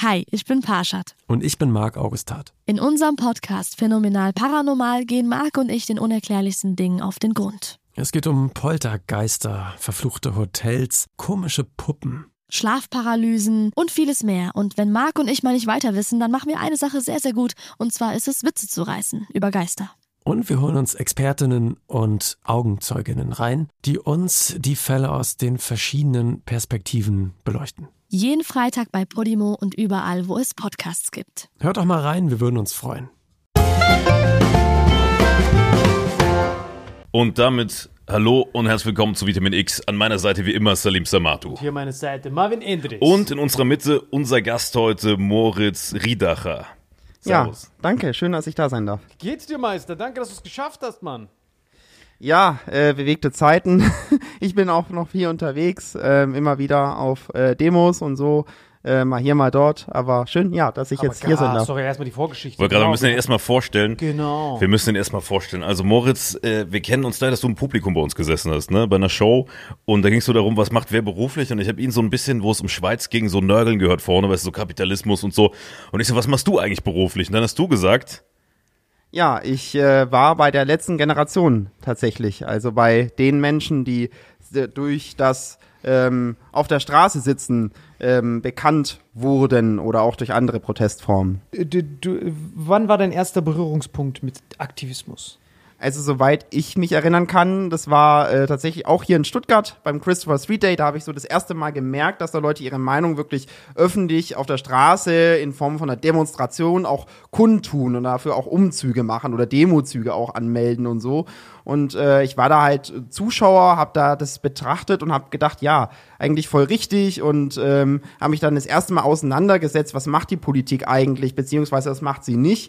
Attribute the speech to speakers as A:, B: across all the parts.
A: Hi, ich bin Parshad.
B: Und ich bin Marc Augustat.
A: In unserem Podcast Phänomenal Paranormal gehen Marc und ich den unerklärlichsten Dingen auf den Grund.
B: Es geht um Poltergeister, verfluchte Hotels, komische Puppen,
A: Schlafparalysen und vieles mehr. Und wenn Marc und ich mal nicht weiter wissen, dann machen wir eine Sache sehr, sehr gut. Und zwar ist es, Witze zu reißen über Geister.
B: Und wir holen uns Expertinnen und Augenzeuginnen rein, die uns die Fälle aus den verschiedenen Perspektiven beleuchten.
A: Jeden Freitag bei Podimo und überall, wo es Podcasts gibt.
B: Hört doch mal rein, wir würden uns freuen.
C: Und damit hallo und herzlich willkommen zu Vitamin X. An meiner Seite wie immer Salim Samatu.
D: Und hier meine Seite Marvin Endres.
C: Und in unserer Mitte unser Gast heute Moritz Riedacher. Servus.
E: Ja, danke, schön, dass ich da sein darf.
D: Wie geht's dir, Meister? Danke, dass du es geschafft hast, Mann.
E: Ja, bewegte Zeiten. Ich bin auch noch hier unterwegs, immer wieder auf Demos und so, mal hier, mal dort. Aber schön, ja, dass ich jetzt hier sein darf.
D: Sorry, erstmal die Vorgeschichte.
C: Wir müssen den erstmal vorstellen.
D: Genau.
C: Wir müssen den erstmal vorstellen. Also Moritz, wir kennen uns da, dass du im Publikum bei uns gesessen hast, ne, bei einer Show. Und da ging es so darum, was macht wer beruflich? Und ich habe ihn so ein bisschen, wo es um Schweiz ging, so nörgeln gehört vorne, weißt du, so Kapitalismus und so. Und ich so, was machst du eigentlich beruflich? Und dann hast du gesagt...
E: Ja, ich war bei der letzten Generation tatsächlich, also bei den Menschen, die durch das auf der Straße sitzen bekannt wurden oder auch durch andere Protestformen.
D: Wann war dein erster Berührungspunkt mit Aktivismus?
E: Also soweit ich mich erinnern kann, das war tatsächlich auch hier in Stuttgart beim Christopher Street Day, da habe ich so das erste Mal gemerkt, dass da Leute ihre Meinung wirklich öffentlich auf der Straße in Form von einer Demonstration auch kundtun und dafür auch Umzüge machen oder Demozüge auch anmelden und so. Und ich war da halt Zuschauer, habe da das betrachtet und habe gedacht, ja, eigentlich voll richtig und habe mich dann das erste Mal auseinandergesetzt, was macht die Politik eigentlich, beziehungsweise was macht sie nicht.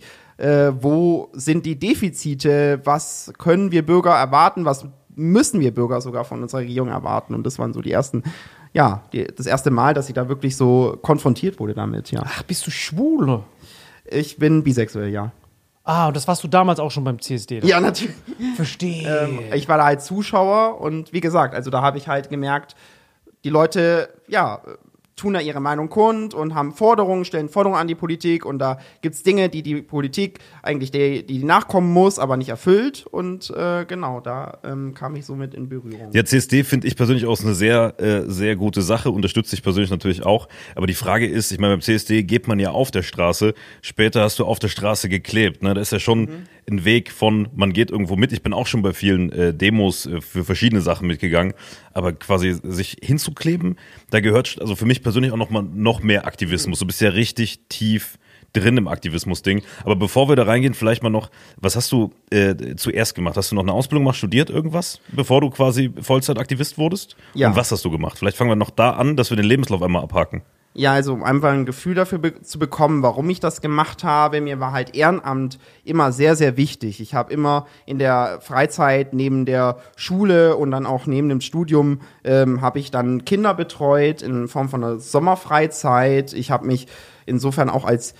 E: Wo sind die Defizite, was können wir Bürger erwarten, was müssen wir Bürger sogar von unserer Regierung erwarten, und das waren so die ersten, das erste Mal, dass ich da wirklich so konfrontiert wurde damit, ja.
D: Ach, bist du schwul?
E: Ich bin bisexuell, ja.
D: Ah, und das warst du damals auch schon beim CSD? Oder?
E: Ja, natürlich.
D: Verstehe.
E: Ich war da halt Zuschauer und wie gesagt, also da habe ich halt gemerkt, die Leute, tun da ihre Meinung kund und haben Forderungen, stellen Forderungen an die Politik, und da gibt's Dinge, die die Politik eigentlich die nachkommen muss, aber nicht erfüllt, und genau, da kam ich somit in Berührung.
C: Der CSD finde ich persönlich auch eine sehr, sehr gute Sache, unterstütze ich persönlich natürlich auch, aber die Frage ist, ich meine, beim CSD geht man ja auf der Straße, später hast du auf der Straße geklebt, ne? Da ist ja schon ein Weg von, man geht irgendwo mit, ich bin auch schon bei vielen Demos für verschiedene Sachen mitgegangen, aber quasi sich hinzukleben, da gehört also für mich persönlich auch noch mehr Aktivismus. Du bist ja richtig tief drin im Aktivismus-Ding. Aber bevor wir da reingehen, vielleicht mal noch, was hast du zuerst gemacht? Hast du noch eine Ausbildung gemacht, studiert irgendwas, bevor du quasi Vollzeitaktivist wurdest?
E: Ja.
C: Und was hast du gemacht? Vielleicht fangen wir noch da an, dass wir den Lebenslauf einmal abhaken.
E: Ja, also um einfach ein Gefühl dafür zu bekommen, warum ich das gemacht habe. Mir war halt Ehrenamt immer sehr, sehr wichtig. Ich habe immer in der Freizeit neben der Schule und dann auch neben dem Studium habe ich dann Kinder betreut in Form von einer Sommerfreizeit. Ich habe mich insofern auch als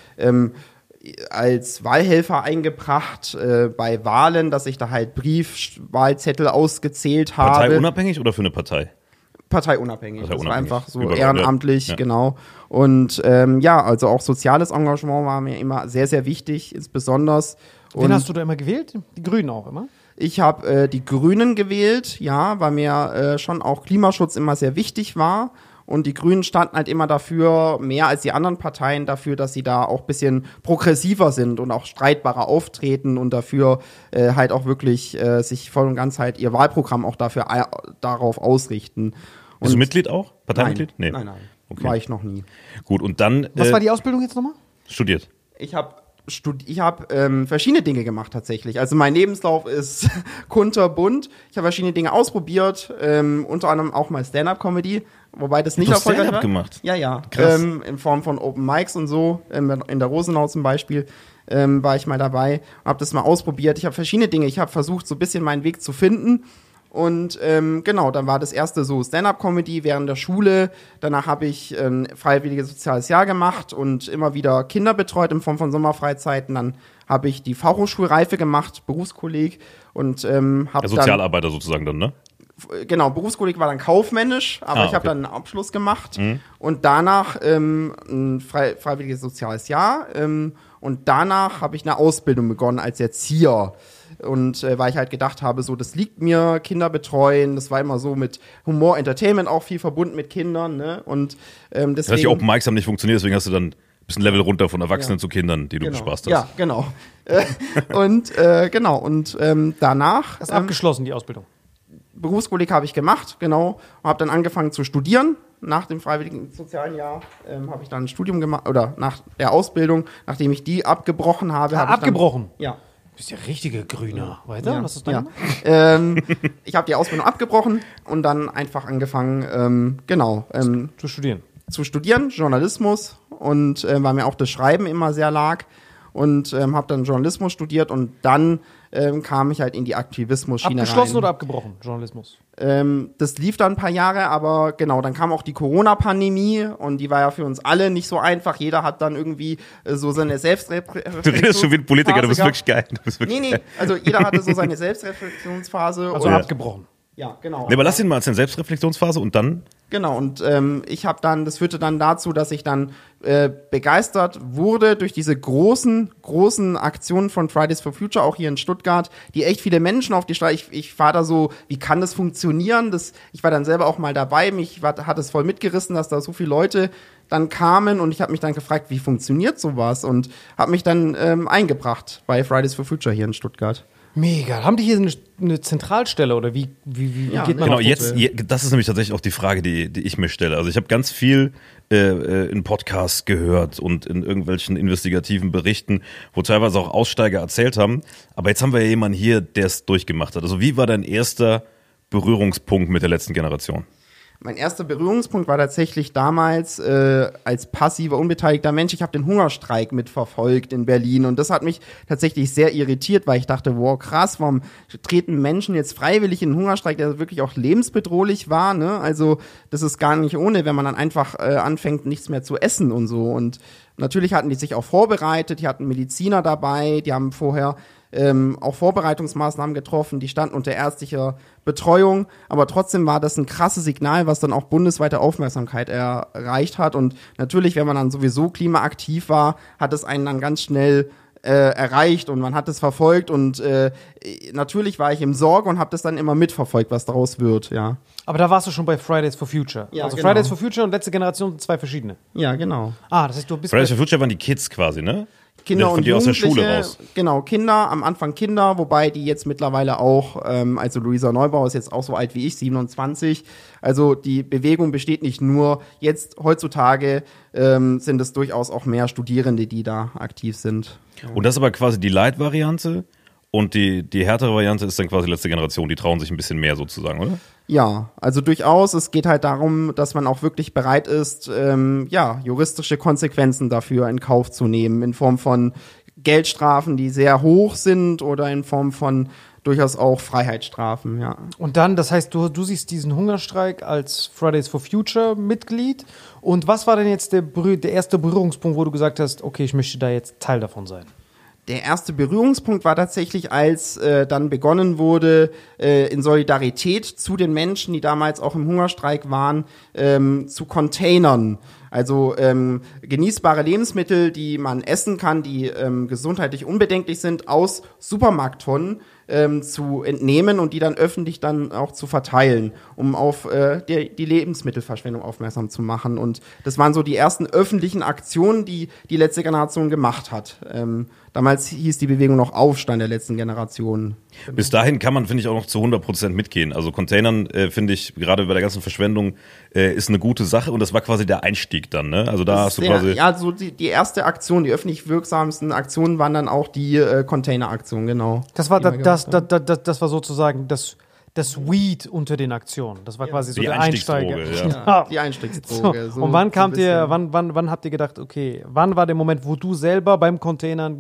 E: Wahlhelfer eingebracht bei Wahlen, dass ich da halt Briefwahlzettel ausgezählt habe.
C: Parteiunabhängig oder für eine Partei?
E: Parteiunabhängig. Das war einfach so
C: Überall,
E: ehrenamtlich,
C: ja.
E: Genau. Und also auch soziales Engagement war mir immer sehr, sehr wichtig, insbesondere.
D: Wen hast du da immer gewählt? Die Grünen auch immer?
E: Ich habe die Grünen gewählt, ja, weil mir schon auch Klimaschutz immer sehr wichtig war. Und die Grünen standen halt immer dafür, mehr als die anderen Parteien dafür, dass sie da auch ein bisschen progressiver sind und auch streitbarer auftreten und dafür halt auch wirklich sich voll und ganz halt ihr Wahlprogramm auch darauf ausrichten.
C: Bist du Mitglied auch? Parteimitglied?
E: Nein. Okay. War ich noch nie.
C: Gut, und dann...
D: Was war die Ausbildung jetzt nochmal?
C: Studiert.
E: Ich habe verschiedene Dinge gemacht tatsächlich. Also mein Lebenslauf ist kunterbunt. Ich habe verschiedene Dinge ausprobiert, unter anderem auch mal Stand-Up-Comedy, wobei das nicht erfolgreich war.
C: Gemacht?
E: Ja.
C: Krass.
E: In Form von Open Mics und so, in der Rosenau zum Beispiel war ich mal dabei und habe das mal ausprobiert. Ich habe verschiedene Dinge. Ich habe versucht, so ein bisschen meinen Weg zu finden. Und genau, dann war das erste so Stand-Up-Comedy während der Schule. Danach habe ich freiwilliges soziales Jahr gemacht und immer wieder Kinder betreut in Form von Sommerfreizeiten. Dann habe ich die Fachhochschulreife gemacht, Berufskolleg, und habe
C: Sozialarbeiter sozusagen dann, ne?
E: Genau, Berufskolleg war dann kaufmännisch, aber ich habe dann einen Abschluss gemacht und danach ein freiwilliges soziales Jahr und danach habe ich eine Ausbildung begonnen als Erzieher. Und weil ich halt gedacht habe, so, das liegt mir, Kinder betreuen, das war immer so mit Humor, Entertainment auch viel verbunden mit Kindern, ne? Und deswegen.
C: Das hat die Open Mics haben nicht funktioniert, deswegen hast du dann ein bisschen Level runter von Erwachsenen zu Kindern, die du bespaßt hast.
E: Ja, genau. Und danach.
D: Das ist abgeschlossen, die Ausbildung.
E: Berufskolleg habe ich gemacht, genau. Und habe dann angefangen zu studieren. Nach dem freiwilligen sozialen Jahr habe ich dann ein Studium gemacht, oder nach der Ausbildung, nachdem ich die abgebrochen habe.
D: Abgebrochen?
E: Ja.
D: Du bist ja richtiger Grüner. Weiter?
E: Ja,
D: was ist dein
E: ich habe die Ausbildung abgebrochen und dann einfach angefangen, zu studieren, Journalismus und weil mir auch das Schreiben immer sehr lag und habe dann Journalismus studiert und dann kam ich halt in die Aktivismus-Schiene rein.
D: Abgeschlossen oder abgebrochen, Journalismus?
E: Das lief dann ein paar Jahre, aber genau, dann kam auch die Corona-Pandemie und die war ja für uns alle nicht so einfach. Jeder hat dann irgendwie so seine Selbstreflexionsphase.
C: Du redest schon wie ein Politiker, du bist wirklich geil.
E: Nee, also jeder hatte so seine Selbstreflexionsphase.
D: Also abgebrochen.
E: Ja, genau.
C: Nee, aber lass ihn mal erzählen, Selbstreflexionsphase und dann?
E: Genau, und das führte dann dazu, dass ich dann begeistert wurde durch diese großen Aktionen von Fridays for Future, auch hier in Stuttgart, die echt viele Menschen auf die Straße, ich war da so, wie kann das funktionieren? Ich war dann selber auch mal dabei, hat es voll mitgerissen, dass da so viele Leute dann kamen und ich habe mich dann gefragt, wie funktioniert sowas? Und habe mich dann eingebracht bei Fridays for Future hier in Stuttgart.
D: Mega. Haben die hier eine Zentralstelle oder wie geht man
C: genau,
D: auf
C: das ist nämlich tatsächlich auch die Frage, die ich mir stelle. Also ich habe ganz viel in Podcasts gehört und in irgendwelchen investigativen Berichten, wo teilweise auch Aussteiger erzählt haben. Aber jetzt haben wir ja jemanden hier, der es durchgemacht hat. Also wie war dein erster Berührungspunkt mit der letzten Generation?
E: Mein erster Berührungspunkt war tatsächlich damals als passiver, unbeteiligter Mensch. Ich habe den Hungerstreik mitverfolgt in Berlin und das hat mich tatsächlich sehr irritiert, weil ich dachte, wow, krass, warum treten Menschen jetzt freiwillig in den Hungerstreik, der wirklich auch lebensbedrohlich war, ne? Also das ist gar nicht ohne, wenn man dann einfach anfängt, nichts mehr zu essen und so. Und natürlich hatten die sich auch vorbereitet, die hatten Mediziner dabei, die haben vorher auch Vorbereitungsmaßnahmen getroffen, die standen unter ärztlicher Betreuung, aber trotzdem war das ein krasses Signal, was dann auch bundesweite Aufmerksamkeit erreicht hat und natürlich, wenn man dann sowieso klimaaktiv war, hat es einen dann ganz schnell erreicht und man hat es verfolgt und natürlich war ich im Sorge und habe das dann immer mitverfolgt, was daraus wird, ja.
D: Aber da warst du schon bei Fridays for Future.
E: Ja,
D: also
E: genau.
D: Fridays for Future und letzte Generation sind zwei verschiedene.
E: Ja, genau.
D: Das heißt, du bist
C: Fridays for Future waren die Kids quasi, ne?
E: Kinder
C: von
E: und
C: dir aus der
E: Jugendliche,
C: Schule raus.
E: Genau, Kinder, am Anfang Kinder, wobei die jetzt mittlerweile auch, also Luisa Neubauer ist jetzt auch so alt wie ich, 27. Also die Bewegung besteht nicht nur, jetzt heutzutage sind es durchaus auch mehr Studierende, die da aktiv sind.
C: Und das ist aber quasi die Light-Variante und die härtere Variante ist dann quasi letzte Generation, die trauen sich ein bisschen mehr sozusagen, oder?
E: Ja, also durchaus. Es geht halt darum, dass man auch wirklich bereit ist, juristische Konsequenzen dafür in Kauf zu nehmen, in Form von Geldstrafen, die sehr hoch sind oder in Form von durchaus auch Freiheitsstrafen, ja.
D: Und dann, das heißt, du siehst diesen Hungerstreik als Fridays for Future Mitglied. Und was war denn jetzt der erste Berührungspunkt, wo du gesagt hast, okay, ich möchte da jetzt Teil davon sein?
E: Der erste Berührungspunkt war tatsächlich, als dann begonnen wurde, in Solidarität zu den Menschen, die damals auch im Hungerstreik waren, zu containern. Also genießbare Lebensmittel, die man essen kann, die gesundheitlich unbedenklich sind, aus Supermarkttonnen zu entnehmen und die dann öffentlich dann auch zu verteilen, um auf die Lebensmittelverschwendung aufmerksam zu machen. Und das waren so die ersten öffentlichen Aktionen, die die letzte Generation gemacht hat. Damals hieß die Bewegung noch Aufstand der letzten Generation.
C: Bis dahin kann man, finde ich, auch noch zu 100% mitgehen. Also Containern, finde ich, gerade bei der ganzen Verschwendung, ist eine gute Sache und das war quasi der Einstieg dann, ne? Also da hast du quasi...
E: Ja, so die erste Aktion, die öffentlich wirksamsten Aktionen waren dann auch die Container-Aktionen, genau.
D: Das war das war sozusagen das Weed unter den Aktionen. Das war quasi so
C: die
D: der Einsteiger.
C: Ja.
E: Die Einstiegsdroge.
D: So, und wann habt ihr gedacht, okay, wann war der Moment, wo du selber beim Containern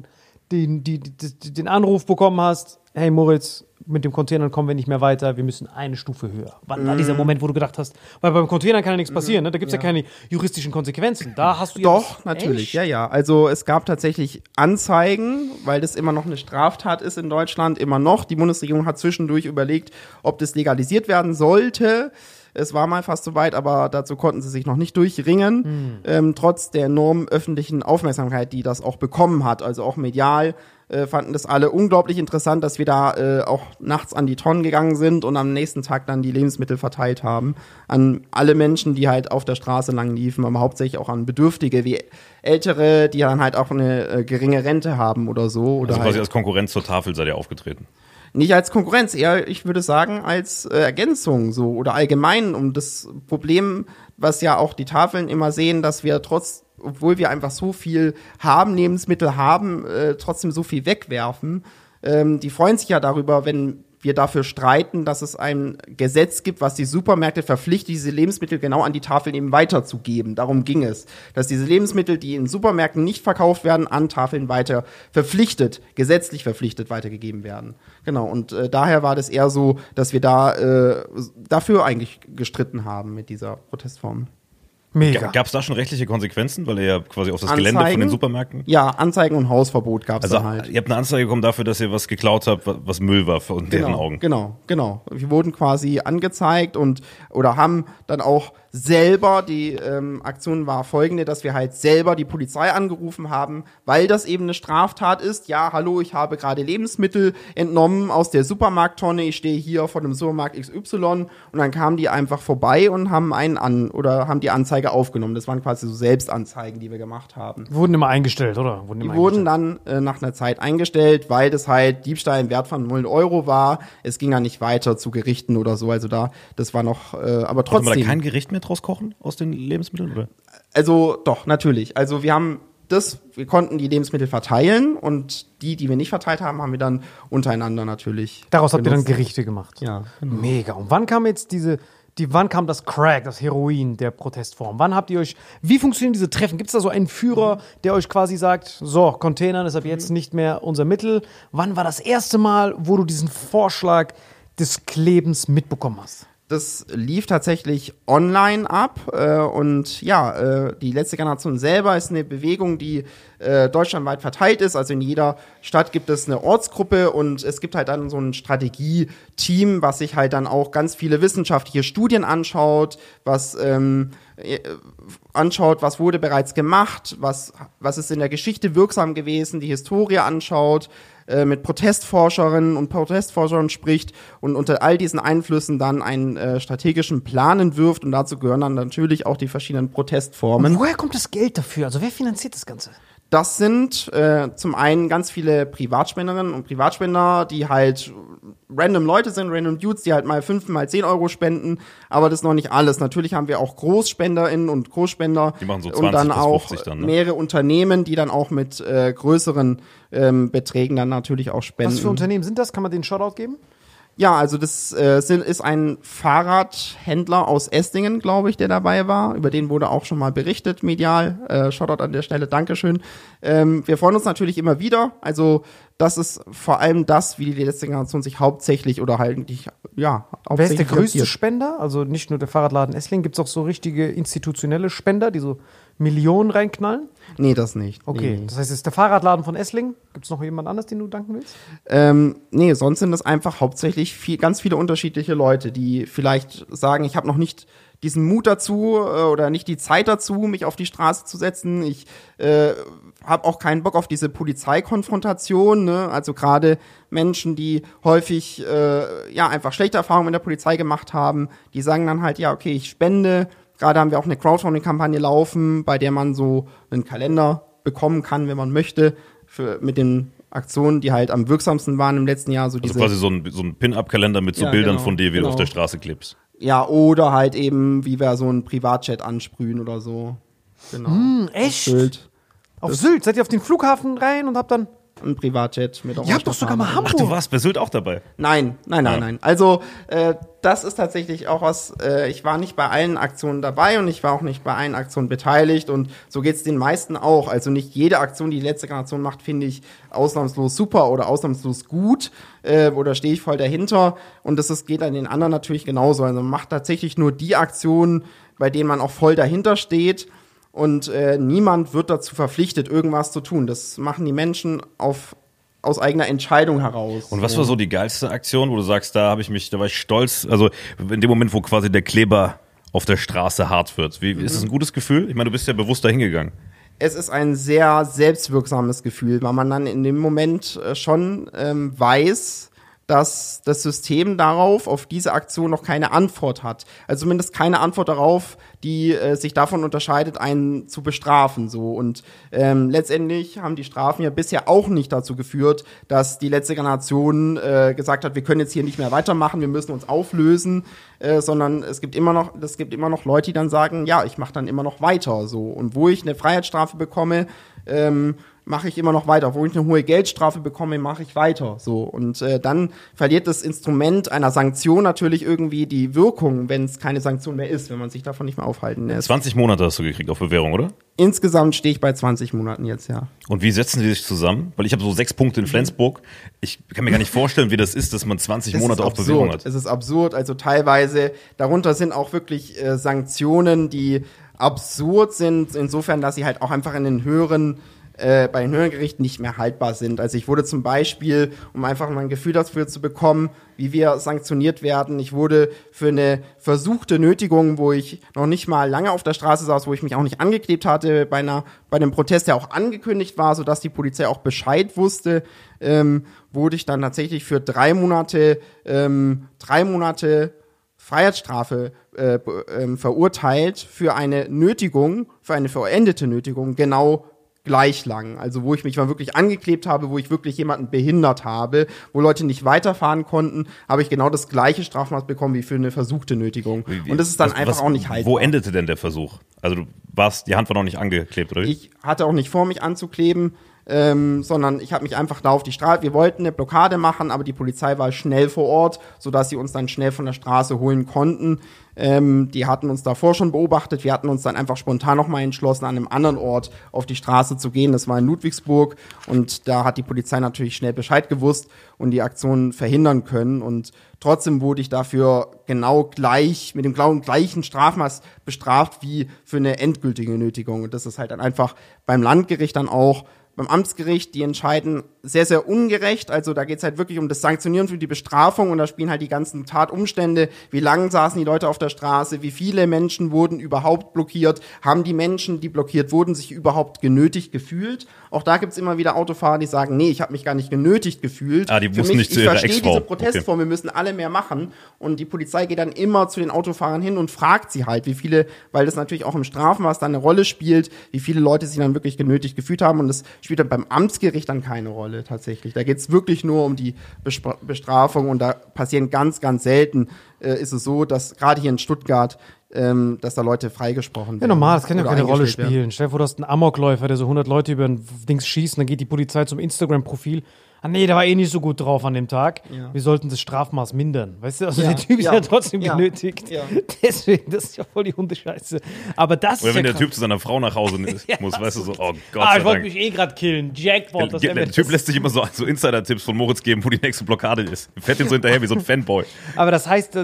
D: den Anruf bekommen hast, hey Moritz, mit dem Container kommen wir nicht mehr weiter, wir müssen eine Stufe höher. Wann war dieser Moment, wo du gedacht hast, weil beim Container kann ja nichts passieren, ne? Da gibt es ja keine juristischen Konsequenzen. Da hast du ja
E: Doch, natürlich,
D: echt?
E: ja. Also es gab tatsächlich Anzeigen, weil das immer noch eine Straftat ist in Deutschland, immer noch. Die Bundesregierung hat zwischendurch überlegt, ob das legalisiert werden sollte. Es war mal fast soweit, aber dazu konnten sie sich noch nicht durchringen, trotz der enormen öffentlichen Aufmerksamkeit, die das auch bekommen hat. Also auch medial fanden das alle unglaublich interessant, dass wir da auch nachts an die Tonnen gegangen sind und am nächsten Tag dann die Lebensmittel verteilt haben an alle Menschen, die halt auf der Straße lang liefen, aber hauptsächlich auch an Bedürftige wie Ältere, die dann halt auch eine geringe Rente haben oder so. Oder
C: Also quasi
E: halt
C: als Konkurrenz zur Tafel seid ihr aufgetreten.
E: nicht als Konkurrenz, eher, ich würde sagen, als Ergänzung so oder allgemein um das Problem, was ja auch die Tafeln immer sehen, dass wir obwohl wir einfach so viel haben, Lebensmittel haben, trotzdem so viel wegwerfen. Die freuen sich ja darüber, wenn wir dafür streiten, dass es ein Gesetz gibt, was die Supermärkte verpflichtet, diese Lebensmittel genau an die Tafeln eben weiterzugeben. Darum ging es. Dass diese Lebensmittel, die in Supermärkten nicht verkauft werden, an Tafeln weiter gesetzlich verpflichtet weitergegeben werden. Genau, und daher war das eher so, dass wir da dafür eigentlich gestritten haben mit dieser Protestform.
D: Mega.
C: Gab es da schon rechtliche Konsequenzen, weil ihr ja quasi auf das Gelände von den Supermärkten?
E: Ja, Anzeigen und Hausverbot gab es
C: Also
E: dann halt.
C: ihr habt eine Anzeige bekommen dafür, dass ihr was geklaut habt, was Müll war in deren Augen.
E: Genau. Wir wurden quasi angezeigt oder haben dann auch selber, die Aktion war folgende, dass wir halt selber die Polizei angerufen haben, weil das eben eine Straftat ist. Ja, hallo, ich habe gerade Lebensmittel entnommen aus der Supermarkttonne, ich stehe hier vor dem Supermarkt XY und dann kamen die einfach vorbei und haben haben die Anzeige aufgenommen. Das waren quasi so Selbstanzeigen, die wir gemacht haben.
D: Wurden immer eingestellt, oder?
E: Die wurden dann nach einer Zeit eingestellt, weil das halt Diebstahl im Wert von 0 Euro war. Es ging dann nicht weiter zu Gerichten oder so. Also das war noch, aber trotzdem.
C: Konnte man da kein Gericht mehr draus kochen aus den Lebensmitteln, oder?
E: Also doch, natürlich. Also wir konnten die Lebensmittel verteilen und die wir nicht verteilt haben, haben wir dann untereinander natürlich.
D: Daraus habt ihr dann
E: genutzt.
D: Gerichte gemacht.
E: Ja, genau.
D: Mega. Und wann kam jetzt wann kam das Crack, das Heroin der Protestform? Wann habt ihr wie funktionieren diese Treffen? Gibt es da so einen Führer, der euch quasi sagt, so, Containern ist ab jetzt nicht mehr unser Mittel? Wann war das erste Mal, wo du diesen Vorschlag des Klebens mitbekommen hast?
E: Das lief tatsächlich online ab und die letzte Generation selber ist eine Bewegung, die deutschlandweit verteilt ist. Also in jeder Stadt gibt es eine Ortsgruppe und es gibt halt dann so ein Strategie-Team, was sich halt dann auch ganz viele wissenschaftliche Studien anschaut, was wurde bereits gemacht, was ist in der Geschichte wirksam gewesen, die Historie anschaut, mit Protestforscherinnen und Protestforschern spricht und unter all diesen Einflüssen dann einen strategischen Plan entwirft und dazu gehören dann natürlich auch die verschiedenen Protestformen.
D: Und woher kommt das Geld dafür? Also wer finanziert das Ganze?
E: Das sind zum einen ganz viele Privatspenderinnen und Privatspender, die halt random Leute sind, random Dudes, die halt mal 5, mal 10 Euro spenden, aber das ist noch nicht alles. Natürlich haben wir auch GroßspenderInnen und Großspender
C: Die machen so 20
E: und dann
C: bis
E: auch
C: 50 dann, ne?
E: mehrere Unternehmen, die dann auch mit größeren Beträgen dann natürlich auch spenden.
D: Was für Unternehmen sind das? Kann man den Shoutout geben?
E: Ja, also das ist ein Fahrradhändler aus Esslingen, glaube ich, der dabei war. Über den wurde auch schon mal berichtet, medial. Shoutout an der Stelle, Dankeschön. Wir freuen uns natürlich immer wieder. Also das ist vor allem das, wie die letzte Generation sich hauptsächlich oder halt nicht, ja,
D: Wer ist der größte
E: finanziert.
D: Spender? Also nicht nur der Fahrradladen Esslingen, gibt es auch so richtige institutionelle Spender, die so Millionen reinknallen?
E: Nee, das nicht.
D: Okay,
E: Nee.
D: das heißt, es ist der Fahrradladen von Esslingen. Gibt es noch jemand anderes, den du danken willst?
E: Nee, sonst sind es einfach hauptsächlich ganz viele unterschiedliche Leute, die vielleicht sagen, ich habe noch nicht diesen Mut dazu oder nicht die Zeit dazu, mich auf die Straße zu setzen. Ich habe auch keinen Bock auf diese Polizeikonfrontation. Ne? Also gerade Menschen, die häufig einfach schlechte Erfahrungen mit der Polizei gemacht haben, die sagen dann halt, ja, okay, ich spende. Gerade haben wir auch eine Crowdfunding-Kampagne laufen, bei der man so einen Kalender bekommen kann, wenn man möchte, mit den Aktionen, die halt am wirksamsten waren im letzten Jahr. So
C: Also quasi so ein Pin-Up-Kalender mit so
E: Ja,
C: Bildern
E: genau,
C: von dir, wie du auf
E: genau.
C: der Straße klebst.
E: Ja, oder halt eben, wie wir so einen Privatchat ansprühen oder so. Genau.
D: Echt?
E: Sylt.
D: Auf Sylt? Seid ihr auf den Flughafen rein und habt dann...
E: ein Privatjet mit
D: Ihr habt doch sogar mal Hamburg.
C: Ach, du warst bei Sylt auch dabei.
E: Nein. Also, das ist tatsächlich auch was, ich war nicht bei allen Aktionen dabei und ich war auch nicht bei allen Aktionen beteiligt und so geht's den meisten auch. Also nicht jede Aktion, die letzte Generation macht, finde ich ausnahmslos super oder ausnahmslos gut oder stehe ich voll dahinter und geht an den anderen natürlich genauso. Also man macht tatsächlich nur die Aktionen, bei denen man auch voll dahinter steht. Und niemand wird dazu verpflichtet, irgendwas zu tun. Das machen die Menschen aus eigener Entscheidung heraus.
C: Und was war so die geilste Aktion, wo du sagst, da war ich stolz, also in dem Moment, wo quasi der Kleber auf der Straße hart wird. Ist das ein gutes Gefühl? Ich meine, du bist ja bewusst dahin gegangen.
E: Es ist ein sehr selbstwirksames Gefühl, weil man dann in dem Moment schon weiß, dass das System auf diese Aktion noch keine Antwort hat. Also zumindest keine Antwort darauf, die sich davon unterscheidet, einen zu bestrafen. So. Und letztendlich haben die Strafen ja bisher auch nicht dazu geführt, dass die letzte Generation gesagt hat, wir können jetzt hier nicht mehr weitermachen, wir müssen uns auflösen, sondern es gibt immer noch Leute, die dann sagen, ja, ich mache dann immer noch weiter. So. Und wo ich eine Freiheitsstrafe bekomme, mache ich immer noch weiter. Wo ich eine hohe Geldstrafe bekomme, mache ich weiter. So. Und dann verliert das Instrument einer Sanktion natürlich irgendwie die Wirkung, wenn es keine Sanktion mehr ist, wenn man sich davon nicht mehr aufhalten lässt.
C: 20 Monate hast du gekriegt auf Bewährung, oder?
E: Insgesamt stehe ich bei 20 Monaten jetzt, ja.
C: Und wie setzen die sich zusammen? Weil ich habe so 6 Punkte in Flensburg. Ich kann mir gar nicht vorstellen, wie das ist, dass man 20 Monate auf Bewährung hat.
E: Es ist absurd. Also teilweise, darunter sind auch wirklich Sanktionen, die absurd sind, insofern, dass sie halt auch einfach bei den höheren Gerichten nicht mehr haltbar sind. Also ich wurde zum Beispiel, um einfach mal ein Gefühl dafür zu bekommen, wie wir sanktioniert werden, ich wurde für eine versuchte Nötigung, wo ich noch nicht mal lange auf der Straße saß, wo ich mich auch nicht angeklebt hatte, bei einem Protest, der auch angekündigt war, sodass die Polizei auch Bescheid wusste, wurde ich dann tatsächlich für 3 Monate Freiheitsstrafe verurteilt für eine Nötigung, für eine vollendete Nötigung, genau gleich lang. Also wo ich mich mal wirklich angeklebt habe, wo ich wirklich jemanden behindert habe, wo Leute nicht weiterfahren konnten, habe ich genau das gleiche Strafmaß bekommen wie für eine versuchte Nötigung. Und das ist dann einfach auch nicht haltbar.
C: Wo endete denn der Versuch? Also die Hand war noch nicht angeklebt, oder wie?
E: Ich hatte auch nicht vor, mich anzukleben, sondern ich habe mich einfach da auf die Straße, wir wollten eine Blockade machen, aber die Polizei war schnell vor Ort, sodass sie uns dann schnell von der Straße holen konnten. Die hatten uns davor schon beobachtet, wir hatten uns dann einfach spontan nochmal entschlossen, an einem anderen Ort auf die Straße zu gehen, das war in Ludwigsburg und da hat die Polizei natürlich schnell Bescheid gewusst und die Aktion verhindern können und trotzdem wurde ich dafür genau gleich, mit dem gleichen Strafmaß bestraft wie für eine endgültige Nötigung und das ist halt dann einfach beim Landgericht dann auch beim Amtsgericht, die entscheiden sehr, sehr ungerecht. Also da geht's halt wirklich um das Sanktionieren für die Bestrafung und da spielen halt die ganzen Tatumstände. Wie lang saßen die Leute auf der Straße? Wie viele Menschen wurden überhaupt blockiert? Haben die Menschen, die blockiert wurden, sich überhaupt genötigt gefühlt? Auch da gibt's immer wieder Autofahrer, die sagen, nee, ich habe mich gar nicht genötigt gefühlt.
C: Die mussten nicht zu ihrer Ex-Frau.
E: Ich verstehe diese Protestform, wir müssen alle mehr machen. Und die Polizei geht dann immer zu den Autofahrern hin und fragt sie halt, wie viele, weil das natürlich auch im Strafmaß dann eine Rolle spielt, wie viele Leute sich dann wirklich genötigt gefühlt haben und das spielt dann beim Amtsgericht dann keine Rolle tatsächlich. Da geht's wirklich nur um die Bestrafung und da passieren ganz, ganz selten, ist es so, dass gerade hier in Stuttgart, dass da Leute freigesprochen werden.
D: Ja, normal, das kann ja keine Rolle spielen.
E: Werden.
D: Stell dir vor, du hast einen Amokläufer, der so 100 Leute über ein Dings schießt, und dann geht die Polizei zum Instagram-Profil. Ah nee, der war eh nicht so gut drauf an dem Tag. Ja. Wir sollten das Strafmaß mindern. Weißt du, also der Typ ist ja trotzdem genötigt. Ja. Deswegen, das ist ja voll die Hundescheiße. Aber das
C: oder
D: ist
C: wenn
D: ja
C: der Typ zu seiner Frau nach Hause muss, weißt du, so, oh Gott
D: ich wollte mich eh gerade killen. Jackpot.
C: Der Typ lässt sich immer so Insider-Tipps von Moritz geben, wo die nächste Blockade ist. Fährt ihn so hinterher wie so ein Fanboy.
D: Aber das heißt,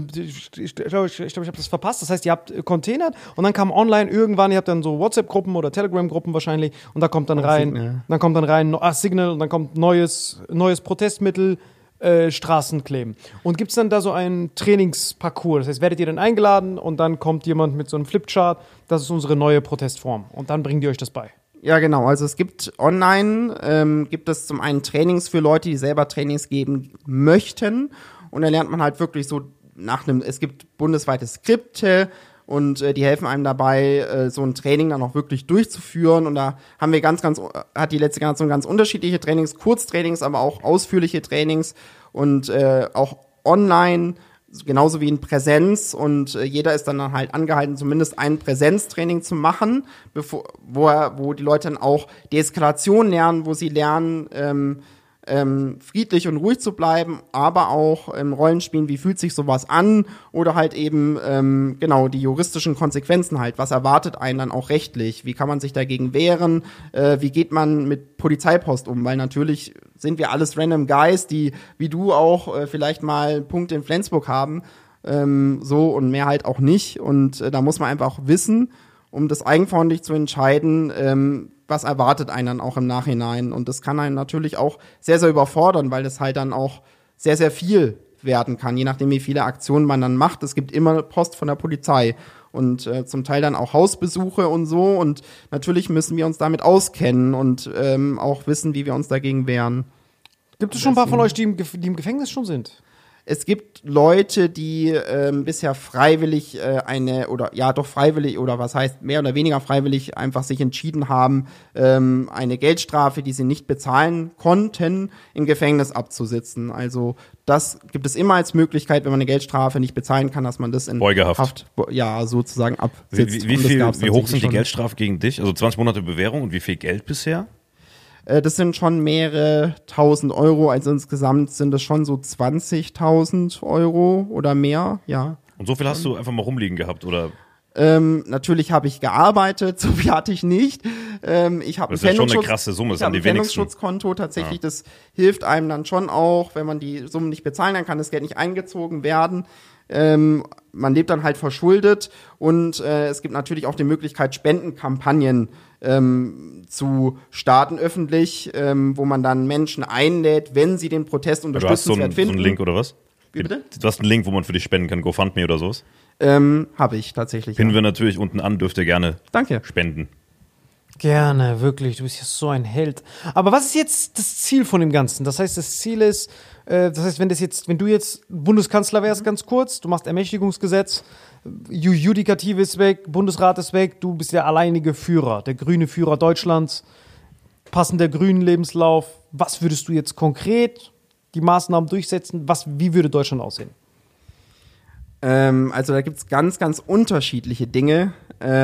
D: ich glaube, ich habe das verpasst. Das heißt, ihr habt containert und dann kam online irgendwann, ihr habt dann so WhatsApp-Gruppen oder Telegram-Gruppen wahrscheinlich und da kommt dann rein, Signal und dann kommt neues Protestmittel, Straßenkleben. Und gibt es dann da so einen Trainingsparcours? Das heißt, werdet ihr dann eingeladen und dann kommt jemand mit so einem Flipchart, das ist unsere neue Protestform. Und dann bringen die euch das bei.
E: Ja, genau. Also es gibt online, gibt es zum einen Trainings für Leute, die selber Trainings geben möchten. Und da lernt man halt wirklich so es gibt bundesweite Skripte, und die helfen einem dabei, so ein Training dann auch wirklich durchzuführen. Und da haben wir hat die letzte Generation ganz unterschiedliche Trainings, Kurztrainings, aber auch ausführliche Trainings und auch online genauso wie in Präsenz und jeder ist dann halt angehalten, zumindest ein Präsenztraining zu machen, wo die Leute dann auch Deeskalation lernen, wo sie lernen, friedlich und ruhig zu bleiben, aber auch im Rollenspielen, wie fühlt sich sowas an oder halt eben genau die juristischen Konsequenzen halt, was erwartet einen dann auch rechtlich, wie kann man sich dagegen wehren, wie geht man mit Polizeipost um, weil natürlich sind wir alles random Guys, die wie du auch vielleicht mal Punkte in Flensburg haben, so und mehr halt auch nicht und da muss man einfach auch wissen, um das eigenverantwortlich zu entscheiden, was erwartet einen dann auch im Nachhinein. Und das kann einen natürlich auch sehr, sehr überfordern, weil das halt dann auch sehr, sehr viel werden kann, je nachdem, wie viele Aktionen man dann macht. Es gibt immer Post von der Polizei und zum Teil dann auch Hausbesuche und so. Und natürlich müssen wir uns damit auskennen und auch wissen, wie wir uns dagegen wehren.
D: Gibt es schon ein paar von euch, die im Gefängnis schon sind?
E: Es gibt Leute, die bisher freiwillig freiwillig oder was heißt mehr oder weniger freiwillig einfach sich entschieden haben, eine Geldstrafe, die sie nicht bezahlen konnten, im Gefängnis abzusitzen. Also das gibt es immer als Möglichkeit, wenn man eine Geldstrafe nicht bezahlen kann, dass man das in
C: Beugehaft.
E: Sozusagen absitzt.
C: Wie hoch sind die Geldstrafen gegen dich? Also 20 Monate Bewährung und wie viel Geld bisher?
E: Das sind schon mehrere 1.000 Euro, also insgesamt sind das schon so 20.000 Euro oder mehr, ja.
C: Und so viel hast du einfach mal rumliegen gehabt, oder?
E: Natürlich habe ich gearbeitet, so viel hatte ich nicht. Ich habe
C: das ist ja schon eine krasse Summe, das haben die wenigsten.
E: Pfändungsschutzkonto tatsächlich, das hilft einem dann schon auch, wenn man die Summen nicht bezahlen, dann kann das Geld nicht eingezogen werden. Man lebt dann halt verschuldet und es gibt natürlich auch die Möglichkeit, Spendenkampagnen zu starten öffentlich, wo man dann Menschen einlädt, wenn sie den Protest unterstützenswert finden.
C: Du hast so einen Link oder was?
E: Wie bitte?
C: Du hast einen Link, wo man für dich spenden kann, GoFundMe oder sowas?
E: Habe ich tatsächlich.
C: Pinnen wir natürlich unten an, dürft ihr gerne spenden.
D: Gerne, wirklich. Du bist ja so ein Held. Aber was ist jetzt das Ziel von dem Ganzen? Das heißt, das Ziel ist, wenn du jetzt Bundeskanzler wärst, ganz kurz, du machst Ermächtigungsgesetz, Judikative ist weg, Bundesrat ist weg, du bist der alleinige Führer, der grüne Führer Deutschlands, passender grünen Lebenslauf. Was würdest du jetzt konkret die Maßnahmen durchsetzen? Wie würde Deutschland aussehen?
E: Also da gibt's ganz, ganz unterschiedliche Dinge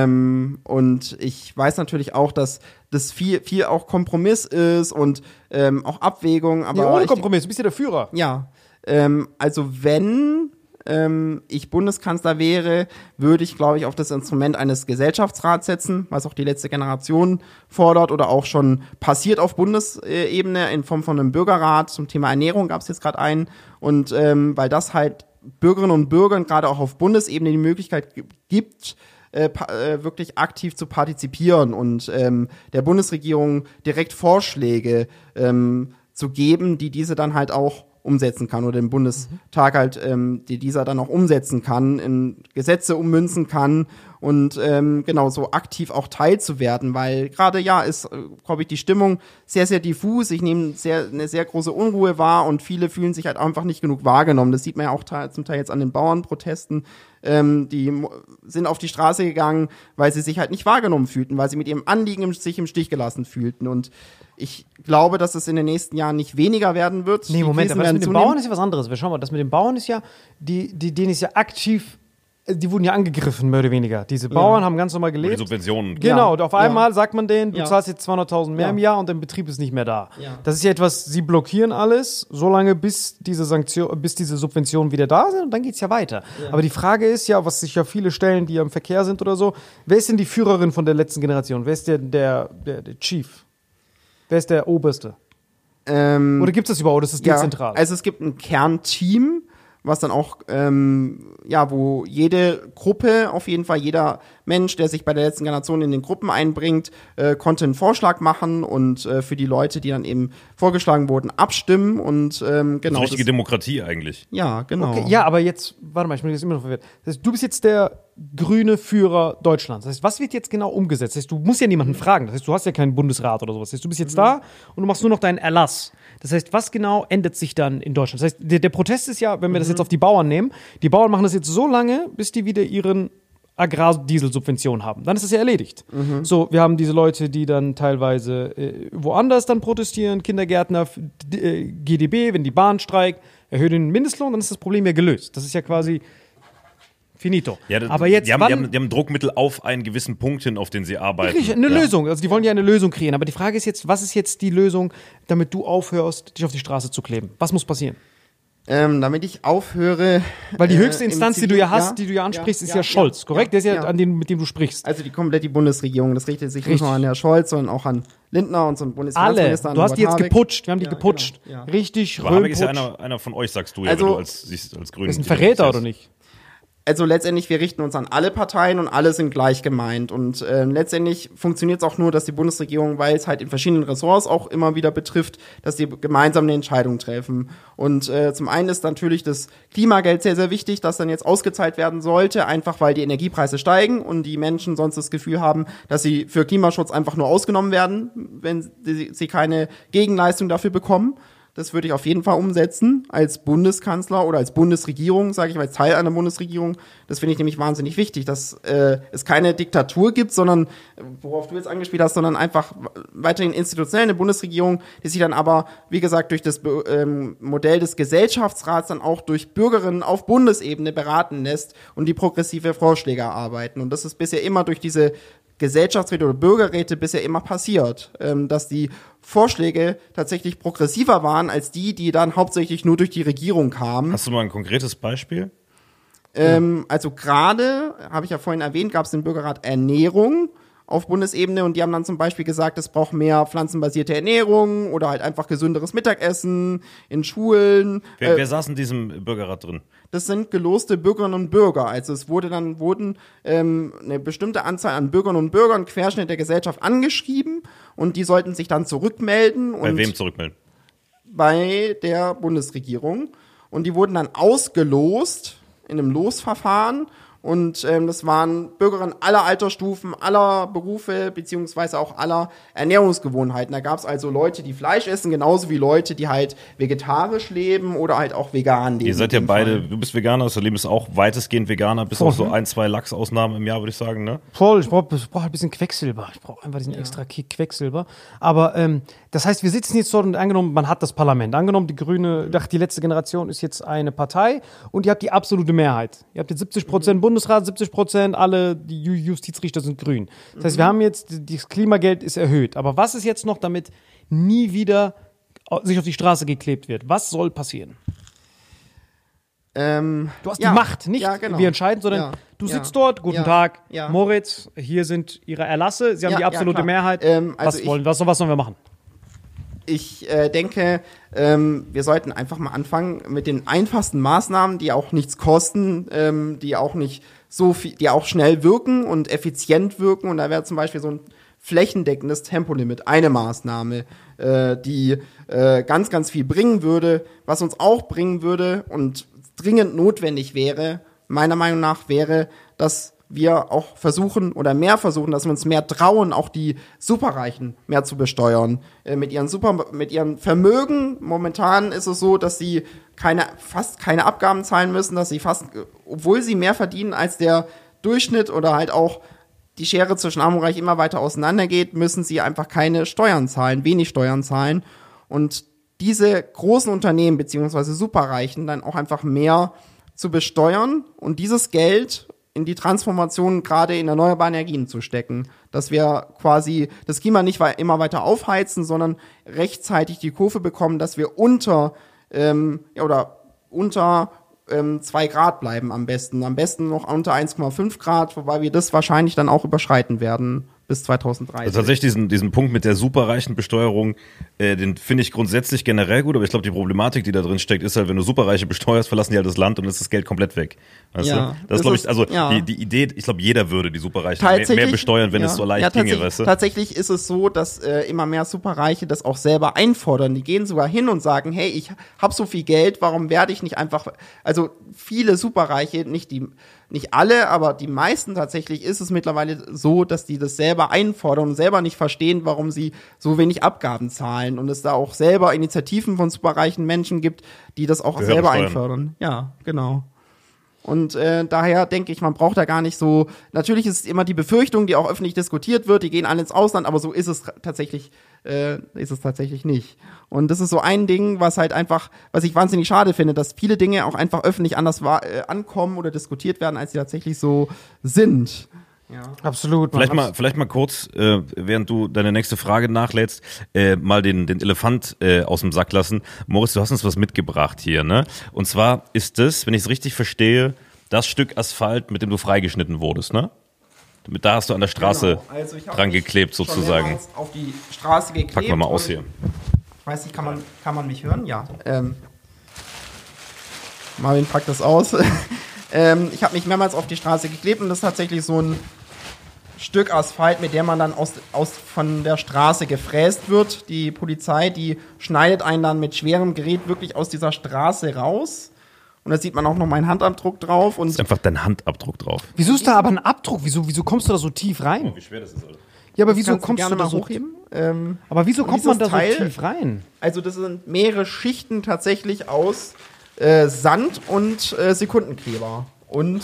E: und ich weiß natürlich auch, dass das viel auch Kompromiss ist und auch Abwägung. Aber
D: ohne Kompromiss, du bist ja der Führer.
E: Ja, also wenn ich Bundeskanzler wäre, würde ich, glaube ich, auf das Instrument eines Gesellschaftsrats setzen, was auch die letzte Generation fordert oder auch schon passiert auf Bundesebene in Form von einem Bürgerrat. Zum Thema Ernährung gab es jetzt gerade einen und weil das halt Bürgerinnen und Bürgern gerade auch auf Bundesebene die Möglichkeit gibt, wirklich aktiv zu partizipieren und der Bundesregierung direkt Vorschläge zu geben, die diese dann halt auch umsetzen kann oder dem Bundestag halt, die dieser dann auch umsetzen kann, in Gesetze ummünzen kann und genau so aktiv auch teilzuwerden, weil gerade ist, glaube ich, die Stimmung sehr, sehr diffus. Ich nehme eine sehr große Unruhe wahr und viele fühlen sich halt einfach nicht genug wahrgenommen. Das sieht man ja auch zum Teil jetzt an den Bauernprotesten. Die sind auf die Straße gegangen, weil sie sich halt nicht wahrgenommen fühlten, weil sie mit ihrem Anliegen sich im Stich gelassen fühlten. Und ich glaube, dass es in den nächsten Jahren nicht weniger werden wird.
D: Nee, Moment, aber das mit den Bauern ist ja was anderes. Schau mal, das mit den Bauern ist ja, denen ist ja aktiv, die wurden ja angegriffen, mehr oder weniger. Diese Bauern haben ganz normal gelebt.
C: Die Subventionen.
D: Genau, und auf einmal sagt man denen, du zahlst jetzt 200.000 mehr im Jahr und dein Betrieb ist nicht mehr da. Ja. Das ist ja etwas, sie blockieren alles, solange bis diese Subventionen wieder da sind und dann geht's ja weiter. Ja. Aber die Frage ist ja, was sich ja viele stellen, die ja im Verkehr sind oder so, wer ist denn die Führerin von der letzten Generation? Wer ist der Chief? Wer ist der Oberste? Oder gibt es das überhaupt? Das ist dezentral.
E: Also es gibt ein Kernteam, was dann auch, wo jede Gruppe, auf jeden Fall jeder Mensch, der sich bei der letzten Generation in den Gruppen einbringt, konnte einen Vorschlag machen und für die Leute, die dann eben vorgeschlagen wurden, abstimmen und genau.
C: Richtige Demokratie eigentlich.
E: Ja, genau.
D: Okay, ja, aber jetzt, warte mal, ich bin jetzt immer noch verwirrt. Das heißt, du bist jetzt der grüne Führer Deutschlands. Das heißt, was wird jetzt genau umgesetzt? Das heißt, du musst ja niemanden fragen. Das heißt, du hast ja keinen Bundesrat oder sowas. Das heißt, du bist jetzt da und du machst nur noch deinen Erlass. Das heißt, was genau ändert sich dann in Deutschland? Das heißt, der Protest ist ja, wenn wir das jetzt auf die Bauern nehmen, die Bauern machen das jetzt so lange, bis die wieder ihren Agrardieselsubvention haben. Dann ist das ja erledigt. So, wir haben diese Leute, die dann teilweise woanders dann protestieren, Kindergärtner, GdB, wenn die Bahn streikt, erhöhe den Mindestlohn, dann ist das Problem ja gelöst. Das ist ja quasi finito.
C: Ja,
D: aber jetzt,
C: die haben Druckmittel auf einen gewissen Punkt hin, auf den sie arbeiten.
D: Richtig, eine Lösung. Also die wollen ja eine Lösung kreieren. Aber die Frage ist jetzt, was ist jetzt die Lösung, damit du aufhörst, dich auf die Straße zu kleben? Was muss passieren?
E: Damit ich aufhöre.
D: Weil die höchste Instanz, die du ja hast, die du ja ansprichst, ist ja Scholz, korrekt? Der ist ja an dem, mit dem du sprichst.
E: Also die Bundesregierung. Das richtet sich nicht nur an Herrn Scholz, sondern auch an Lindner und so einen Bundesfinanzminister.
D: Du hast die jetzt geputscht. Wir haben die geputscht.
E: Genau, ja.
D: Richtig,
C: Aber Habeck ist ja einer von euch, sagst du ja,
E: also,
C: wenn du als Grünen.
D: Ist ein Verräter oder nicht?
E: Also letztendlich, wir richten uns an alle Parteien und alle sind gleich gemeint. Und letztendlich funktioniert es auch nur, dass die Bundesregierung, weil es halt in verschiedenen Ressorts auch immer wieder betrifft, dass die gemeinsam eine Entscheidung treffen. Und zum einen ist natürlich das Klimageld sehr, sehr wichtig, das dann jetzt ausgezahlt werden sollte, einfach weil die Energiepreise steigen und die Menschen sonst das Gefühl haben, dass sie für Klimaschutz einfach nur ausgenommen werden, wenn sie keine Gegenleistung dafür bekommen. Das würde ich auf jeden Fall umsetzen als Bundeskanzler oder als Bundesregierung, sage ich mal, als Teil einer Bundesregierung. Das finde ich nämlich wahnsinnig wichtig, dass es keine Diktatur gibt, sondern, worauf du jetzt angespielt hast, sondern einfach weiterhin institutionell eine Bundesregierung, die sich dann aber, wie gesagt, durch das Modell des Gesellschaftsrats dann auch durch Bürgerinnen auf Bundesebene beraten lässt und die progressive Vorschläge erarbeiten. Und das ist bisher immer durch diese Gesellschaftsräte oder Bürgerräte bisher immer passiert, dass die Vorschläge tatsächlich progressiver waren als die dann hauptsächlich nur durch die Regierung kamen.
C: Hast du mal ein konkretes Beispiel?
E: Also gerade, habe ich ja vorhin erwähnt, gab es den Bürgerrat Ernährung auf Bundesebene und die haben dann zum Beispiel gesagt, es braucht mehr pflanzenbasierte Ernährung oder halt einfach gesünderes Mittagessen in Schulen.
C: Wer saß in diesem Bürgerrat drin?
E: Das sind geloste Bürgerinnen und Bürger. Also es wurden eine bestimmte Anzahl an Bürgerinnen und Bürgern, Querschnitt der Gesellschaft angeschrieben und die sollten sich dann zurückmelden.
C: Bei wem zurückmelden?
E: Bei der Bundesregierung. Und die wurden dann ausgelost in einem Losverfahren. Und das waren Bürgerinnen aller Altersstufen, aller Berufe, beziehungsweise auch aller Ernährungsgewohnheiten. Da gab es also Leute, die Fleisch essen, genauso wie Leute, die halt vegetarisch leben oder halt auch vegan leben.
C: Ihr seid ja beide, du bist Veganer, das Leben ist auch weitestgehend Veganer, bis auf so 1-2 Lachsausnahmen im Jahr, würde ich sagen, ne?
D: Voll, ich brauch halt ein bisschen Quecksilber. Ich brauche einfach diesen extra Kick Quecksilber. Aber das heißt, wir sitzen jetzt dort und angenommen, man hat das Parlament. Angenommen, die letzte Generation ist jetzt eine Partei und ihr habt die absolute Mehrheit. Ihr habt jetzt 70% Bundesrat, 70%, alle die Justizrichter sind grün. Das heißt, wir haben jetzt, das Klimageld ist erhöht. Aber was ist jetzt noch, damit nie wieder sich auf die Straße geklebt wird? Was soll passieren? Du hast die Macht, nicht wir entscheiden, sondern du sitzt dort, guten Tag, Moritz, hier sind Ihre Erlasse, Sie haben die absolute Mehrheit. Was sollen wir machen?
E: Ich denke, wir sollten einfach mal anfangen mit den einfachsten Maßnahmen, die auch nichts kosten, die auch nicht so viel, die auch schnell wirken und effizient wirken. Und da wäre zum Beispiel so ein flächendeckendes Tempolimit eine Maßnahme, die ganz, ganz viel bringen würde. Was uns auch bringen würde und dringend notwendig wäre, meiner Meinung nach, wäre, dass wir auch versuchen, dass wir uns mehr trauen, auch die Superreichen mehr zu besteuern. Mit ihren Vermögen, momentan ist es so, dass sie fast keine Abgaben zahlen müssen, dass sie obwohl sie mehr verdienen als der Durchschnitt oder halt auch die Schere zwischen Arm und Reich immer weiter auseinandergeht, müssen sie einfach keine Steuern zahlen, wenig Steuern zahlen. Und diese großen Unternehmen beziehungsweise Superreichen dann auch einfach mehr zu besteuern und dieses Geld in die Transformation gerade in erneuerbare Energien zu stecken, dass wir quasi das Klima nicht immer weiter aufheizen, sondern rechtzeitig die Kurve bekommen, dass wir unter 2 Grad bleiben am besten noch unter 1,5 Grad, wobei wir das wahrscheinlich dann auch überschreiten werden bis 2030.
C: Also tatsächlich diesen Punkt mit der superreichen Besteuerung, den finde ich grundsätzlich generell gut, aber ich glaube, die Problematik, die da drin steckt, ist halt, wenn du Superreiche besteuerst, verlassen die halt das Land und ist das Geld komplett weg. Weißt du? Das glaube ich, also die Idee, ich glaube, jeder würde die Superreichen mehr besteuern, wenn es so leicht ginge, weißt du?
E: Tatsächlich ist es so, dass immer mehr Superreiche das auch selber einfordern. Die gehen sogar hin und sagen, hey, ich habe so viel Geld, warum werde ich nicht einfach, also viele Superreiche, nicht alle, aber die meisten tatsächlich ist es mittlerweile so, dass die das selber einfordern und selber nicht verstehen, warum sie so wenig Abgaben zahlen und es da auch selber Initiativen von superreichen Menschen gibt, die das auch selber einfordern. Ja, genau. Und daher denke ich, man braucht da gar nicht so, natürlich ist es immer die Befürchtung, die auch öffentlich diskutiert wird, die gehen alle ins Ausland, aber so ist es tatsächlich ist es tatsächlich nicht. Und das ist so ein Ding, was ich wahnsinnig schade finde, dass viele Dinge auch einfach öffentlich anders ankommen oder diskutiert werden, als sie tatsächlich so sind. Ja.
D: Absolut.
C: Vielleicht mal kurz, während du deine nächste Frage nachlädst, mal den Elefant aus dem Sack lassen. Moritz, du hast uns was mitgebracht hier, ne? Und zwar ist das, wenn ich es richtig verstehe, das Stück Asphalt, mit dem du freigeschnitten wurdest, ne? Da hast du an der Straße dran geklebt, sozusagen.
E: Auf die Straße geklebt.
C: Packen wir mal aus hier.
E: Ich weiß nicht, kann man mich hören? Ja. Marvin packt das aus. Ich habe mich mehrmals auf die Straße geklebt und das ist tatsächlich so ein Stück Asphalt, mit dem man dann von der Straße gefräst wird. Die Polizei, die schneidet einen dann mit schwerem Gerät wirklich aus dieser Straße raus. Und da sieht man auch noch meinen Handabdruck drauf. Und
C: ist einfach dein Handabdruck drauf.
D: Wieso ist da aber ein Abdruck? Wieso kommst du da so tief rein?
C: Oh, wie schwer das ist, Alter.
D: Ja, aber wieso kommst du da so
E: hochheben?
D: Aber wieso kommt man da so
E: Teil,
D: tief rein?
E: Also das sind mehrere Schichten tatsächlich aus Sand und Sekundenkleber. Und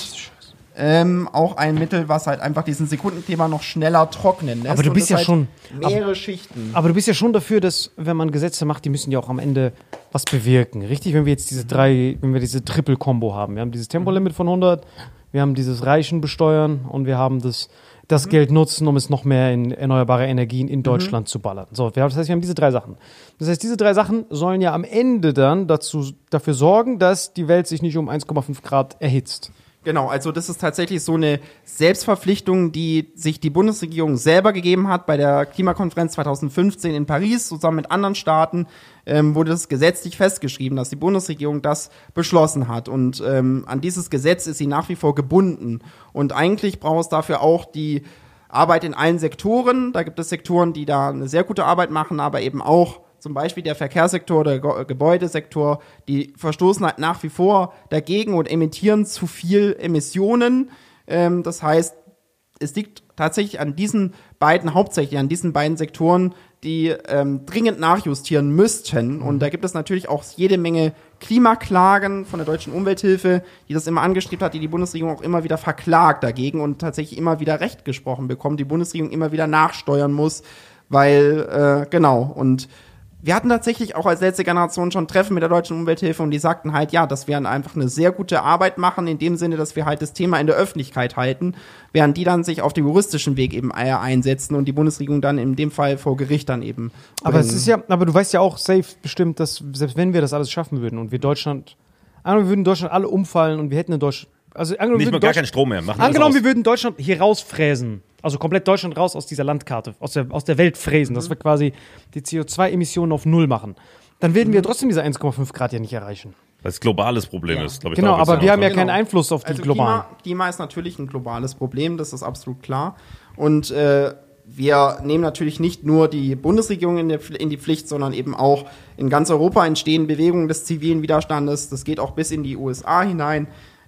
E: auch ein Mittel, was halt einfach diesen Sekundenkleber noch schneller trocknen lässt.
D: Aber du bist ja
E: halt
D: schon
E: mehrere Schichten.
D: Aber du bist ja schon dafür, dass, wenn man Gesetze macht, die müssen ja auch am Ende was bewirken. Richtig? Wenn wir jetzt diese diese Triple-Kombo haben. Wir haben dieses Tempolimit von 100, wir haben dieses Reichen besteuern und wir haben das Geld nutzen, um es noch mehr in erneuerbare Energien in Deutschland zu ballern. So, das heißt, wir haben diese 3 Sachen. Das heißt, diese 3 Sachen sollen ja am Ende dann dafür sorgen, dass die Welt sich nicht um 1,5 Grad erhitzt.
E: Genau, also das ist tatsächlich so eine Selbstverpflichtung, die sich die Bundesregierung selber gegeben hat bei der Klimakonferenz 2015 in Paris, zusammen mit anderen Staaten, wurde das gesetzlich festgeschrieben, dass die Bundesregierung das beschlossen hat. Und an dieses Gesetz ist sie nach wie vor gebunden. Und eigentlich braucht es dafür auch die Arbeit in allen Sektoren. Da gibt es Sektoren, die da eine sehr gute Arbeit machen, aber eben auch zum Beispiel der Verkehrssektor, der Gebäudesektor, die verstoßen halt nach wie vor dagegen und emittieren zu viel Emissionen. Das heißt, es liegt tatsächlich hauptsächlich an diesen beiden Sektoren, die dringend nachjustieren müssten. Und da gibt es natürlich auch jede Menge Klimaklagen von der Deutschen Umwelthilfe, die das immer angestrebt hat, die Bundesregierung auch immer wieder verklagt dagegen und tatsächlich immer wieder Recht gesprochen bekommt, die Bundesregierung immer wieder nachsteuern muss, weil, und wir hatten tatsächlich auch als letzte Generation schon Treffen mit der Deutschen Umwelthilfe und die sagten halt, ja, dass wir einfach eine sehr gute Arbeit machen, in dem Sinne, dass wir halt das Thema in der Öffentlichkeit halten, während die dann sich auf dem juristischen Weg eben einsetzen und die Bundesregierung dann in dem Fall vor Gericht dann eben
D: aber du weißt ja auch safe bestimmt, dass selbst wenn wir das alles schaffen würden und wir würden in Deutschland alle umfallen und wir hätten in Deutschland, also
C: nicht mal gar keinen Strom mehr.
D: Angenommen, wir würden Deutschland hier rausfräsen. Also komplett Deutschland raus aus dieser Landkarte, aus der Welt fräsen, dass wir quasi die CO2-Emissionen auf 0 machen. Dann werden wir trotzdem diese 1,5 Grad ja nicht erreichen.
C: Weil es ein globales Problem ist, glaube ich.
D: Genau, aber wir haben ja keinen Einfluss auf die globalen.
E: Klima ist natürlich ein globales Problem, das ist absolut klar. Und wir nehmen natürlich nicht nur die Bundesregierung in die Pflicht, sondern eben auch in ganz Europa entstehen Bewegungen des zivilen Widerstandes. Das geht auch bis in die USA hinein.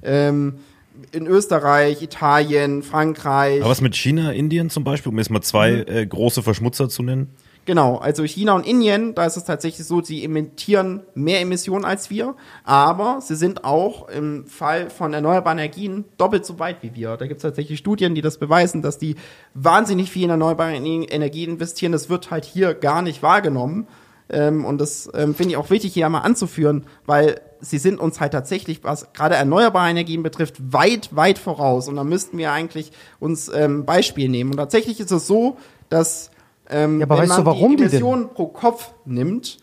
E: In Österreich, Italien, Frankreich.
C: Aber was mit China, Indien zum Beispiel, um jetzt mal 2 große Verschmutzer zu nennen?
E: Genau, also China und Indien, da ist es tatsächlich so, sie emittieren mehr Emissionen als wir, aber sie sind auch im Fall von erneuerbaren Energien doppelt so weit wie wir. Da gibt es tatsächlich Studien, die das beweisen, dass die wahnsinnig viel in erneuerbare Energien investieren. Das wird halt hier gar nicht wahrgenommen. Und das finde ich auch wichtig, hier einmal anzuführen, weil sie sind uns halt tatsächlich, was gerade erneuerbare Energien betrifft, weit, weit voraus. Und da müssten wir eigentlich uns Beispiel nehmen. Und tatsächlich ist es so, dass wenn man die Emissionen pro Kopf nimmt,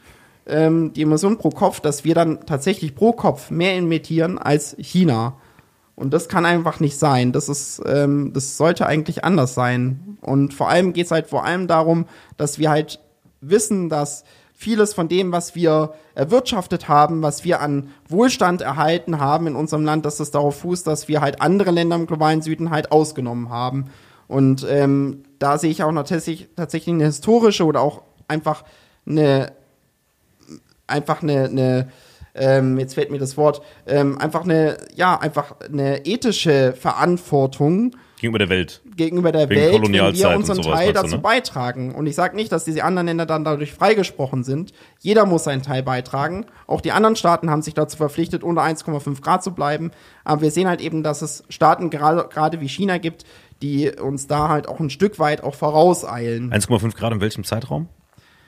E: dass wir dann tatsächlich pro Kopf mehr emittieren als China. Und das kann einfach nicht sein. Das sollte eigentlich anders sein. Und vor allem geht es halt darum, dass wir halt wissen, dass vieles von dem, was wir erwirtschaftet haben, was wir an Wohlstand erhalten haben in unserem Land, dass es darauf fußt, dass wir halt andere Länder im globalen Süden halt ausgenommen haben. Und da sehe ich auch noch tatsächlich eine historische oder auch einfach eine jetzt fällt mir das Wort, einfach eine ethische Verantwortung
C: gegenüber der Welt,
E: wenn wir unseren Teil dazu beitragen. Und ich sage nicht, dass diese anderen Länder dann dadurch freigesprochen sind. Jeder muss seinen Teil beitragen. Auch die anderen Staaten haben sich dazu verpflichtet, unter 1,5 Grad zu bleiben. Aber wir sehen halt eben, dass es Staaten gerade wie China gibt, die uns da halt auch ein Stück weit auch vorauseilen.
C: 1,5 Grad in welchem Zeitraum?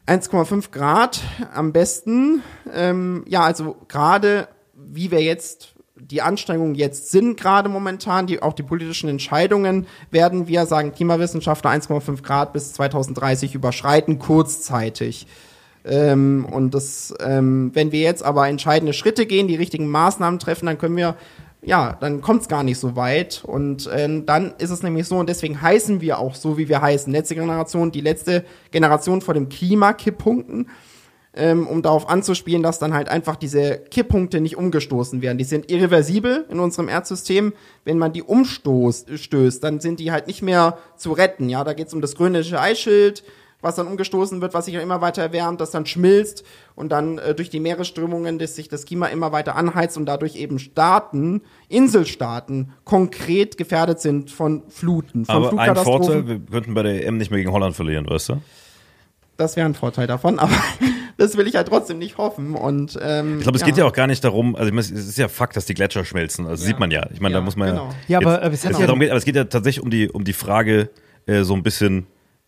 E: 1,5 Grad am besten. Also gerade wie wir jetzt die Anstrengungen jetzt sind, gerade momentan, auch die politischen Entscheidungen, werden wir, sagen Klimawissenschaftler, 1,5 Grad bis 2030 überschreiten, kurzzeitig. Wenn wir jetzt aber entscheidende Schritte gehen, die richtigen Maßnahmen treffen, dann dann kommt es gar nicht so weit. Und dann ist es nämlich so, und deswegen heißen wir auch so, wie wir heißen. Die letzte Generation vor dem Klimakipppunkten, um darauf anzuspielen, dass dann halt einfach diese Kipppunkte nicht umgestoßen werden. Die sind irreversibel in unserem Erdsystem. Wenn man die umstößt, dann sind die halt nicht mehr zu retten. Ja, da geht es um das grönländische Eisschild, was dann umgestoßen wird, was sich ja immer weiter erwärmt, das dann schmilzt und dann durch die Meeresströmungen, dass sich das Klima immer weiter anheizt und dadurch eben Inselstaaten, konkret gefährdet sind von Fluten, von
C: Aber ein
E: Flugkatastrophen.
C: Vorteil, wir könnten bei der EM nicht mehr gegen Holland verlieren, weißt du?
E: Das wäre ein Vorteil davon, aber das will ich halt trotzdem nicht hoffen. Und
C: ich glaube, es geht ja auch gar nicht darum, also es ist ja Fakt, dass die Gletscher schmelzen, also sieht man ja. Ich meine, da muss man
E: genau.
D: Ja, aber
C: jetzt, aber es geht ja tatsächlich um die Frage so ein bisschen,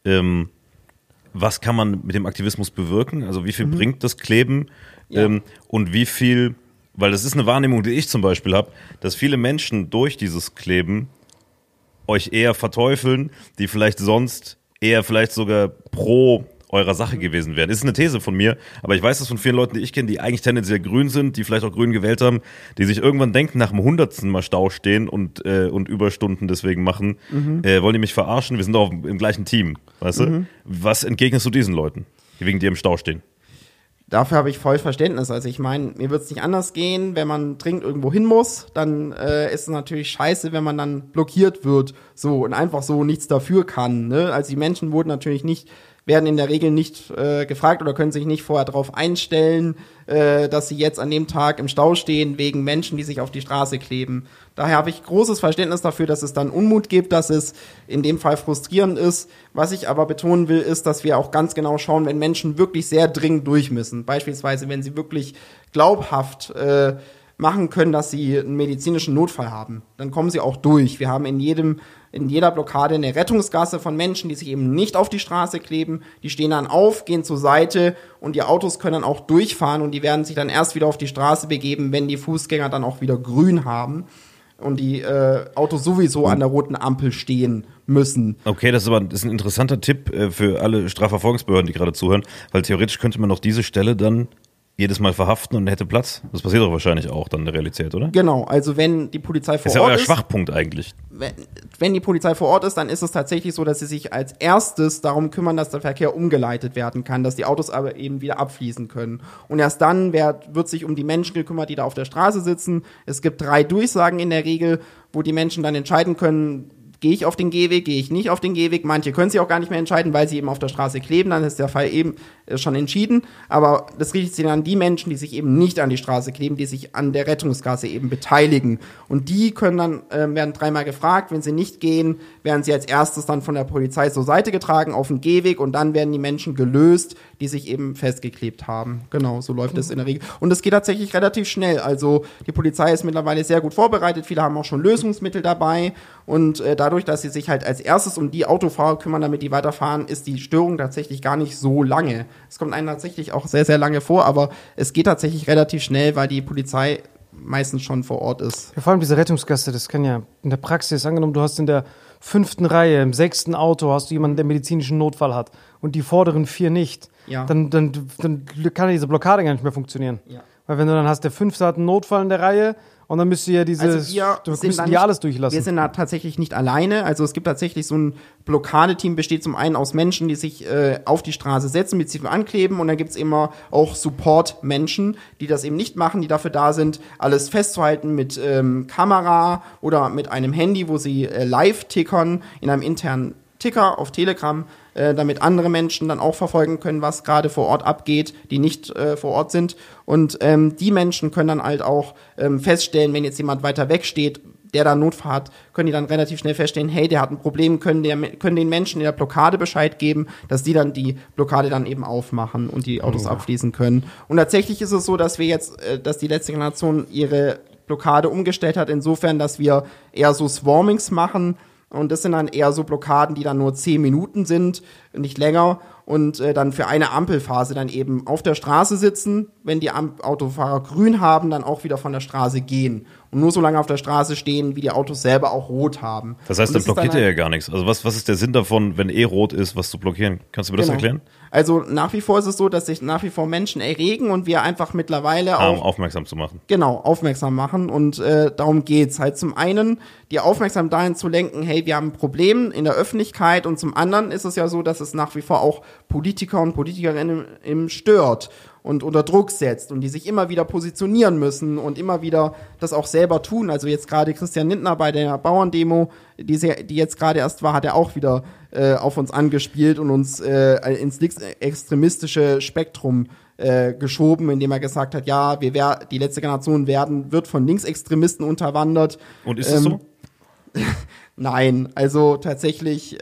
C: was kann man mit dem Aktivismus bewirken? Also wie viel bringt das Kleben und wie viel, weil das ist eine Wahrnehmung, die ich zum Beispiel habe, dass viele Menschen durch dieses Kleben euch eher verteufeln, die vielleicht sonst eher vielleicht sogar pro eurer Sache gewesen wären. Das ist eine These von mir, aber ich weiß das von vielen Leuten, die ich kenne, die eigentlich tendenziell grün sind, die vielleicht auch grün gewählt haben, die sich irgendwann denken, nach dem 100. Mal Stau stehen und Überstunden deswegen machen, wollen die mich verarschen? Wir sind doch im gleichen Team, weißt du? Was entgegnest du diesen Leuten, die wegen dir im Stau stehen?
E: Dafür habe ich voll Verständnis. Also ich meine, mir wird es nicht anders gehen, wenn man dringend irgendwo hin muss, dann ist es natürlich scheiße, wenn man dann blockiert wird so und einfach so nichts dafür kann. Ne? Also die Menschen werden in der Regel nicht gefragt oder können sich nicht vorher darauf einstellen, dass sie jetzt an dem Tag im Stau stehen wegen Menschen, die sich auf die Straße kleben. Daher habe ich großes Verständnis dafür, dass es dann Unmut gibt, dass es in dem Fall frustrierend ist. Was ich aber betonen will, ist, dass wir auch ganz genau schauen, wenn Menschen wirklich sehr dringend durch müssen. Beispielsweise, wenn sie wirklich glaubhaft machen können, dass sie einen medizinischen Notfall haben. Dann kommen sie auch durch. Wir haben in jeder Blockade eine Rettungsgasse von Menschen, die sich eben nicht auf die Straße kleben. Die stehen dann auf, gehen zur Seite und die Autos können dann auch durchfahren und die werden sich dann erst wieder auf die Straße begeben, wenn die Fußgänger dann auch wieder grün haben und die Autos sowieso an der roten Ampel stehen müssen.
C: Okay, das ist ein interessanter Tipp für alle Strafverfolgungsbehörden, die gerade zuhören, weil theoretisch könnte man noch diese Stelle dann jedes Mal verhaften und hätte Platz. Das passiert doch wahrscheinlich auch dann in der Realität, oder?
E: Genau, also wenn die Polizei vor Ort ist.
C: Das ist ja euer Schwachpunkt eigentlich.
E: Wenn die Polizei vor Ort ist, dann ist es tatsächlich so, dass sie sich als erstes darum kümmern, dass der Verkehr umgeleitet werden kann, dass die Autos aber eben wieder abfließen können. Und erst dann wird sich um die Menschen gekümmert, die da auf der Straße sitzen. Es gibt 3 Durchsagen in der Regel, wo die Menschen dann entscheiden können, gehe ich auf den Gehweg, gehe ich nicht auf den Gehweg. Manche können sich auch gar nicht mehr entscheiden, weil sie eben auf der Straße kleben. Dann ist der Fall eben schon entschieden. Aber das richtet sich dann an die Menschen, die sich eben nicht an die Straße kleben, die sich an der Rettungsgasse eben beteiligen. Und die können dann, werden 3-mal gefragt. Wenn sie nicht gehen, werden sie als erstes dann von der Polizei zur Seite getragen auf den Gehweg und dann werden die Menschen gelöst, die sich eben festgeklebt haben. Genau, so läuft es in der Regel. Und es geht tatsächlich relativ schnell. Also die Polizei ist mittlerweile sehr gut vorbereitet. Viele haben auch schon Lösungsmittel dabei. Und dadurch, dass sie sich halt als erstes um die Autofahrer kümmern, damit die weiterfahren, ist die Störung tatsächlich gar nicht so lange. Es kommt einem tatsächlich auch sehr, sehr lange vor, aber es geht tatsächlich relativ schnell, weil die Polizei meistens schon vor Ort ist.
D: Ja, vor allem diese Rettungsgasse, das kann ja in der Praxis, angenommen, du hast in der 5. Reihe, im 6. Auto hast du jemanden, der medizinischen Notfall hat und die vorderen 4 nicht,
E: ja.
D: Dann kann diese Blockade gar nicht mehr funktionieren. Ja. Weil wenn du dann hast, der 5. hat einen Notfall in der Reihe und dann müsst ihr ja alles durchlassen.
E: Wir sind da tatsächlich nicht alleine. Also es gibt tatsächlich so ein Blockadeteam, besteht zum einen aus Menschen, die sich auf die Straße setzen, beziehungsweise ankleben. Und dann gibt's immer auch Support-Menschen, die das eben nicht machen, die dafür da sind, alles festzuhalten mit Kamera oder mit einem Handy, wo sie live tickern in einem internen Ticker auf Telegram, damit andere Menschen dann auch verfolgen können, was gerade vor Ort abgeht, die nicht vor Ort sind. Und die Menschen können dann halt auch feststellen, wenn jetzt jemand weiter weg steht, der da Notfall hat, können die dann relativ schnell feststellen, hey, der hat ein Problem, können den Menschen in der Blockade Bescheid geben, dass die dann die Blockade dann eben aufmachen und die Autos abschließen können. Und tatsächlich ist es so, dass dass die letzte Generation ihre Blockade umgestellt hat, insofern, dass wir eher so Swarmings machen. Und das sind dann eher so Blockaden, die dann nur 10 Minuten sind, nicht länger. und dann für eine Ampelphase dann eben auf der Straße sitzen, wenn die Autofahrer grün haben, dann auch wieder von der Straße gehen und nur so lange auf der Straße stehen, wie die Autos selber auch rot haben.
C: Das heißt,
E: und
C: dann blockiert er ja gar nichts. Also was ist der Sinn davon, wenn rot ist, was zu blockieren? Kannst du mir das erklären?
E: Also nach wie vor ist es so, dass sich nach wie vor Menschen erregen und wir einfach mittlerweile auch
C: aufmerksam zu machen.
E: Genau, aufmerksam machen und darum geht's. Halt zum einen, die Aufmerksamkeit dahin zu lenken, hey, wir haben ein Problem in der Öffentlichkeit und zum anderen ist es ja so, dass es nach wie vor auch Politiker und Politikerinnen im stört und unter Druck setzt und die sich immer wieder positionieren müssen und immer wieder das auch selber tun. Also jetzt gerade Christian Lindner bei der Bauerndemo, die jetzt gerade erst war, hat er auch wieder auf uns angespielt und uns ins linksextremistische Spektrum geschoben, indem er gesagt hat, ja, die letzte Generation wird von Linksextremisten unterwandert.
C: Und ist es so?
E: Nein, also tatsächlich,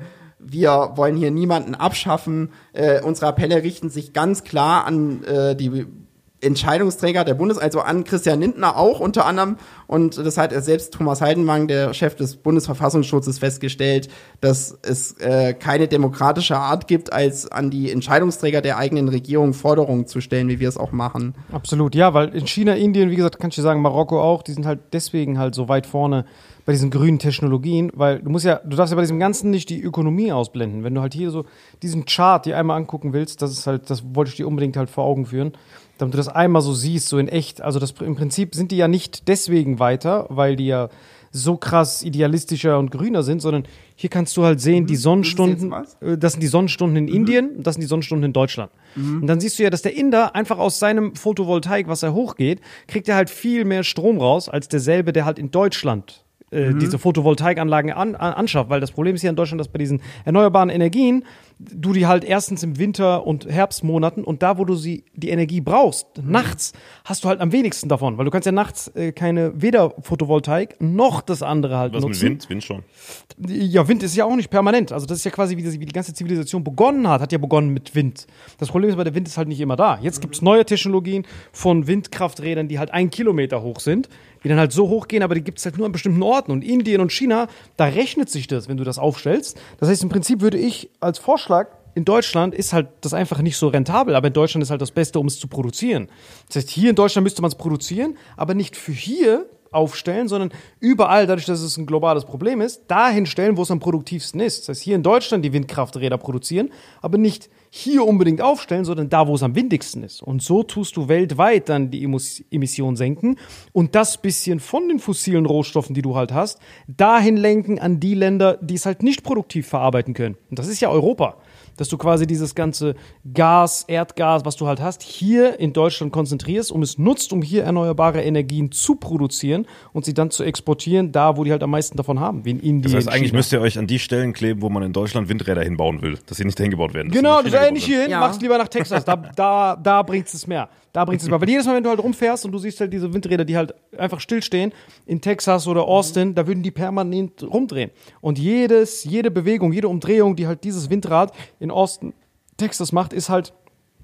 E: wir wollen hier niemanden abschaffen. Unsere Appelle richten sich ganz klar an die Entscheidungsträger der also an Christian Lindner auch unter anderem. Und das hat er selbst, Thomas Haldenwang, der Chef des Bundesverfassungsschutzes, festgestellt, dass es keine demokratische Art gibt, als an die Entscheidungsträger der eigenen Regierung Forderungen zu stellen, wie wir es auch machen.
D: Absolut, ja, weil in China, Indien, wie gesagt, kann ich dir sagen, Marokko auch, die sind halt deswegen halt so weit vorne bei diesen grünen Technologien, weil du darfst ja bei diesem Ganzen nicht die Ökonomie ausblenden. Wenn du halt hier so diesen Chart dir einmal angucken willst, das wollte ich dir unbedingt halt vor Augen führen, damit du das einmal so siehst, so in echt. Also im Prinzip sind die ja nicht deswegen weiter, weil die ja so krass idealistischer und grüner sind, sondern hier kannst du halt sehen, die Sonnenstunden, das sind die Sonnenstunden in Indien, das sind die Sonnenstunden in Deutschland. Und dann siehst du ja, dass der Inder einfach aus seinem Photovoltaik, was er hochgeht, kriegt er halt viel mehr Strom raus, als derselbe, der halt in Deutschland diese Photovoltaikanlagen anschafft, weil das Problem ist hier in Deutschland, dass bei diesen erneuerbaren Energien du die halt erstens im Winter- und Herbstmonaten und da, wo du die Energie brauchst, nachts, hast du halt am wenigsten davon, weil du kannst ja nachts weder Photovoltaik noch das andere halt nutzen.
C: Was mit Wind schon?
D: Ja, Wind ist ja auch nicht permanent. Also das ist ja quasi, wie die ganze Zivilisation begonnen hat ja begonnen mit Wind. Das Problem ist, der Wind ist halt nicht immer da. Jetzt gibt es neue Technologien von Windkrafträdern, die halt 1 Kilometer hoch sind, die dann halt so hoch gehen, aber die gibt es halt nur an bestimmten Orten. Und Indien und China, da rechnet sich das, wenn du das aufstellst. Das heißt, im Prinzip würde ich als Vorschlag, in Deutschland ist halt das einfach nicht so rentabel, aber in Deutschland ist halt das Beste, um es zu produzieren. Das heißt, hier in Deutschland müsste man es produzieren, aber nicht für hier aufstellen, sondern überall, dadurch, dass es ein globales Problem ist, dahin stellen, wo es am produktivsten ist. Das heißt, hier in Deutschland die Windkrafträder produzieren, aber nicht hier unbedingt aufstellen, sondern da, wo es am windigsten ist. Und so tust du weltweit dann die Emissionen senken und das bisschen von den fossilen Rohstoffen, die du halt hast, dahin lenken an die Länder, die es halt nicht produktiv verarbeiten können. Und das ist ja Europa. Dass du quasi dieses ganze Gas, Erdgas, was du halt hast, hier in Deutschland konzentrierst, es nutzt, um hier erneuerbare Energien zu produzieren und sie dann zu exportieren, da, wo die halt am meisten davon haben, wie in Indien.
C: Das heißt, eigentlich müsst ihr euch an die Stellen kleben, wo man in Deutschland Windräder hinbauen will, dass sie nicht dahin gebaut werden.
D: Genau, du sollst nicht hier hin, machst lieber nach Texas, da bringt es mehr. Weil jedes Mal, wenn du halt rumfährst und du siehst halt diese Windräder, die halt einfach stillstehen, in Texas oder Austin, da würden die permanent rumdrehen. Und jede Bewegung, jede Umdrehung, die halt dieses Windrad in Austin, Texas macht, ist halt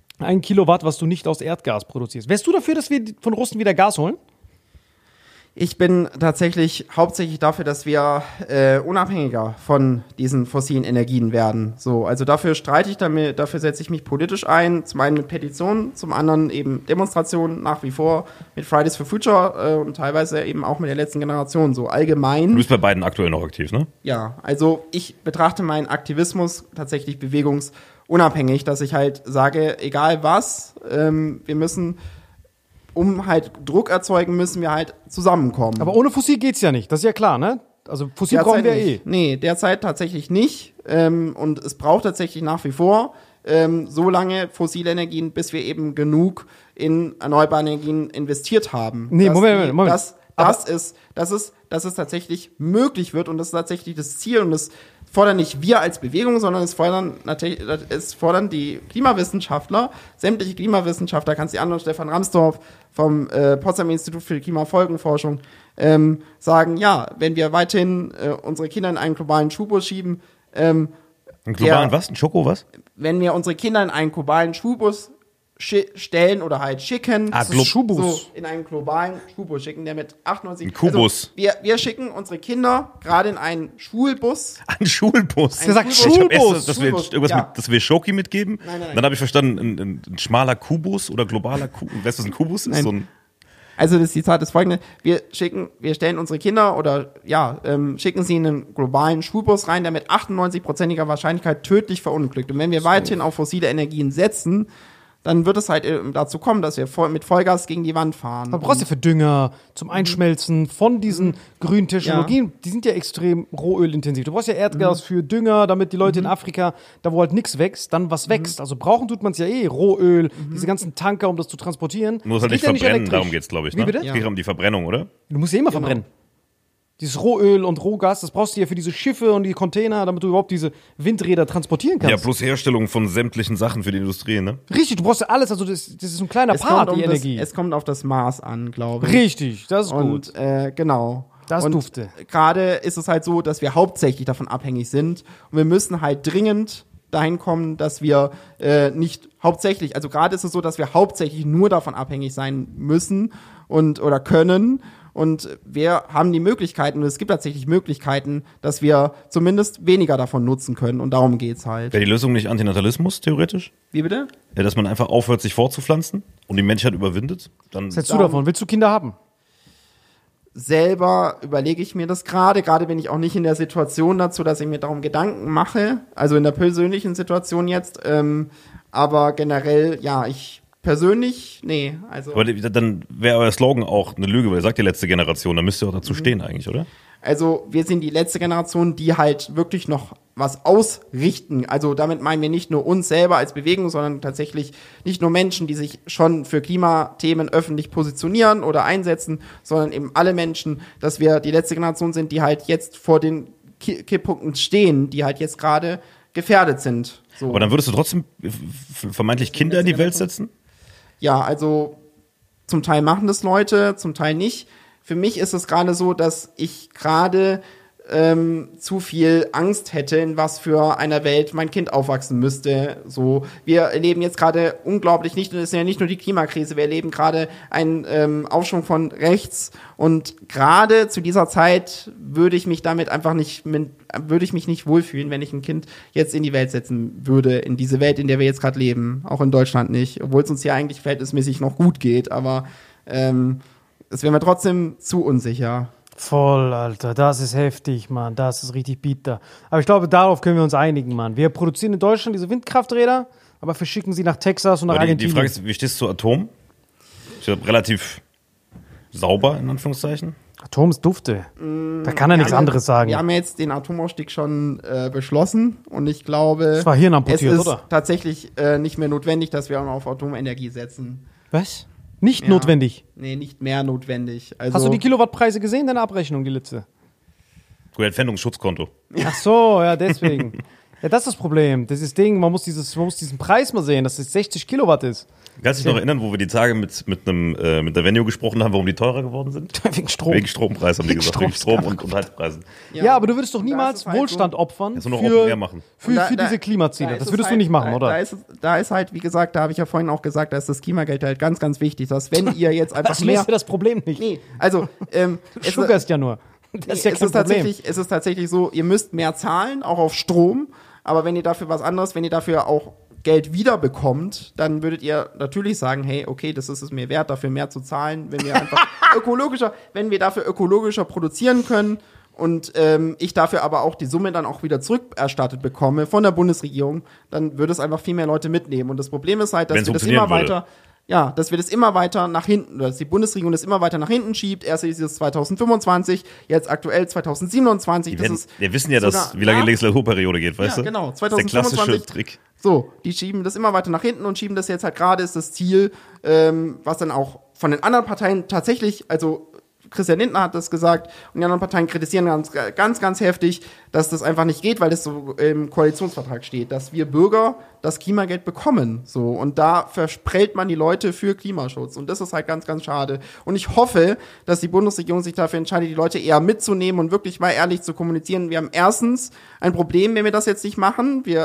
D: 1 Kilowatt, was du nicht aus Erdgas produzierst. Wärst du dafür, dass wir von Russen wieder Gas holen?
E: Ich bin tatsächlich hauptsächlich dafür, dass wir unabhängiger von diesen fossilen Energien werden. So, also dafür dafür setze ich mich politisch ein. Zum einen mit Petitionen, zum anderen eben Demonstrationen nach wie vor mit Fridays for Future und teilweise eben auch mit der letzten Generation. So allgemein.
C: Du bist bei beiden aktuell noch aktiv, ne?
E: Ja, also ich betrachte meinen Aktivismus tatsächlich bewegungsunabhängig, dass ich halt sage, egal was, wir müssen um halt Druck erzeugen, müssen wir halt zusammenkommen.
D: Aber ohne Fossil geht's ja nicht, das ist ja klar, ne? Also Fossil
E: derzeit
D: brauchen wir
E: nicht. Nee, derzeit tatsächlich nicht. Und es braucht tatsächlich nach wie vor so lange fossile Energien, bis wir eben genug in erneuerbare Energien investiert haben.
D: Nee, Moment.
E: Dass es tatsächlich möglich wird und das ist tatsächlich das Ziel und das fordern nicht wir als Bewegung, sondern es fordern die Klimawissenschaftler, sämtliche Klimawissenschaftler, kannst du die anderen, Stefan Ramsdorf vom Potsdam Institut für Klimafolgenforschung, sagen, ja, wenn wir weiterhin unsere Kinder in einen globalen Schulbus schieben.
C: Einen globalen was? Ein Schoko was?
E: Wenn wir unsere Kinder in einen globalen Schulbus stellen oder halt schicken.
C: Ah,
D: Schubus.
E: So in einen globalen Schulbus schicken, der mit 98...
C: Ein Kubus.
E: Also wir schicken unsere Kinder gerade in einen Schulbus.
C: Ein Schulbus.
D: Der sagt
C: Ich hab
D: Schulbus.
C: erst, dass wir
E: Schulbus,
C: irgendwas
E: ja.
C: mit, dass wir Schoki mitgeben.
E: Nein.
C: Dann habe ich verstanden, ein schmaler Kubus oder globaler Kubus. Weißt du, was ein Kubus ist?
E: Nein.
C: So ein
E: Also das Zitat ist folgende: Wir stellen unsere Kinder oder schicken sie in einen globalen Schulbus rein, der mit 98%iger Wahrscheinlichkeit tödlich verunglückt. Und wenn wir weiterhin auf fossile Energien setzen, dann wird es halt dazu kommen, dass wir mit Vollgas gegen die Wand fahren.
D: Man brauchst ja für Dünger, zum Einschmelzen von diesen grünen Technologien, die sind ja extrem rohölintensiv. Du brauchst ja Erdgas für Dünger, damit die Leute in Afrika, da wo halt nichts wächst, dann was wächst. Also brauchen tut man es ja Rohöl, diese ganzen Tanker, um das zu transportieren.
C: muss halt
D: Das
C: nicht
D: geht ja
C: verbrennen,
D: elektrisch.
C: darum geht's, glaube ich.
D: Wie
C: Ne?
D: bitte?
C: Es geht um die Verbrennung, oder?
D: Du musst ja immer verbrennen. Dieses Rohöl und Rohgas, das brauchst du ja für diese Schiffe und die Container, damit du überhaupt diese Windräder transportieren kannst.
C: Ja, plus Herstellung von sämtlichen Sachen für die Industrie, ne?
D: Richtig, du brauchst ja alles, also das ist ein kleiner Part, die Energie.
E: Es kommt auf das Maß an, glaube ich.
D: Richtig, das ist gut.
E: Und genau.
D: Das
E: und
D: dufte.
E: Gerade ist es halt so, dass wir hauptsächlich davon abhängig sind. Und wir müssen halt dringend dahin kommen, dass wir nicht hauptsächlich, also gerade ist es so, dass wir hauptsächlich nur davon abhängig sein müssen oder können. Und wir haben die Möglichkeiten, und es gibt tatsächlich Möglichkeiten, dass wir zumindest weniger davon nutzen können. Und darum geht's halt.
C: Wäre die Lösung nicht Antinatalismus, theoretisch?
E: Wie bitte?
C: Ja, dass man einfach aufhört, sich fortzupflanzen und die Menschheit überwindet? Dann
D: Was hältst du davon? Willst du Kinder haben?
E: Selber überlege ich mir das gerade. Gerade bin ich auch nicht in der Situation dazu, dass ich mir darum Gedanken mache. Also in der persönlichen Situation jetzt. Aber generell, ja, ich persönlich, nee. Also,
C: Aber dann wäre euer Slogan auch eine Lüge, weil ihr sagt die letzte Generation, da müsst ihr auch dazu stehen eigentlich, oder?
E: also wir sind die letzte Generation, die halt wirklich noch was ausrichten. Also damit meinen wir nicht nur uns selber als Bewegung, sondern tatsächlich nicht nur Menschen, die sich schon für Klimathemen öffentlich positionieren oder einsetzen, sondern eben alle Menschen, dass wir die letzte Generation sind, die halt jetzt vor den Kipppunkten stehen, die halt jetzt gerade gefährdet sind. So.
C: Aber dann würdest du trotzdem vermeintlich Kinder in die Welt setzen?
E: Ja, also zum Teil machen das Leute, zum Teil nicht. Für mich ist es gerade so, dass ich gerade zu viel Angst hätte, in was für einer Welt mein Kind aufwachsen müsste. So, wir erleben jetzt gerade unglaublich das ist ja nicht nur die Klimakrise, wir erleben gerade einen Aufschwung von rechts und gerade zu dieser Zeit würde ich mich damit einfach nicht wohlfühlen, wenn ich ein Kind jetzt in die Welt setzen würde, in diese Welt, in der wir jetzt gerade leben, auch in Deutschland nicht, obwohl es uns hier eigentlich verhältnismäßig noch gut geht, aber es wäre mir trotzdem zu unsicher.
D: Voll, Alter, das ist heftig, Mann, das ist richtig bitter. Aber ich glaube, darauf können wir uns einigen, Mann. Wir produzieren in Deutschland diese Windkrafträder, aber verschicken sie nach Texas und nach
C: Aber die
D: Argentinien.
C: Frage ist, wie stehst du zu Atom? Ich glaube, relativ sauber, in Anführungszeichen.
D: Atom ist dufte. Da kann er nichts anderes sagen.
E: Wir haben ja jetzt den Atomausstieg schon beschlossen und ich glaube,
D: Das war hirnamputiert,
E: es ist
D: oder?
E: tatsächlich nicht mehr notwendig, dass wir auch noch auf Atomenergie setzen.
D: Was? Nicht
E: Ja.
D: notwendig.
E: Nee, nicht mehr notwendig. Also,
D: Hast du die Kilowattpreise gesehen, deine Abrechnung, die letzte?
C: Gut, Entfernungsschutzkonto.
D: Ach so, ja, deswegen. Ja, das ist das Problem. Das ist das Ding, man muss diesen Preis mal sehen, dass es 60 Kilowatt ist.
C: Kannst du dich noch erinnern, wo wir die Tage mit der Venue gesprochen haben, warum die teurer geworden sind?
D: Wegen Strom.
C: Wegen Strompreis, haben die gesagt. Wegen Strom und Heizpreisen.
D: Ja, aber du würdest doch
E: Da
D: niemals
E: ist es halt
D: Wohlstand
E: so-
D: opfern
C: Jetzt nur noch Open Air machen.
E: Und
D: für diese Klimaziele.
E: da ist
D: Das
E: es
D: würdest du
E: halt-
D: nicht machen, oder?
E: Da ist halt, wie gesagt, da habe ich ja vorhin auch gesagt, da ist das Klimageld halt ganz, ganz wichtig, dass wenn ihr jetzt einfach
D: Das
E: mehr...
D: löst ja das Problem nicht.
E: Nee, also,
D: Du schuggerst ja nur. Das ist ja
E: es
D: kein
E: ist
D: Problem.
E: es ist tatsächlich so, ihr müsst mehr zahlen, auch auf Strom, aber wenn ihr dafür was anderes, wenn ihr dafür auch Geld wiederbekommt, dann würdet ihr natürlich sagen, hey, okay, das ist es mir wert, dafür mehr zu zahlen, wenn wir einfach wenn wir dafür ökologischer produzieren können und ich dafür aber auch die Summe dann auch wieder zurückerstattet bekomme von der Bundesregierung, dann würde es einfach viel mehr Leute mitnehmen. Und das Problem ist halt, dass
C: Wenn's
E: wir das
C: funktionieren
E: immer
C: würde.
E: weiter dass wir das immer weiter nach hinten, dass die Bundesregierung das immer weiter nach hinten schiebt. Erst ist es 2025, jetzt aktuell 2027.
C: Wir wissen ja, wie lange die Legislaturperiode geht, weißt du?
E: Ja, genau.
C: Das ist der klassische
E: 2025.
C: Trick.
E: So, die schieben das immer weiter nach hinten und schieben das jetzt halt gerade ist das Ziel, was dann auch von den anderen Parteien tatsächlich, also Christian Lindner hat das gesagt und die anderen Parteien kritisieren ganz heftig, dass das einfach nicht geht, weil das so im Koalitionsvertrag steht, dass wir Bürger das Klimageld bekommen. So, und da versprellt man die Leute für Klimaschutz. Und das ist halt ganz, ganz schade. Und ich hoffe, dass die Bundesregierung sich dafür entscheidet, die Leute eher mitzunehmen und wirklich mal ehrlich zu kommunizieren. Wir haben erstens ein Problem, wenn wir das jetzt nicht machen. Wir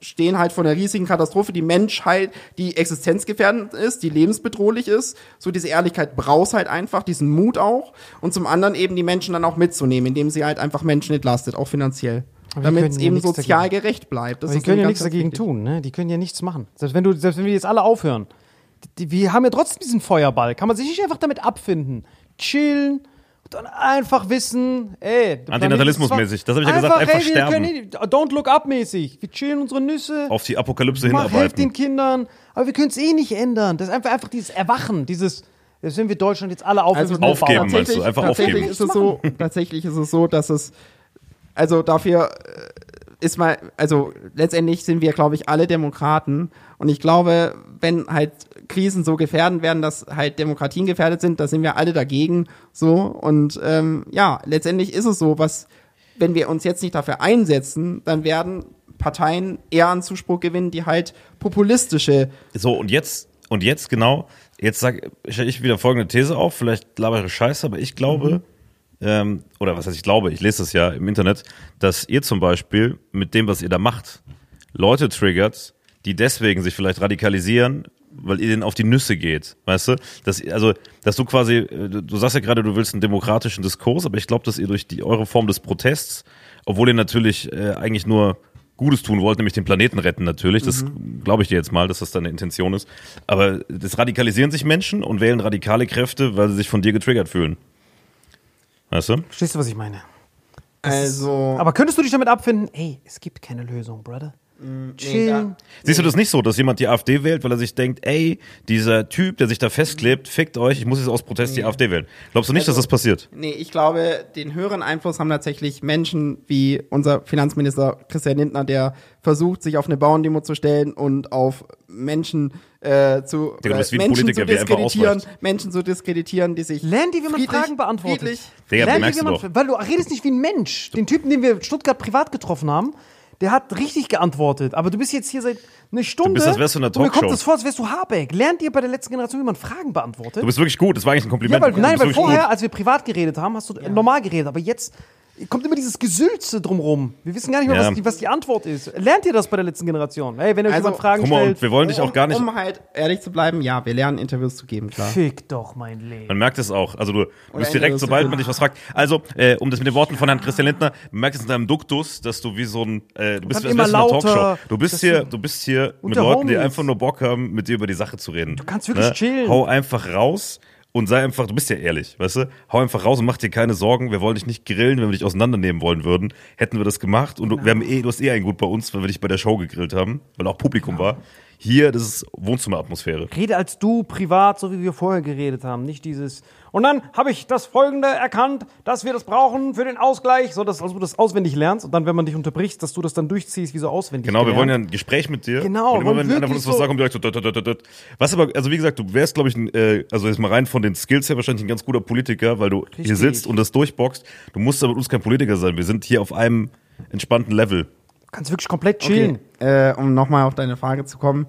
E: stehen halt vor einer riesigen Katastrophe, die Menschheit, die existenzgefährdend ist, die lebensbedrohlich ist. So diese Ehrlichkeit braucht halt einfach, diesen Mut auch. Und zum anderen eben die Menschen dann auch mitzunehmen, indem sie halt einfach Menschen entlastet, auch finanziell. Damit es eben sozial gerecht bleibt.
D: Die können ja nichts dagegen tun, ne? Die können ja nichts machen. Selbst wenn wir jetzt alle aufhören. Wir haben ja trotzdem diesen Feuerball. Kann man sich nicht einfach damit abfinden. Chillen. Und dann einfach wissen,
C: Antinatalismusmäßig, das habe ich ja gesagt, einfach sterben.
D: Don't look up mäßig. Wir chillen unsere Nüsse.
C: Auf die Apokalypse hinarbeiten.
D: Hilft den Kindern. Aber wir können es nicht ändern. Das ist einfach dieses Erwachen, selbst wenn wir Deutschland jetzt alle aufgeben.
C: Aufgeben, meinst du? Einfach aufgeben.
E: Tatsächlich ist es so, dass es, also dafür ist mal, also letztendlich sind wir, glaube ich, alle Demokraten. Und ich glaube, wenn halt Krisen so gefährden werden, dass halt Demokratien gefährdet sind, da sind wir alle dagegen. So. Und letztendlich ist es so, wenn wir uns jetzt nicht dafür einsetzen, dann werden Parteien eher an Zuspruch gewinnen, die halt populistische.
C: So, und jetzt genau, stelle ich wieder folgende These auf, vielleicht labere ich Scheiße, aber ich glaube, oder was heißt ich glaube, ich lese das ja im Internet, dass ihr zum Beispiel mit dem, was ihr da macht, Leute triggert, die deswegen sich vielleicht radikalisieren, weil ihr denen auf die Nüsse geht, weißt du? Dass du quasi, du sagst ja gerade, du willst einen demokratischen Diskurs, aber ich glaube, dass ihr durch eure Form des Protests, obwohl ihr natürlich eigentlich nur Gutes tun wollt, nämlich den Planeten retten natürlich, das glaube ich dir jetzt mal, dass das deine Intention ist, aber das radikalisieren sich Menschen und wählen radikale Kräfte, weil sie sich von dir getriggert fühlen. Weißt du?
D: Verstehst du, was ich meine?
E: Aber
D: könntest du dich damit abfinden, ey, es gibt keine Lösung, Brother? Chillen.
C: Siehst du das nicht so, dass jemand die AfD wählt, weil er sich denkt, ey, dieser Typ, der sich da festklebt, fickt euch, ich muss jetzt aus Protest die AfD wählen. Glaubst du nicht, dass das passiert?
E: Nee, ich glaube, den höheren Einfluss haben tatsächlich Menschen wie unser Finanzminister Christian Lindner, der versucht, sich auf eine Bauerndemo zu stellen und auf Menschen zu diskreditieren, die sich
D: lernen die, wie man Fragen beantwortet. Weil du redest nicht wie ein Mensch. Den Typen, den wir in Stuttgart privat getroffen haben, der hat richtig geantwortet. Aber du bist jetzt hier seit einer Stunde.
C: Du bist, als wärst du in einer Talkshow.
D: Und mir kommt das vor, als wärst du Habeck. Lernt ihr bei der letzten Generation, wie man Fragen beantwortet?
C: Du bist wirklich gut. Das war eigentlich ein Kompliment.
D: Ja, weil vorher, als wir privat geredet haben, hast du normal geredet. Aber jetzt kommt immer dieses Gesülze drumrum. Wir wissen gar nicht mehr, was die Antwort ist. Lernt ihr das bei der letzten Generation? Hey, wenn euch jemand Fragen stellt.
C: Wir wollen dich auch gar nicht.
E: Um halt ehrlich zu bleiben, ja, wir lernen Interviews zu geben, klar.
D: Fick doch mein Leben.
C: Man merkt es auch. Also du bist direkt, sobald man dich was fragt. Also, um das mit den Worten von Herrn Christian Lindner, man merkt es in deinem Duktus, dass du wie so ein, du bist in einer Talkshow. Du bist hier mit Leuten, die einfach nur Bock haben, mit dir über die Sache zu reden.
D: Du kannst wirklich chillen.
C: Hau einfach raus. Und sei einfach, du bist ja ehrlich, weißt du? Hau einfach raus und mach dir keine Sorgen. Wir wollen dich nicht grillen, wenn wir dich auseinandernehmen wollen würden. Hätten wir das gemacht. Und du hast einen Gut bei uns, weil wir dich bei der Show gegrillt haben, weil auch Publikum war. Hier, das ist Wohnzimmeratmosphäre.
D: Rede als du privat, so wie wir vorher geredet haben. Nicht dieses. Und dann habe ich das Folgende erkannt, dass wir das brauchen für den Ausgleich, so dass du das auswendig lernst und dann, wenn man dich unterbricht, dass du das dann durchziehst, wie so auswendig.
C: Genau, wir wollen ja ein Gespräch mit dir.
D: Genau.
C: Und immer, wenn einer von uns was sagt, kommt direkt so. Was aber, also wie gesagt, du wärst, glaube ich, also jetzt mal rein von den Skills her wahrscheinlich ein ganz guter Politiker, weil du hier sitzt und das durchboxt. Du musst aber mit uns kein Politiker sein. Wir sind hier auf einem entspannten Level.
D: Kannst wirklich komplett chillen.
E: Okay. Um nochmal auf deine Frage zu kommen,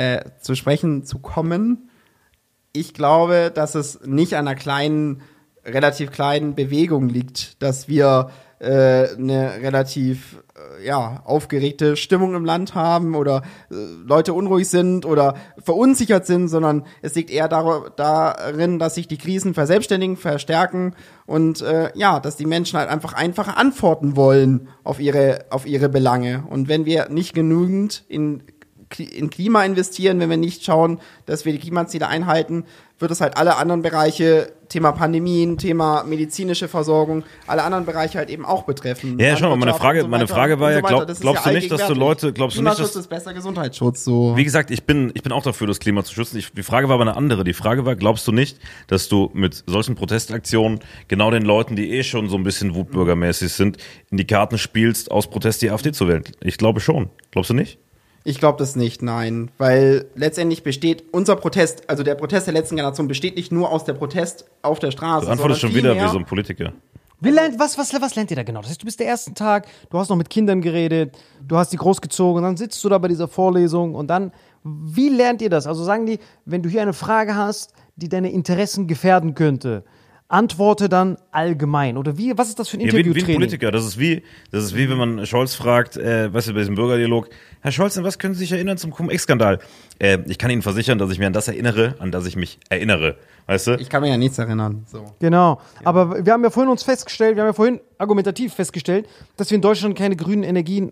E: ich glaube, dass es nicht an einer relativ kleinen Bewegung liegt, dass wir eine relativ aufgeregte Stimmung im Land haben oder Leute unruhig sind oder verunsichert sind, sondern es liegt eher darin, dass sich die Krisen verselbstständigen, verstärken und dass die Menschen halt einfach einfache Antworten wollen auf ihre Belange. Und wenn wir nicht genügend in Klima investieren, wenn wir nicht schauen, dass wir die Klimaziele einhalten, wird es halt alle anderen Bereiche, Thema Pandemien, Thema medizinische Versorgung, alle anderen Bereiche halt eben auch betreffen.
C: Ja, schau mal, meine Frage war ja, glaubst du nicht, dass du Leute,
E: Klimaschutz ist besser Gesundheitsschutz, so.
C: Wie gesagt, ich bin auch dafür, das Klima zu schützen. Die Frage war aber eine andere. Die Frage war, glaubst du nicht, dass du mit solchen Protestaktionen genau den Leuten, die schon so ein bisschen wutbürgermäßig sind, in die Karten spielst, aus Protest die AfD zu wählen? Ich glaube schon. Glaubst du nicht?
E: Ich glaube das nicht, nein. Weil letztendlich besteht unser Protest, also der Protest der letzten Generation, besteht nicht nur aus der Protest auf der Straße.
C: Du antwortest schon wieder wie so ein Politiker.
D: Was lernt ihr da genau? Das heißt, du bist der ersten Tag, du hast noch mit Kindern geredet, du hast die großgezogen und dann sitzt du da bei dieser Vorlesung und dann, wie lernt ihr das? Also sagen die, wenn du hier eine Frage hast, die deine Interessen gefährden könnte, antworte dann allgemein. Oder was ist das für ein Interviewtraining?
C: Wie ein Politiker. Das ist wie, wenn man Scholz fragt, weißt du, bei diesem Bürgerdialog, Herr Scholz, an was können Sie sich erinnern zum Cum-Ex-Skandal? Ich kann Ihnen versichern, dass ich mir an das erinnere, an das ich mich erinnere. Weißt du?
E: Ich kann mir ja nichts erinnern. So.
D: Genau. Aber wir haben ja vorhin argumentativ festgestellt, dass wir in Deutschland keine grünen Energien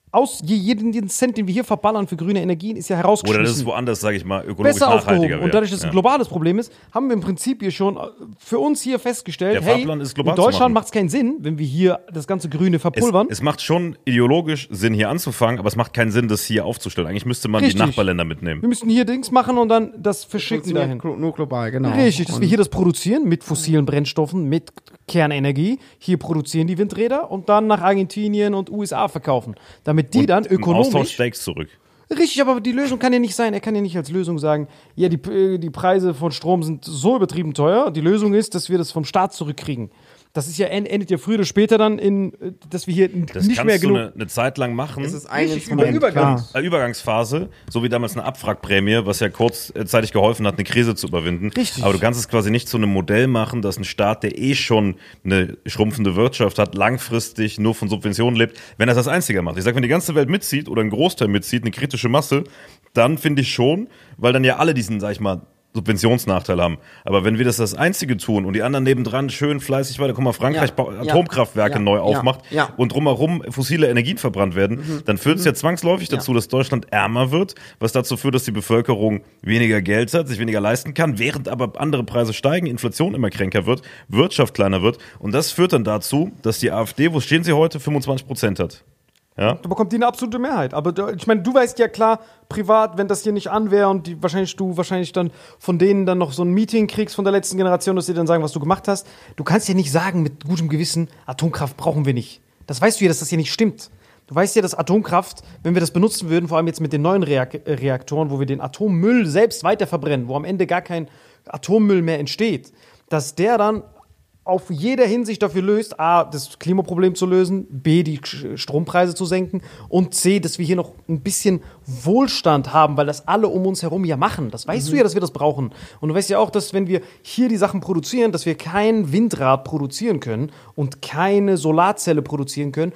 D: jeden Cent, den wir hier verballern für grüne Energien, ist ja herausgeschmissen.
C: Oder das ist woanders, sage ich mal, ökologisch
D: besser
C: nachhaltiger
D: aufgehoben.
C: wird.
D: Und dadurch, dass es ein globales Problem ist, haben wir im Prinzip hier schon für uns hier festgestellt,
C: Der Fahrplan ist global
D: in Deutschland
C: zu machen.
D: macht es keinen Sinn, wenn wir hier das ganze Grüne verpulvern.
C: Es macht schon ideologisch Sinn, hier anzufangen, aber es macht keinen Sinn, das hier aufzustellen. Eigentlich müsste man
D: Richtig.
C: die Nachbarländer mitnehmen.
D: Wir müssten hier Dings machen und dann das verschicken dahin.
E: Nur global, genau.
D: Richtig, dass wir hier das produzieren mit fossilen Brennstoffen, mit Kernenergie, hier produzieren die Windräder und dann nach Argentinien und USA verkaufen. Damit die dann
C: Im
D: ökonomisch...
C: Austausch Steaks zurück.
D: Richtig, aber die Lösung kann ja nicht sein, er kann ja nicht als Lösung sagen, ja, die Preise von Strom sind so übertrieben teuer. Die Lösung ist, dass wir das vom Staat zurückkriegen. Das ist ja, endet ja früher oder später dann dass wir hier
C: Das
D: nicht mehr
C: kannst du
D: genug...
C: eine Zeit lang machen.
E: Das ist ein
D: Richtig,
E: Instrument,
D: Übergang.
E: klar.
C: Eine Übergangsphase, so wie damals eine Abwrackprämie, was ja kurzzeitig geholfen hat, eine Krise zu überwinden.
D: Richtig.
C: Aber du kannst es quasi nicht zu einem Modell machen, dass ein Staat, der schon eine schrumpfende Wirtschaft hat, langfristig nur von Subventionen lebt, wenn er das Einzige macht. Ich sag, wenn die ganze Welt mitzieht oder ein Großteil mitzieht, eine kritische Masse, dann finde ich schon, weil dann ja alle diesen, sag ich mal, Subventionsnachteil haben. Aber wenn wir das Einzige tun und die anderen nebendran schön fleißig weiter, guck mal, Frankreich Atomkraftwerke neu aufmacht und drumherum fossile Energien verbrannt werden, dann führt es ja zwangsläufig dazu, dass Deutschland ärmer wird, was dazu führt, dass die Bevölkerung weniger Geld hat, sich weniger leisten kann, während aber andere Preise steigen, Inflation immer kränker wird, Wirtschaft kleiner wird und das führt dann dazu, dass die AfD, wo stehen sie heute, 25% hat. Ja?
D: Da bekommt die eine absolute Mehrheit. Aber ich meine, du weißt ja klar, privat, wenn das hier nicht an wäre und du wahrscheinlich dann von denen dann noch so ein Meeting kriegst von der letzten Generation, dass sie dann sagen, was du gemacht hast. Du kannst ja nicht sagen mit gutem Gewissen, Atomkraft brauchen wir nicht. Das weißt du ja, dass das hier nicht stimmt. Du weißt ja, dass Atomkraft, wenn wir das benutzen würden, vor allem jetzt mit den neuen Reaktoren, wo wir den Atommüll selbst weiter verbrennen, wo am Ende gar kein Atommüll mehr entsteht, dass der dann auf jeder Hinsicht dafür löst, A, das Klimaproblem zu lösen, B, die Strompreise zu senken und C, dass wir hier noch ein bisschen Wohlstand haben, weil das alle um uns herum ja machen. Das weißt du ja, dass wir das brauchen. Und du weißt ja auch, dass wenn wir hier die Sachen produzieren, dass wir kein Windrad produzieren können und keine Solarzelle produzieren können,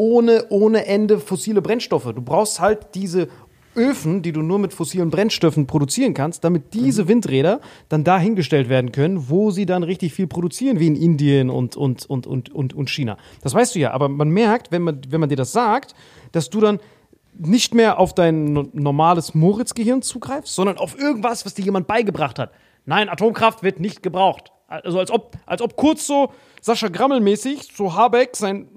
D: ohne Ende fossile Brennstoffe. Du brauchst halt diese Öfen, die du nur mit fossilen Brennstoffen produzieren kannst, damit diese Windräder dann da hingestellt werden können, wo sie dann richtig viel produzieren, wie in Indien und China. Das weißt du ja, aber man merkt, wenn man dir das sagt, dass du dann nicht mehr auf dein normales Moritz-Gehirn zugreifst, sondern auf irgendwas, was dir jemand beigebracht hat. Nein, Atomkraft wird nicht gebraucht. Also als ob kurz so Sascha Grammel-mäßig, so Habeck,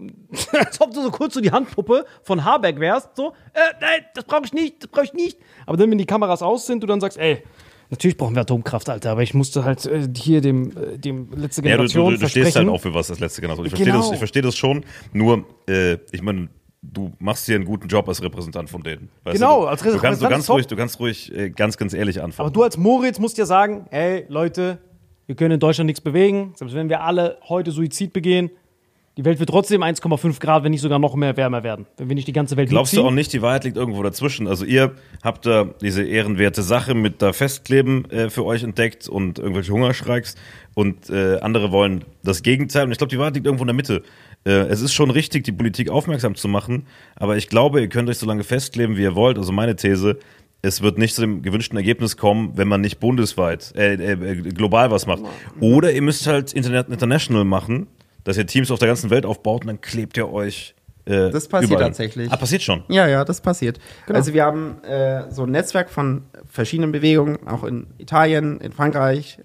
D: als ob du so kurz so die Handpuppe von Habeck wärst, so, nein, das brauche ich nicht. Aber dann, wenn die Kameras aus sind, du dann sagst, ey, natürlich brauchen wir Atomkraft, Alter, aber ich musste halt hier dem letzte Generation
C: du
D: versprechen.
C: stehst halt auch für was das letzte Generation. Ich verstehe das schon, nur, ich meine, du machst hier einen guten Job als Repräsentant von denen. Weißt
D: Genau,
C: du?
D: als Repräsentant
C: Du kannst ruhig ganz ehrlich antworten.
D: Aber du als Moritz musst ja sagen, ey, Leute, wir können in Deutschland nichts bewegen. Selbst wenn wir alle heute Suizid begehen, die Welt wird trotzdem 1,5 Grad, wenn nicht sogar noch mehr wärmer werden. Wenn wir nicht die ganze Welt
C: Glaubst du
D: mitziehen.
C: auch nicht, die Wahrheit liegt irgendwo dazwischen? Also ihr habt da diese ehrenwerte Sache mit da Festkleben für euch entdeckt und irgendwelche Hungerstreiks und andere wollen das Gegenteil. Und ich glaube, die Wahrheit liegt irgendwo in der Mitte. Es ist schon richtig, die Politik aufmerksam zu machen, aber ich glaube, ihr könnt euch so lange festkleben, wie ihr wollt. Also meine These, es wird nicht zu dem gewünschten Ergebnis kommen, wenn man nicht bundesweit, global was macht. Oder ihr müsst halt international machen, dass ihr Teams auf der ganzen Welt aufbaut und dann klebt ihr euch
E: Das passiert
C: überall.
E: tatsächlich.
C: Passiert schon.
E: Ja, das passiert.
D: Genau.
E: Also wir haben so ein Netzwerk von verschiedenen Bewegungen, auch in Italien, in Frankreich,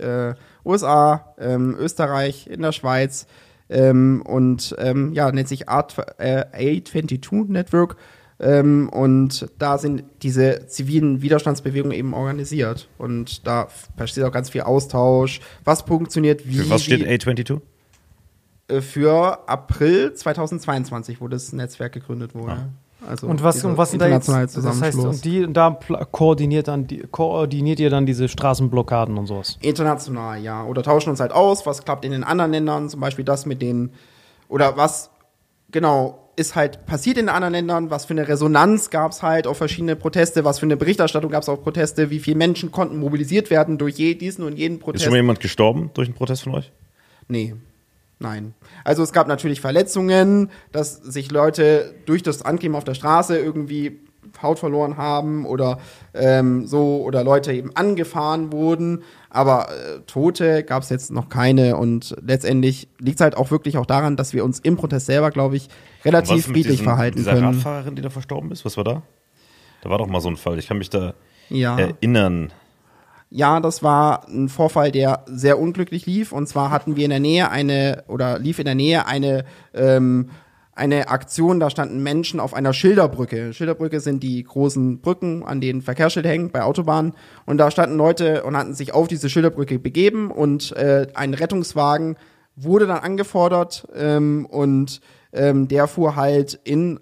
E: USA, Österreich, in der Schweiz nennt sich A22 Network. Und da sind diese zivilen Widerstandsbewegungen eben organisiert. Und da passiert auch ganz viel Austausch. Was funktioniert wie.
C: Für was steht A22?
E: Für April 2022, wo das Netzwerk gegründet wurde. Also
D: Und was sind da jetzt?
E: internationale
D: Das heißt,
E: Zusammenschluss.
D: da koordiniert ihr dann diese Straßenblockaden und sowas.
E: International, ja. Oder tauschen uns halt aus, was klappt in den anderen Ländern, zum Beispiel das mit den, oder was, genau, ist halt passiert in den anderen Ländern, was für eine Resonanz gab es halt auf verschiedene Proteste, was für eine Berichterstattung gab es auf Proteste, wie viele Menschen konnten mobilisiert werden durch diesen und jeden
C: Ist
E: Protest.
C: schon mal jemand gestorben durch einen Protest von euch?
E: Nee. Nein. Also es gab natürlich Verletzungen, dass sich Leute durch das Ankleben auf der Straße irgendwie Haut verloren haben oder oder Leute eben angefahren wurden. Aber Tote gab es jetzt noch keine und letztendlich liegt es halt auch wirklich auch daran, dass wir uns im Protest selber, glaube ich, relativ friedlich verhalten können.
C: Dieser Radfahrerin, die da verstorben ist, was war da? Da war doch mal so ein Fall. Ich kann mich da erinnern.
E: Ja, das war ein Vorfall, der sehr unglücklich lief. Und zwar hatten wir in der Nähe lief in der Nähe eine Aktion, da standen Menschen auf einer Schilderbrücke. Schilderbrücke sind die großen Brücken, an denen Verkehrsschilder hängen bei Autobahnen. Und da standen Leute und hatten sich auf diese Schilderbrücke begeben und ein Rettungswagen wurde dann angefordert und der fuhr halt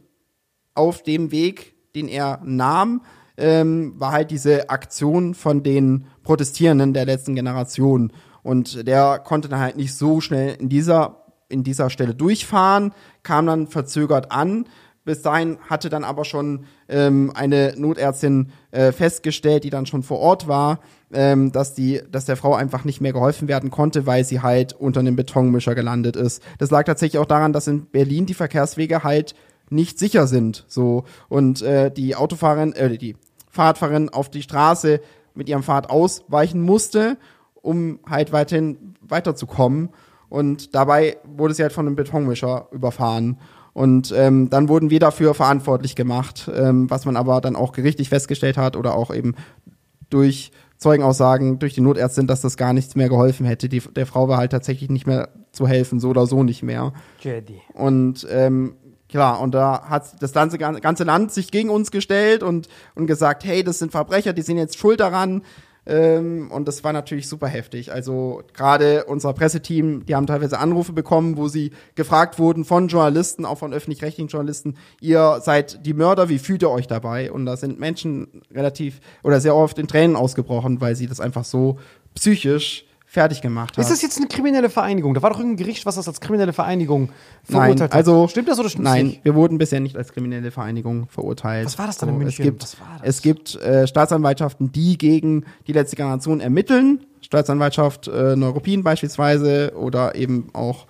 E: auf dem Weg, den er nahm, war halt diese Aktion von den Protestierenden der letzten Generation. Und der konnte dann halt nicht so schnell in dieser Stelle durchfahren, kam dann verzögert an. Bis dahin hatte dann aber schon eine Notärztin festgestellt, die dann schon vor Ort war, dass der Frau einfach nicht mehr geholfen werden konnte, weil sie halt unter einem Betonmischer gelandet ist. Das lag tatsächlich auch daran, dass in Berlin die Verkehrswege halt nicht sicher sind, so, und die Fahrradfahrerin auf die Straße mit ihrem Fahrrad ausweichen musste, um halt weiterzukommen, und dabei wurde sie halt von einem Betonmischer überfahren und dann wurden wir dafür verantwortlich gemacht, was man aber dann auch gerichtlich festgestellt hat oder auch eben durch Zeugenaussagen durch die Notärztin, dass das gar nichts mehr geholfen hätte. Der Frau war halt tatsächlich nicht mehr zu helfen, so oder so nicht mehr.
D: Jedi.
E: Und klar, und da hat das ganze Land sich gegen uns gestellt und gesagt, hey, das sind Verbrecher, die sind jetzt schuld daran. Und das war natürlich super heftig. Also gerade unser Presseteam, die haben teilweise Anrufe bekommen, wo sie gefragt wurden von Journalisten, auch von öffentlich-rechtlichen Journalisten, ihr seid die Mörder, wie fühlt ihr euch dabei? Und da sind Menschen sehr oft in Tränen ausgebrochen, weil sie das einfach so psychisch fertig gemacht hat.
D: Ist das jetzt eine kriminelle Vereinigung? Da war doch irgendein Gericht, was das als kriminelle Vereinigung verurteilt hat.
E: Also,
D: stimmt das oder stimmt das
E: nicht?
D: nicht?
E: Nein, wir wurden bisher nicht als kriminelle Vereinigung verurteilt.
D: Was war das dann in München?
E: Es gibt Staatsanwaltschaften, die gegen die letzte Generation ermitteln. Staatsanwaltschaft Neuruppin beispielsweise oder eben auch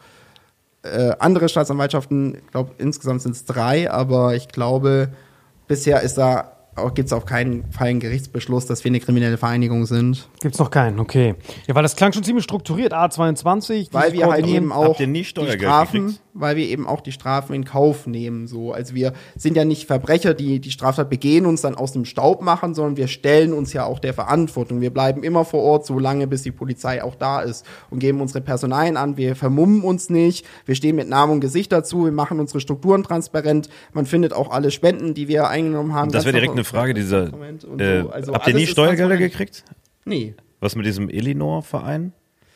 E: andere Staatsanwaltschaften. Ich glaube, insgesamt sind es 3, aber ich glaube, bisher gibt es auf keinen Fall einen Gerichtsbeschluss, dass wir eine kriminelle Vereinigung sind.
D: Gibt's noch keinen, okay. Ja, weil das klang schon ziemlich strukturiert, A22.
E: Weil wir halt eben auch
C: weil
E: wir eben auch die Strafen in Kauf nehmen. So. Also wir sind ja nicht Verbrecher, die die Straftat begehen, uns dann aus dem Staub machen, sondern wir stellen uns ja auch der Verantwortung. Wir bleiben immer vor Ort, so lange bis die Polizei auch da ist und geben unsere Personalien an. Wir vermummen uns nicht, wir stehen mit Namen und Gesicht dazu, wir machen unsere Strukturen transparent. Man findet auch alle Spenden, die wir eingenommen haben.
C: Das wäre direkt eine Frage dieser. Also habt ihr nie Steuergelder gekriegt?
E: Nee.
C: Was mit diesem Elinor-Verein?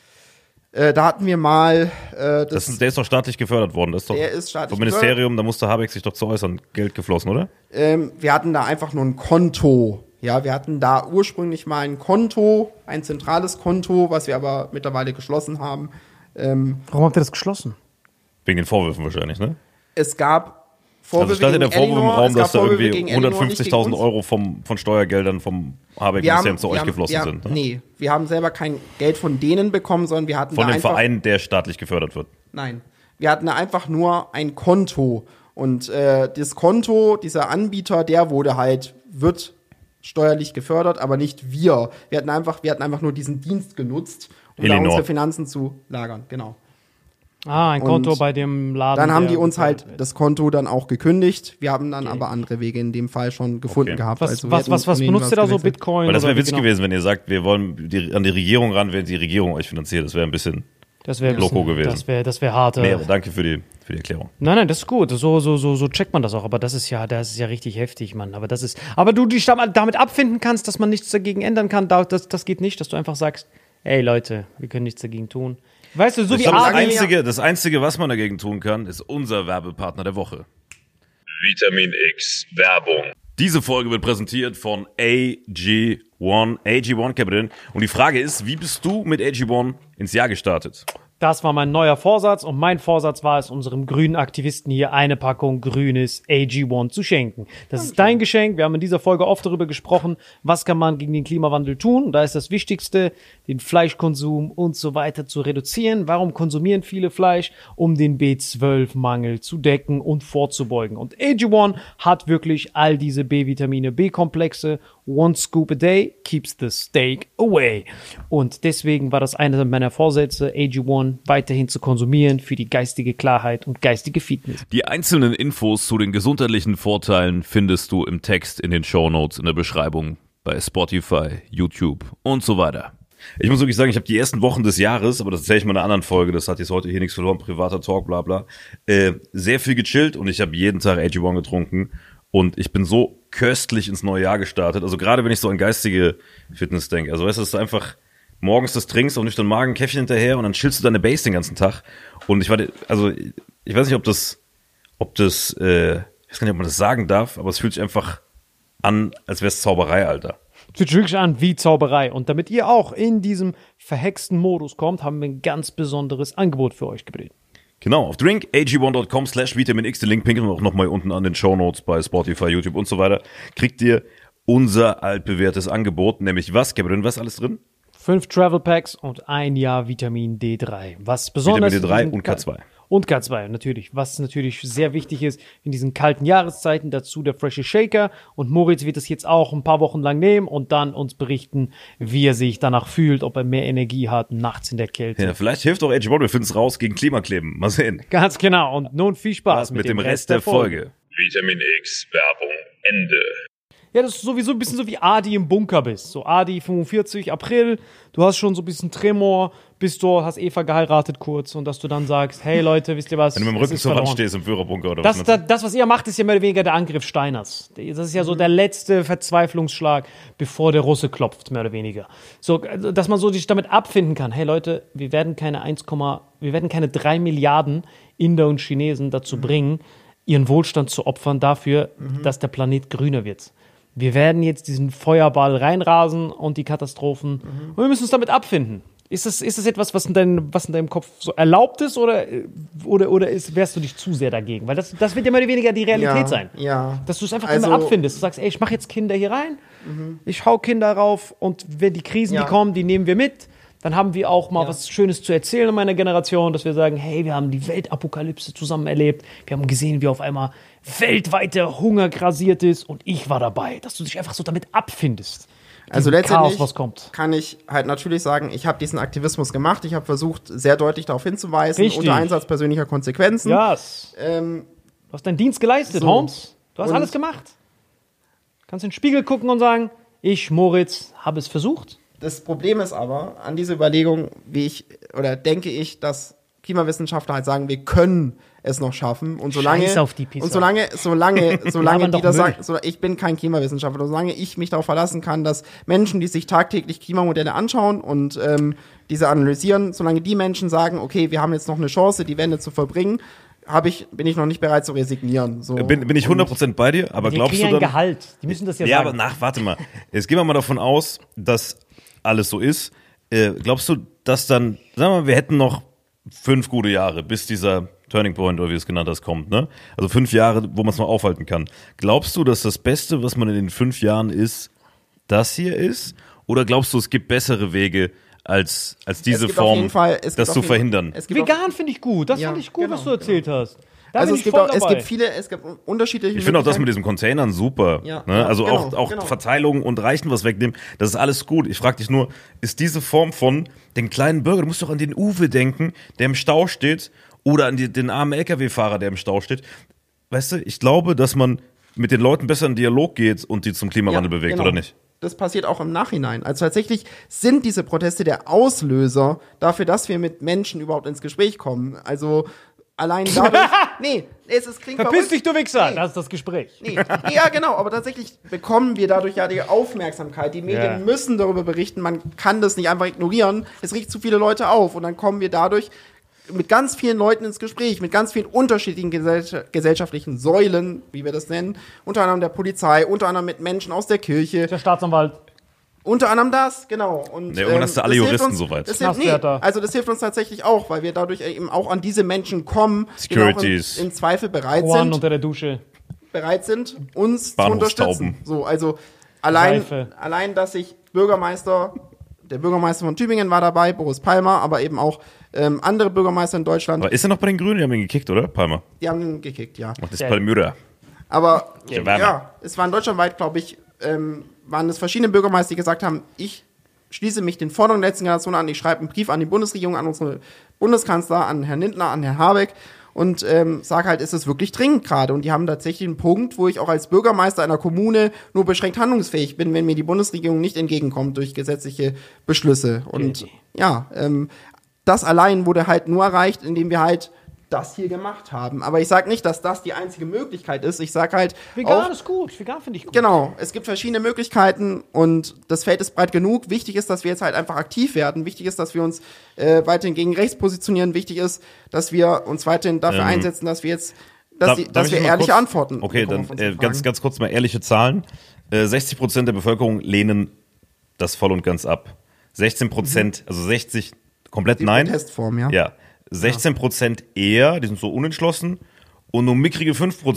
E: Da hatten wir mal.
C: Der ist doch staatlich gefördert worden. Das ist doch
E: der ist staatlich
C: vom Ministerium, da musste Habeck sich doch zu äußern, Geld geflossen, oder?
E: Wir hatten da einfach nur ein Konto. Ja, wir hatten da ursprünglich mal ein Konto, ein zentrales Konto, was wir aber mittlerweile geschlossen haben.
D: Warum habt ihr das geschlossen?
C: Wegen den Vorwürfen wahrscheinlich, ne?
E: Es gab Vorwürfe
C: also stand in der Vorwurf im Raum, dass da irgendwie 150.000 Euro von Steuergeldern vom Habeck-Ministerium zu euch geflossen sind. Ne?
E: Nee, wir haben selber kein Geld von denen bekommen, sondern wir hatten
C: von
E: da
C: dem Verein, der staatlich gefördert wird.
E: Nein, wir hatten da einfach nur ein Konto. Und das Konto, dieser Anbieter, wird steuerlich gefördert, aber nicht wir. Wir hatten einfach nur diesen Dienst genutzt, um da unsere Finanzen zu lagern. Genau.
D: Ein Konto bei dem Laden.
E: Dann haben die uns halt das Konto dann auch gekündigt. Wir haben dann aber andere Wege in dem Fall schon gefunden gehabt.
D: Was benutzt ihr da so, Bitcoin?
C: Weil das wäre witzig gewesen, wenn ihr sagt, wir wollen an die Regierung ran, wenn die Regierung euch finanziert. Das wäre ein bisschen loco gewesen.
D: Das wäre hart.
C: Nee, aber danke für die Erklärung.
D: Nein, das ist gut. So checkt man das auch. Aber das ist ja richtig heftig, Mann. Aber du dich damit abfinden kannst, dass man nichts dagegen ändern kann, das geht nicht, dass du einfach sagst, ey Leute, wir können nichts dagegen tun. Weißt du, so
C: das Einzige, was man dagegen tun kann, ist unser Werbepartner der Woche. Vitamin X Werbung. Diese Folge wird präsentiert von AG1 Capital. Und die Frage ist, wie bist du mit AG1 ins Jahr gestartet?
D: Das war mein neuer Vorsatz und mein Vorsatz war es, unserem grünen Aktivisten hier eine Packung grünes AG1 zu schenken. Das ist dein Geschenk. Wir haben in dieser Folge oft darüber gesprochen, was kann man gegen den Klimawandel tun. Und da ist das Wichtigste, den Fleischkonsum und so weiter zu reduzieren. Warum konsumieren viele Fleisch? Um den B12-Mangel zu decken und vorzubeugen. Und AG1 hat wirklich all diese B-Vitamine, B-Komplexe. One scoop a day keeps the steak away. Und deswegen war das einer meiner Vorsätze, AG1 weiterhin zu konsumieren für die geistige Klarheit und geistige Fitness.
F: Die einzelnen Infos zu den gesundheitlichen Vorteilen findest du im Text in den Shownotes in der Beschreibung bei Spotify, YouTube und so weiter.
C: Ich muss wirklich sagen, ich habe die ersten Wochen des Jahres, aber das erzähle ich mal in einer anderen Folge, das hat jetzt heute hier nichts verloren, privater Talk, bla bla, sehr viel gechillt und ich habe jeden Tag AG1 getrunken und ich bin so köstlich ins neue Jahr gestartet. Also gerade wenn ich so an geistige Fitness denke. Also weißt du, dass du einfach morgens das trinkst, auf nüchternen Magen, Käffchen hinterher und dann chillst du deine Base den ganzen Tag. Und ich weiß nicht, ich weiß gar nicht, ob man das sagen darf, aber es fühlt sich einfach an, als wäre es Zauberei, Alter.
D: Es fühlt sich wirklich an wie Zauberei. Und damit ihr auch in diesem verhexten Modus kommt, haben wir ein ganz besonderes Angebot für euch gebildet.
C: Genau, auf drinkag1.com/VitaminX, den Link pinkeln wir auch nochmal unten an den Shownotes bei Spotify, YouTube und so weiter, kriegt ihr unser altbewährtes Angebot, nämlich was, Gabriel, was ist alles drin?
D: 5 Travel Packs und 1 Jahr Vitamin D3. Was besonders
C: Vitamin D3 und K2.
D: Und K2, natürlich. Was natürlich sehr wichtig ist in diesen kalten Jahreszeiten, dazu der frische Shaker. Und Moritz wird es jetzt auch ein paar Wochen lang nehmen und dann uns berichten, wie er sich danach fühlt, ob er mehr Energie hat nachts in der Kälte.
C: Ja, vielleicht hilft auch AG1, wir finden es raus gegen Klimakleben. Mal sehen.
D: Ganz genau. Und nun viel Spaß
C: mit dem Rest der Folge.
F: Vitamin X, Werbung, Ende.
D: Ja, das ist sowieso ein bisschen so wie Adi im Bunker bist. So Adi 45, April, du hast schon so ein bisschen Tremor, bist du, hast Eva geheiratet kurz und dass du dann sagst, hey Leute, wisst ihr was?
C: Wenn du mit dem Rücken zur Wand stehst im Führerbunker oder was?
D: Das, was ihr macht, ist ja mehr oder weniger der Angriff Steiners. Das ist ja so der letzte Verzweiflungsschlag, bevor der Russe klopft, mehr oder weniger. So, dass man so sich damit abfinden kann, hey Leute, wir werden keine 3 Milliarden Inder und Chinesen dazu bringen, ihren Wohlstand zu opfern dafür, dass der Planet grüner wird. Wir werden jetzt diesen Feuerball reinrasen und die Katastrophen. Und wir müssen uns damit abfinden. Ist das etwas, was in deinem Kopf so erlaubt ist oder wärst du dich zu sehr dagegen? Weil das wird ja mehr oder weniger die Realität sein.
E: Ja.
D: Dass du es einfach immer abfindest. Du sagst, ey, ich mache jetzt Kinder hier rein, ich hau Kinder rauf und wenn die Krisen, die kommen, die nehmen wir mit. Dann haben wir auch mal was Schönes zu erzählen in meiner Generation, dass wir sagen, hey, wir haben die Weltapokalypse zusammen erlebt. Wir haben gesehen, wie auf einmal weltweiter Hunger grasiert ist und ich war dabei. Dass du dich einfach so damit abfindest.
E: Also letztendlich
D: Chaos, was kommt.
E: Kann ich halt natürlich sagen, ich habe diesen Aktivismus gemacht. Ich habe versucht, sehr deutlich darauf hinzuweisen,
D: Richtig.
E: unter Einsatz persönlicher Konsequenzen.
D: Yes. Du hast deinen Dienst geleistet, Holmes. Du hast alles gemacht. Kannst in den Spiegel gucken und sagen, ich, Moritz, habe es versucht.
E: Das Problem ist aber an dieser Überlegung, denke ich, dass Klimawissenschaftler halt sagen, wir können es noch schaffen. Und solange,
D: Scheiß auf die Pizza.
E: und solange
D: labern
E: die
D: doch
E: das
D: Müll.
E: sagen, ich bin kein Klimawissenschaftler, solange ich mich darauf verlassen kann, dass Menschen, die sich tagtäglich Klimamodelle anschauen und diese analysieren, solange die Menschen sagen, okay, wir haben jetzt noch eine Chance, die Wende zu vollbringen, bin ich noch nicht bereit zu resignieren. So.
C: Bin ich 100% bei dir, aber
D: Die
C: glaubst du
D: kriegen
C: dann...
D: ein Gehalt. Die müssen das ja
C: Ja,
D: sagen.
C: aber warte mal. Jetzt gehen wir mal davon aus, dass alles so ist. Glaubst du, dass dann, sagen wir mal, wir hätten noch 5 gute Jahre, bis dieser Turning Point, oder wie du es genannt hast, kommt, ne? Also 5 Jahre, wo man es noch aufhalten kann. Glaubst du, dass das Beste, was man in den 5 Jahren ist, das hier ist? Oder glaubst du, es gibt bessere Wege, als diese Form, das zu verhindern?
D: Vegan finde ich gut. Das fand ich gut, was du erzählt hast. Da
E: Also
D: bin ich voll dabei.
E: es gibt unterschiedliche
C: Ich finde auch das mit diesen Containern super.
E: Ja,
C: ne?
E: ja,
C: Also
E: genau,
C: auch
E: genau.
C: Verteilung und Reichen was wegnehmen, das ist alles gut. Ich frage dich nur, ist diese Form von den kleinen Bürger, du musst doch an den Uwe denken, der im Stau steht, oder an den armen LKW-Fahrer, der im Stau steht. Weißt du, ich glaube, dass man mit den Leuten besser in Dialog geht und die zum Klimawandel bewegt,
E: genau.
C: oder nicht?
E: Das passiert auch im Nachhinein. Also tatsächlich sind diese Proteste der Auslöser dafür, dass wir mit Menschen überhaupt ins Gespräch kommen. Also allein dadurch... klingt
D: Verpiss dich, du Wichser!
E: Nee.
D: Das ist das Gespräch.
E: Nee. Ja, genau, aber tatsächlich bekommen wir dadurch ja die Aufmerksamkeit. Die Medien müssen darüber berichten, man kann das nicht einfach ignorieren. Es regt zu viele Leute auf und dann kommen wir dadurch mit ganz vielen Leuten ins Gespräch, mit ganz vielen unterschiedlichen gesellschaftlichen Säulen, wie wir das nennen, unter anderem der Polizei, unter anderem mit Menschen aus der Kirche.
D: Der Staatsanwalt.
E: Unter anderem das, genau. Und,
C: Ja, und hast du alle
E: das hilft
C: Juristen
E: uns,
C: soweit.
E: Das hilft, nee,
D: Knastwärter.
E: also das hilft uns tatsächlich auch, weil wir dadurch eben auch an diese Menschen kommen, die auch
C: Securities.
E: im Zweifel
D: Juan unter der Dusche.
E: bereit sind, uns zu
C: Bahnhofstauben.
E: unterstützen. So, also allein,
D: Seife.
E: dass sich der Bürgermeister von Tübingen war dabei, Boris Palmer, aber eben auch andere Bürgermeister in Deutschland,
C: Aber ist er noch bei den Grünen? Die haben ihn gekickt, oder? Palmer.
E: die haben ihn gekickt, ja.
C: Ach, das ist Palmyra.
E: Aber
C: Der Werner.
E: ja, es waren deutschlandweit, glaube ich, waren es verschiedene Bürgermeister, die gesagt haben, ich schließe mich den Forderungen der letzten Generation an, ich schreibe einen Brief an die Bundesregierung, an unsere Bundeskanzler, an Herrn Lindner, an Herrn Habeck und sage halt, ist es wirklich dringend gerade. Und die haben tatsächlich einen Punkt, wo ich auch als Bürgermeister einer Kommune nur beschränkt handlungsfähig bin, wenn mir die Bundesregierung nicht entgegenkommt durch gesetzliche Beschlüsse. Und ja, das allein wurde halt nur erreicht, indem wir halt das hier gemacht haben. Aber ich sage nicht, dass das die einzige Möglichkeit ist. Ich sage halt
D: Vegan
E: auch,
D: ist gut. Vegan finde ich gut.
E: genau, es gibt verschiedene Möglichkeiten und das Feld ist breit genug. Wichtig ist, dass wir jetzt halt einfach aktiv werden. Wichtig ist, dass wir uns weiterhin gegen rechts positionieren. Wichtig ist, dass wir uns weiterhin dafür einsetzen, dass wir jetzt, dass
C: Darf
E: wir
C: ich mal
E: ehrliche
C: kurz-
E: Antworten
C: Okay,
E: bekommen
C: dann
E: auf unsere
C: ganz,
E: Fragen.
C: ganz kurz mal ehrliche Zahlen. 60% der Bevölkerung lehnen das voll und ganz ab. 16%, also 60 komplett
E: Die
C: nein.
E: Protestform, ja.
C: Ja. 16% eher, die sind so unentschlossen. Und nur mickrige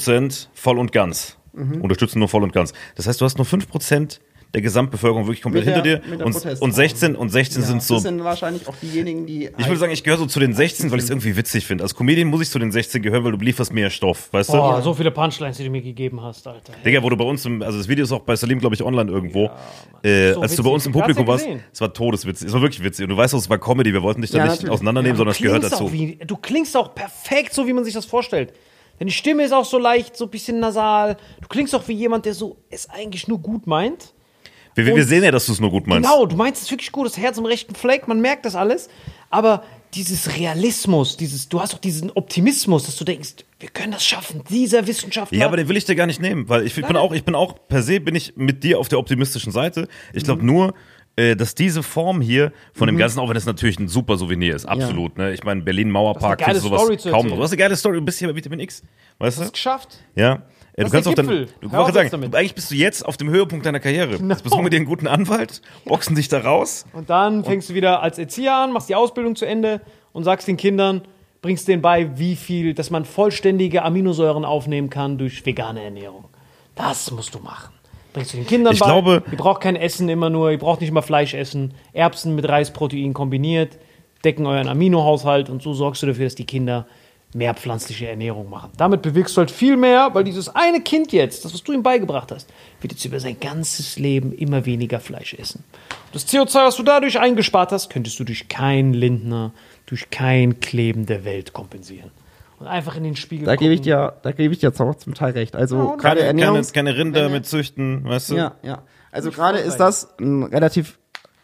C: 5% voll und ganz. Unterstützen nur voll und ganz. Das heißt, du hast nur 5% der Gesamtbevölkerung wirklich komplett
E: Mit der-
C: hinter
E: mit
C: dir.
E: der
C: Und
E: Protestform.
C: 16 sind so.
E: Das sind wahrscheinlich auch diejenigen, die.
C: Ich würde sagen, ich gehöre so zu den 16, weil ich es irgendwie witzig finde. Als Comedian muss ich zu den 16 gehören, weil du lieferst mehr Stoff, weißt du?
D: Boah, so viele Punchlines, die du mir gegeben hast, Alter.
C: Digga, wo du bei uns, also das Video ist auch bei Salim, glaube ich, online irgendwo. Als du bei uns im
D: witzig.
C: Publikum
D: Hast du
C: warst,
D: gesehen?
C: es war todeswitzig. Es war wirklich witzig. Und du weißt auch, es war Comedy. Wir wollten dich da
E: Ja,
C: nicht
E: natürlich.
C: auseinandernehmen, sondern es gehört dazu.
D: Du klingst auch perfekt, so wie man sich das vorstellt. Deine Stimme ist auch so leicht, so ein bisschen nasal. Du klingst auch wie jemand, der so es eigentlich nur gut meint.
C: Wir sehen ja, dass du es nur gut meinst.
D: Genau, du meinst es wirklich gut, das Herz am rechten Fleck, man merkt das alles. Aber dieses Realismus, du hast auch diesen Optimismus, dass du denkst, wir können das schaffen, dieser Wissenschaftler.
C: Ja, aber den will ich dir gar nicht nehmen, weil ich bin auch per se bin ich mit dir auf der optimistischen Seite. Ich glaube nur, dass diese Form hier von dem Ganzen, auch wenn es natürlich ein super Souvenir ist, absolut. Ne? Ich meine, Berlin Mauerpark,
D: Das ist eine geile
C: findest du sowas
D: Story zu
C: kaum noch.
D: erzählen.
C: Du hast eine geile Story, du bist hier bei Vitamin X, weißt du?
D: hast es geschafft.
C: Ja. Du
D: ist
C: kannst
D: der
C: auch dann,
D: Gipfel.
C: du
D: Hör auf
C: kannst
D: jetzt
C: sagen,
D: damit.
C: eigentlich bist du jetzt auf dem Höhepunkt deiner Karriere. Jetzt besuchen wir dir einen guten Anwalt, boxen dich da raus.
D: Und dann fängst du wieder als Erzieher an, machst die Ausbildung zu Ende und sagst den Kindern, bringst denen bei, dass man vollständige Aminosäuren aufnehmen kann durch vegane Ernährung. Das musst du machen. Bringst du den Kindern
C: Ich
D: bei,
C: glaube-
D: ihr braucht kein Essen immer nur, ihr braucht nicht immer Fleisch essen, Erbsen mit Reisprotein kombiniert, decken euren Aminohaushalt und so sorgst du dafür, dass die Kinder mehr pflanzliche Ernährung machen. Damit bewirkst du halt viel mehr, weil dieses eine Kind jetzt, das, was du ihm beigebracht hast, wird jetzt über sein ganzes Leben immer weniger Fleisch essen. Das CO2, was du dadurch eingespart hast, könntest du durch keinen Lindner, durch kein Kleben der Welt kompensieren. Und einfach in den Spiegel
E: Da gebe ich
D: gucken.
E: dir jetzt auch zum Teil recht. Also gerade
C: Keine
E: Ernährungs...
C: Rinder mit züchten, weißt du?
E: Ja, ja. Also gerade ist das ein relativ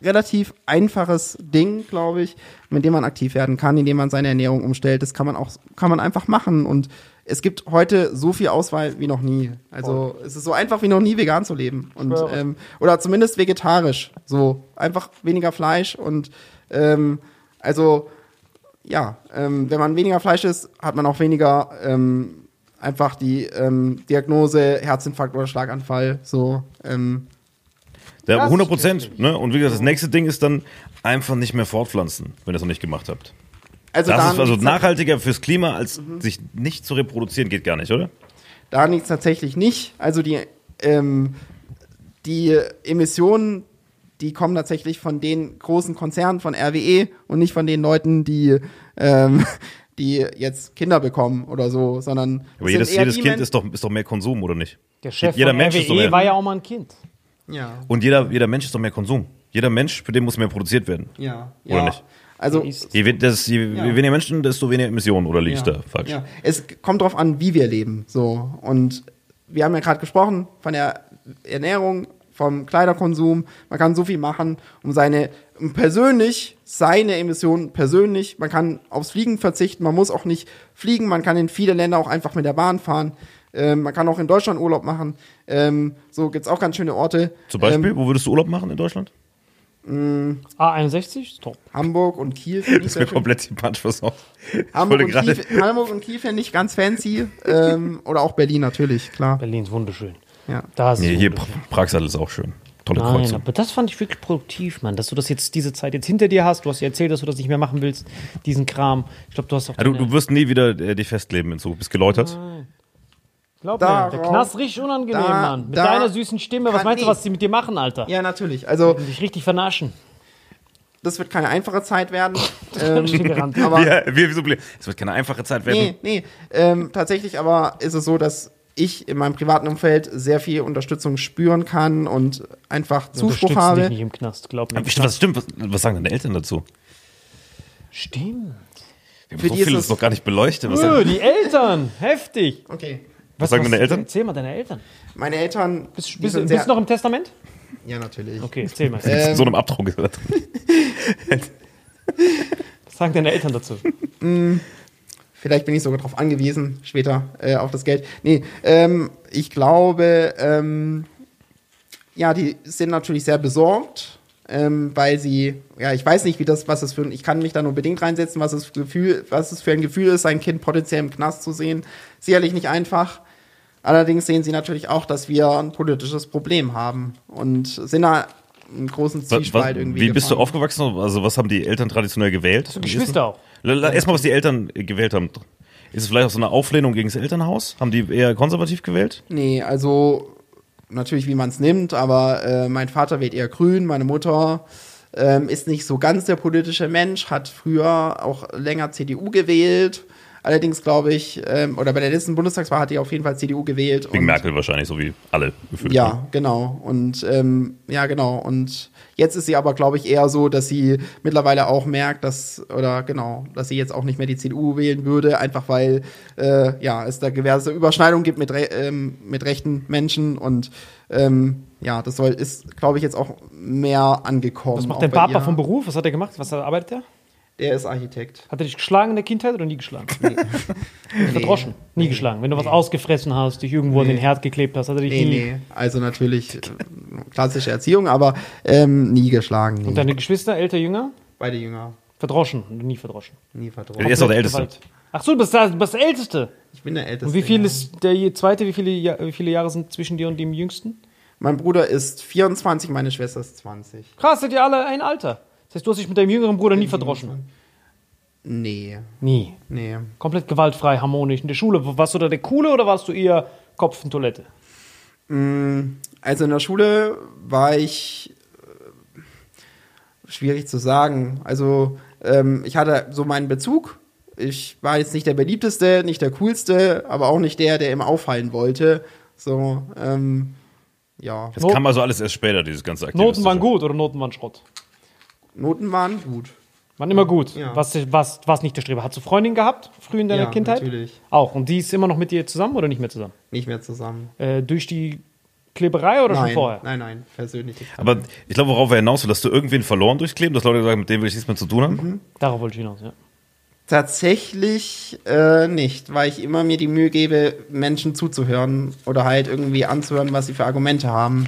E: einfaches Ding, glaube ich, mit dem man aktiv werden kann, indem man seine Ernährung umstellt. Das kann man einfach machen und es gibt heute so viel Auswahl wie noch nie. Also es ist so einfach wie noch nie, vegan zu leben und oder zumindest vegetarisch. So einfach weniger Fleisch und wenn man weniger Fleisch isst, hat man auch weniger einfach die Diagnose Herzinfarkt oder Schlaganfall. So
C: Ja, 100%. Ne? Und wie gesagt, das nächste Ding ist dann einfach nicht mehr fortpflanzen, wenn ihr es noch nicht gemacht habt.
E: Also
C: Das
E: da
C: ist also
E: liegt's
C: nachhaltiger fürs Klima, als sich nicht zu reproduzieren, geht gar nicht, oder?
E: Da liegt es tatsächlich nicht. Also die Emissionen, die kommen tatsächlich von den großen Konzernen, von RWE und nicht von den Leuten, die jetzt Kinder bekommen oder so, sondern
C: Aber
E: es
C: jedes
E: sind eher
C: Kind
E: die Men-
C: ist doch mehr Konsum, oder nicht?
D: Der Chef
C: Jeder
D: von
C: Mensch ist doch
D: RWE
C: mehr-
D: war ja auch mal ein Kind.
E: Ja,
C: Und jeder Mensch ist doch mehr Konsum. Jeder Mensch, für den muss mehr produziert werden.
E: ja,
C: Oder
E: ja.
C: nicht?
E: Also
C: Je weniger Menschen, desto weniger Emissionen, oder liege ich da falsch?
E: Ja. Es kommt darauf an, wie wir leben. So. Und wir haben ja gerade gesprochen von der Ernährung, vom Kleiderkonsum. Man kann so viel machen, um seine Emissionen persönlich. Man kann aufs Fliegen verzichten. Man muss auch nicht fliegen. Man kann in viele Länder auch einfach mit der Bahn fahren. Man kann auch in Deutschland Urlaub machen. So gibt's auch ganz schöne Orte.
C: Zum Beispiel, wo würdest du Urlaub machen in Deutschland?
D: A61, top.
E: Hamburg und Kiel. finde ich
C: Das ist
E: sehr
C: mir
E: schön.
C: komplett die Punch versaut.
E: Hamburg
C: wollte gerade-
E: und Kiel finde ich ganz fancy. Oder auch Berlin natürlich, klar.
D: Berlin ist wunderschön.
E: Ja.
D: Da ist es
C: Nee, hier
D: wunderschön.
C: Pragsattel ist auch schön. Tolle
D: Nein,
C: Kreuzung.
D: aber das fand ich wirklich produktiv, Mann, dass du das jetzt diese Zeit jetzt hinter dir hast. Du hast ja erzählt, dass du das nicht mehr machen willst, diesen Kram. Ich glaube, du hast auch.
C: Ja, du wirst nie wieder dich festleben in so. Du bist geläutert.
D: Glaub mir, der Knast richtig unangenehm, Mann. Mit deiner süßen Stimme. Was meinst du, was sie mit dir machen, Alter?
E: Ja, natürlich. Also,
D: Dich richtig vernaschen.
E: das wird keine einfache Zeit werden.
D: Garantiert.
E: aber
C: Es wird keine einfache Zeit werden.
E: nee. Tatsächlich aber ist es so, dass ich in meinem privaten Umfeld sehr viel Unterstützung spüren kann und einfach Zuspruch
D: Dich
E: habe.
D: nicht im Knast, glaub mir.
C: Was stimmt? Was sagen deine Eltern dazu?
D: Stimmt.
C: Wir haben
E: Für
C: so
E: die ist
C: vieles
E: es-
C: noch gar nicht beleuchtet. Was
D: Nö,
C: sagen,
D: die Eltern. Heftig.
E: Okay.
C: was sagen deine Eltern?
D: Erzähl mal deine Eltern.
E: Meine Eltern.
D: Bist
E: die
D: du
E: sind sehr-
D: noch im Testament?
E: Ja, natürlich.
D: Okay, erzähl mal.
C: In so einem Abdruck ist das.
D: Was sagen deine Eltern dazu?
E: Vielleicht bin ich sogar darauf angewiesen, später auf das Geld. Nee, ich glaube, ja, die sind natürlich sehr besorgt, weil sie, ja, ich weiß nicht, ich kann mich da nur bedingt reinsetzen, was es für ein Gefühl ist, sein Kind potenziell im Knast zu sehen. Sicherlich nicht einfach. Allerdings sehen sie natürlich auch, dass wir ein politisches Problem haben und sind da einen großen Zwiespalt irgendwie
C: Wie bist du
E: gefangen.
C: aufgewachsen? Also was haben die Eltern traditionell gewählt?
D: Hast du Geschwister auch?
C: Erstmal, was die Eltern gewählt haben. Ist es vielleicht auch so eine Auflehnung gegen das Elternhaus? Haben die eher konservativ gewählt?
E: Nee, also natürlich, wie man es nimmt, aber mein Vater wählt eher grün, meine Mutter ist nicht so ganz der politische Mensch, hat früher auch länger CDU gewählt. Allerdings glaube ich, oder bei der letzten Bundestagswahl hat die auf jeden Fall CDU gewählt.
C: Wegen
E: und-
C: Merkel wahrscheinlich, so wie alle gefühlt.
E: Ja, genau. Und ja, genau. Und jetzt ist sie aber, glaube ich, eher so, dass sie mittlerweile auch merkt, dass sie jetzt auch nicht mehr die CDU wählen würde, einfach weil ja, es da diverse Überschneidungen gibt mit rechten Menschen und ja, ist, glaube ich, jetzt auch mehr angekommen.
D: Was macht
E: auch
D: dein
E: bei
D: Papa
E: ihr.
D: vom Beruf? Was hat er gemacht? Was arbeitet er?
E: Der ist Architekt.
D: Hat er dich geschlagen in der Kindheit oder nie geschlagen? Verdroschen? Nie geschlagen. Wenn du was ausgefressen hast, dich irgendwo an den Herd geklebt hast, hat er dich nie.
E: Nee. Also natürlich klassische Erziehung, aber nie geschlagen. Nee.
D: Und deine Geschwister, älter, jünger?
E: Beide Jünger.
D: Verdroschen? Nie verdroschen.
E: Nie verdrossen.
C: Er ist auch der Älteste.
D: Gewalt. Ach so, du bist der Älteste.
E: Ich bin der Älteste.
D: Und wie viel
E: ja.
D: ist der Zweite? Wie viele Jahre sind zwischen dir und dem Jüngsten?
E: Mein Bruder ist 24, meine Schwester ist 20.
D: Krass, seid ihr alle ein Alter. Das heißt, du hast dich mit deinem jüngeren Bruder nie verdroschen?
E: Nee,
D: Nie.
E: nee.
D: Komplett gewaltfrei, harmonisch. In der Schule, warst du da der Coole oder warst du eher Kopf in Toilette?
E: Also in der Schule war ich schwierig zu sagen. Also ich hatte so meinen Bezug. Ich war jetzt nicht der beliebteste, nicht der coolste, aber auch nicht der immer auffallen wollte. So, ja.
C: Das kam also alles erst später, dieses ganze
D: Noten waren
C: Aktivistische.
D: gut oder Noten waren Schrott?
E: Noten waren gut.
D: Waren immer gut.
E: Ja.
D: Was nicht der Streber. Hast du Freundin gehabt, früh in deiner
E: Ja,
D: Kindheit?
E: natürlich.
D: Auch. Und die ist immer noch mit dir zusammen oder nicht mehr zusammen?
E: Nicht mehr zusammen.
D: Durch die Kleberei oder schon
E: Nein,
D: vorher?
E: nein, persönlich.
C: Aber ich glaube, worauf er hinaus will, dass du irgendwen verloren durchkleben, dass Leute sagen, mit dem will ich nichts mehr zu tun haben.
D: Darauf wollte ich hinaus, ja.
E: Tatsächlich nicht, weil ich immer mir die Mühe gebe, Menschen zuzuhören oder halt irgendwie anzuhören, was sie für Argumente haben.